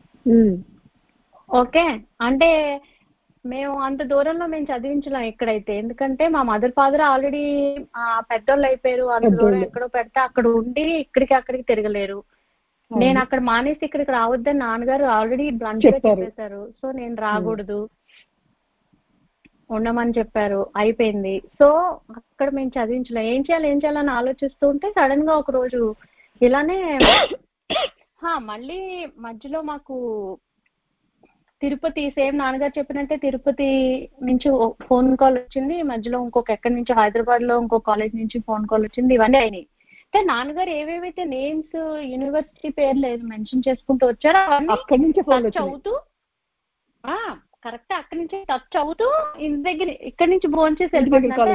ఓకే, అంటే మేము అంత దూరంలో మేము చదివించలేం ఇక్కడైతే, ఎందుకంటే మా మదర్ ఫాదర్ ఆల్రెడీ పెద్దోళ్ళు అయిపోయారు. అంత దూరం ఎక్కడో పెడితే అక్కడ ఉండి ఇక్కడికి అక్కడికి తిరగలేరు. నేను అక్కడ మానేసి ఇక్కడికి రావద్దని నాన్నగారు ఆల్రెడీ బ్లంట్ గా చెప్పేశారు. సో నేను రాకూడదు, ఉండమని చెప్పారు, అయిపోయింది. సో అక్కడ మేము చదివించలేం. ఏం చేయాలి ఏం చేయాలని ఆలోచిస్తూ ఉంటే సడన్ గా ఒక రోజు ఇలానే మళ్ళీ మధ్యలో మాకు తిరుపతి సేమ్ నాన్నగారు చెప్పినట్టే తిరుపతి నుంచి ఫోన్ కాల్ వచ్చింది. మధ్యలో ఇంకొక ఎక్కడి నుంచి హైదరాబాద్ లో ఇంకో కాలేజ్ నుంచి ఫోన్ కాల్ వచ్చింది. ఇవన్నీ అయినాయి. అంటే నాన్నగారు ఏవేవైతే నేమ్స్ యూనివర్సిటీ పేర్లు మెన్షన్ చేసుకుంటూ వచ్చారో అవన్నీ టచ్ అవుతూ కరెక్ట్ అక్కడి నుంచి టచ్ అవుతూ ఇంటి దగ్గర ఇక్కడి నుంచి భోజనం చేసి వెళ్ళిపోతుందంటే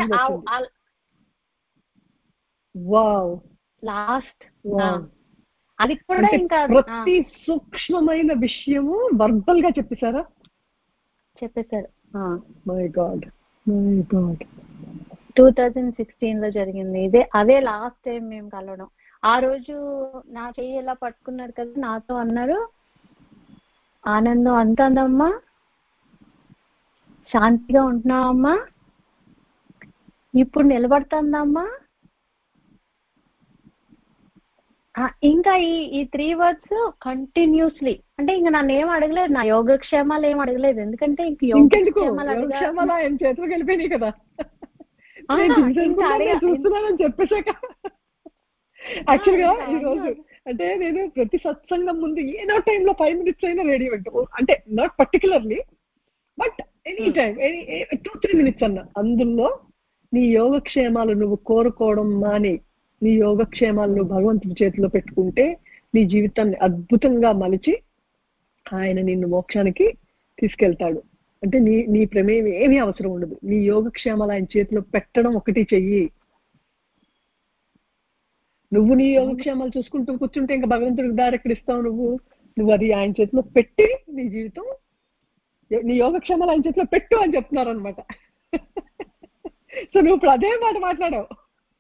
లాస్ట్ అది కూడా ఇంకా ప్రతి సూక్ష్మమైన విషయము వర్బల్ గా చెప్పేశారా? చెప్పేశారు. My God my God two thousand sixteen లో జరిగింది ఇదే. అదే లాస్ట్ టైం మేము కలవడం. ఆ రోజు నా చెయ్యి ఎలా పట్టుకున్నారు కదా, నాతో అన్నారు, ఆనందం అంతుందమ్మా, శాంతిగా ఉంటున్నావమ్మా, ఇప్పుడు నిలబడుతుందమ్మా. ఇంకా ఈ ఈ త్రీ వర్డ్స్ కంటిన్యూస్లీ. అంటే ఇంకా నన్ను ఏం అడగలేదు, నా యోగక్షేమాలు ఏం అడగలేదు, ఎందుకంటే ఇంక యోగక్షేమాలు ఆయన చేతిలోకి వెళ్ళిపోయినాయి కదా, చూస్తున్నానని చెప్పేశాక. యాక్చువల్ గా ఈ రోజు అంటే నేను ప్రతి సత్సంగం ముందు ఏదో టైంలో ఫైవ్ మినిట్స్ అయినా రెడీ వింటాను. అంటే not particularly but any time any two three minutes అన్న. అందులో నీ యోగక్షేమాలు నువ్వు కోరుకోవడం మాని నీ యోగక్షేమాలు నువ్వు భగవంతుడి చేతిలో పెట్టుకుంటే నీ జీవితాన్ని అద్భుతంగా మలిచి ఆయన నిన్ను మోక్షానికి తీసుకెళ్తాడు. అంటే నీ నీ ప్రమేయం ఏమీ అవసరం ఉండదు. నీ యోగక్షేమాలు ఆయన చేతిలో పెట్టడం ఒకటి చెయ్యి. నువ్వు నీ యోగక్షేమాలు చూసుకుంటూ కూర్చుంటే ఇంకా భగవంతుడికి దారి ఎక్కడ ఇస్తావు? నువ్వు నువ్వు అది ఆయన చేతిలో పెట్టి నీ జీవితం, నీ యోగక్షేమాలు ఆయన చేతిలో పెట్టు అని చెప్తున్నారు అనమాట. సో నువ్వు ఇప్పుడు అదే మాట మాట్లాడావు.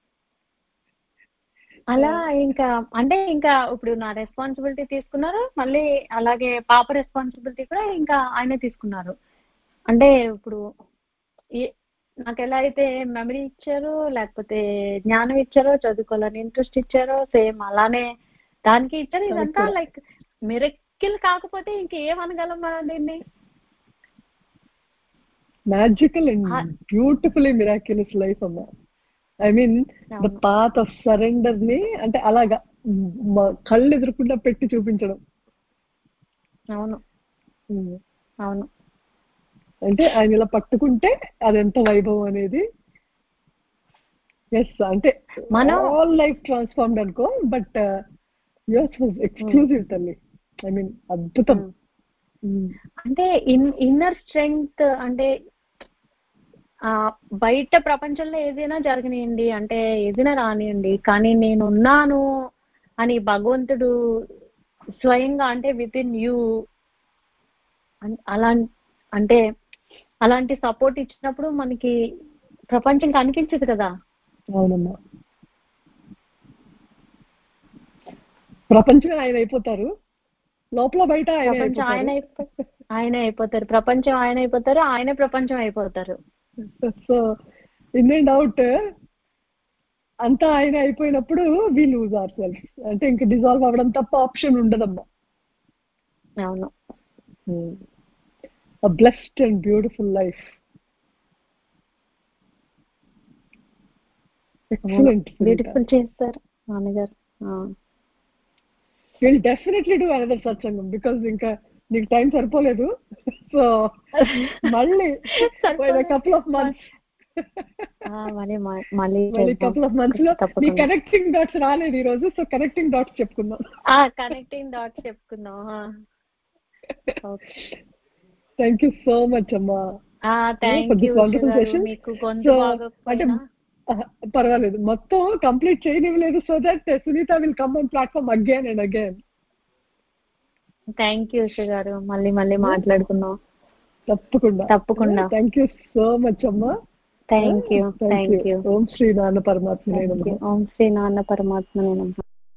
అలా ఇంకా అంటే ఇంకా ఇప్పుడు నా రెస్పాన్సిబిలిటీ తీసుకున్నారు, మళ్ళీ అలాగే పాప రెస్పాన్సిబిలిటీ కూడా ఇంకా ఆయనే తీసుకున్నారు. అంటే ఇప్పుడు నాకు ఎలా అయితే మెమరీ ఇచ్చారో లేకపోతే జ్ఞానం ఇచ్చారో, చదువుకోవాలని ఇంట్రెస్ట్ ఇచ్చారో, సేమ్ అలానే దానికి ఇచ్చారు. ఇదంతా లైక్ మిరకిల్ కాకపోతే ఇంకేమనగలం మనం దీన్ని. Magical and beautifully miraculous life అమ్మా. I mean the path of surrender ని అంటే అలాగా కళ్ళు ఎదురకుండా పెట్టి చూపించడం. అవును అవును. అంటే ఆయన ఇలా పట్టుకుంటే అదెంత వైభవం అనేది. ఎస్ అంటే ఆల్ లైఫ్ ట్రాన్స్ఫార్మ్డ్ అనుకో, బట్ యోర్స్ వాజ్ ఎక్స్క్లూజివ్ తల్లి. ఐ మీన్ అద్భుతం. అంటే ఇన్నర్ స్ట్రెంగ్త్ అంటే ఆ బయట ప్రపంచంలో ఏదైనా జరగనియండి, అంటే ఏదైనా రానియండి, కానీ నేనున్నాను అని భగవంతుడు స్వయంగా అంటే విత్ ఇన్ యూ అలా అంటే అలాంటి సపోర్ట్ ఇచ్చినప్పుడు మనకి ప్రపంచం కనిపించదు కదా. అవునమ్మా, ప్రపంచం ఆయన అయిపోతారు, లోపల బయట ఆయన ప్రపంచం ఆయన అయిపోతారు. అయిపో ఆయనే అయిపోతారు, ప్రపంచం ఆయన అయిపోతారు, ఆయనే ప్రపంచం అయిపోతారు. సో ఇన్ అండ్ అవుట్ అంతా ఆయన అయిపోయినప్పుడు వి లూజ్ అవర్ సెల్ఫ్, అంటే ఇంక డిజాల్వ్ అవ్వడం తప్ప ఆప్షన్ ఉండదమ్మా. అవును. A blessed and beautiful life. Excellent. Beautiful చేస్తారు నాన్నగారు. We'll definitely do another satsangam because ఇంకా నీకు టైం సరిపోలేదు. సో మళ్ళీ couple of months మళ్ళీ couple of months లో నీ కనెక్టింగ్ డాట్స్ రాలేదు ఈ రోజు. సో కనెక్టింగ్ డాట్స్ చెప్పుకుందాం. కనెక్టింగ్ డాట్స్ చెప్పుకుందాం. థ్యాంక్ యూ సో మచ్ అమ్మా. అంటే పర్వాలేదు, మొత్తం కంప్లీట్ చేయనివ్వలేదు. So that Sunitha will come on platform again and again. Thank you Usha garu, మళ్ళీ మళ్ళీ మాట్లాడుకుందాం. తప్పకుండా తప్పకుండా. థ్యాంక్ యూ సో మచ్ అమ్మా. Thank you thank you. Om Shri నాన్న పరమాత్మ. ఓం శ్రీ నాన్న పరమాత్మ.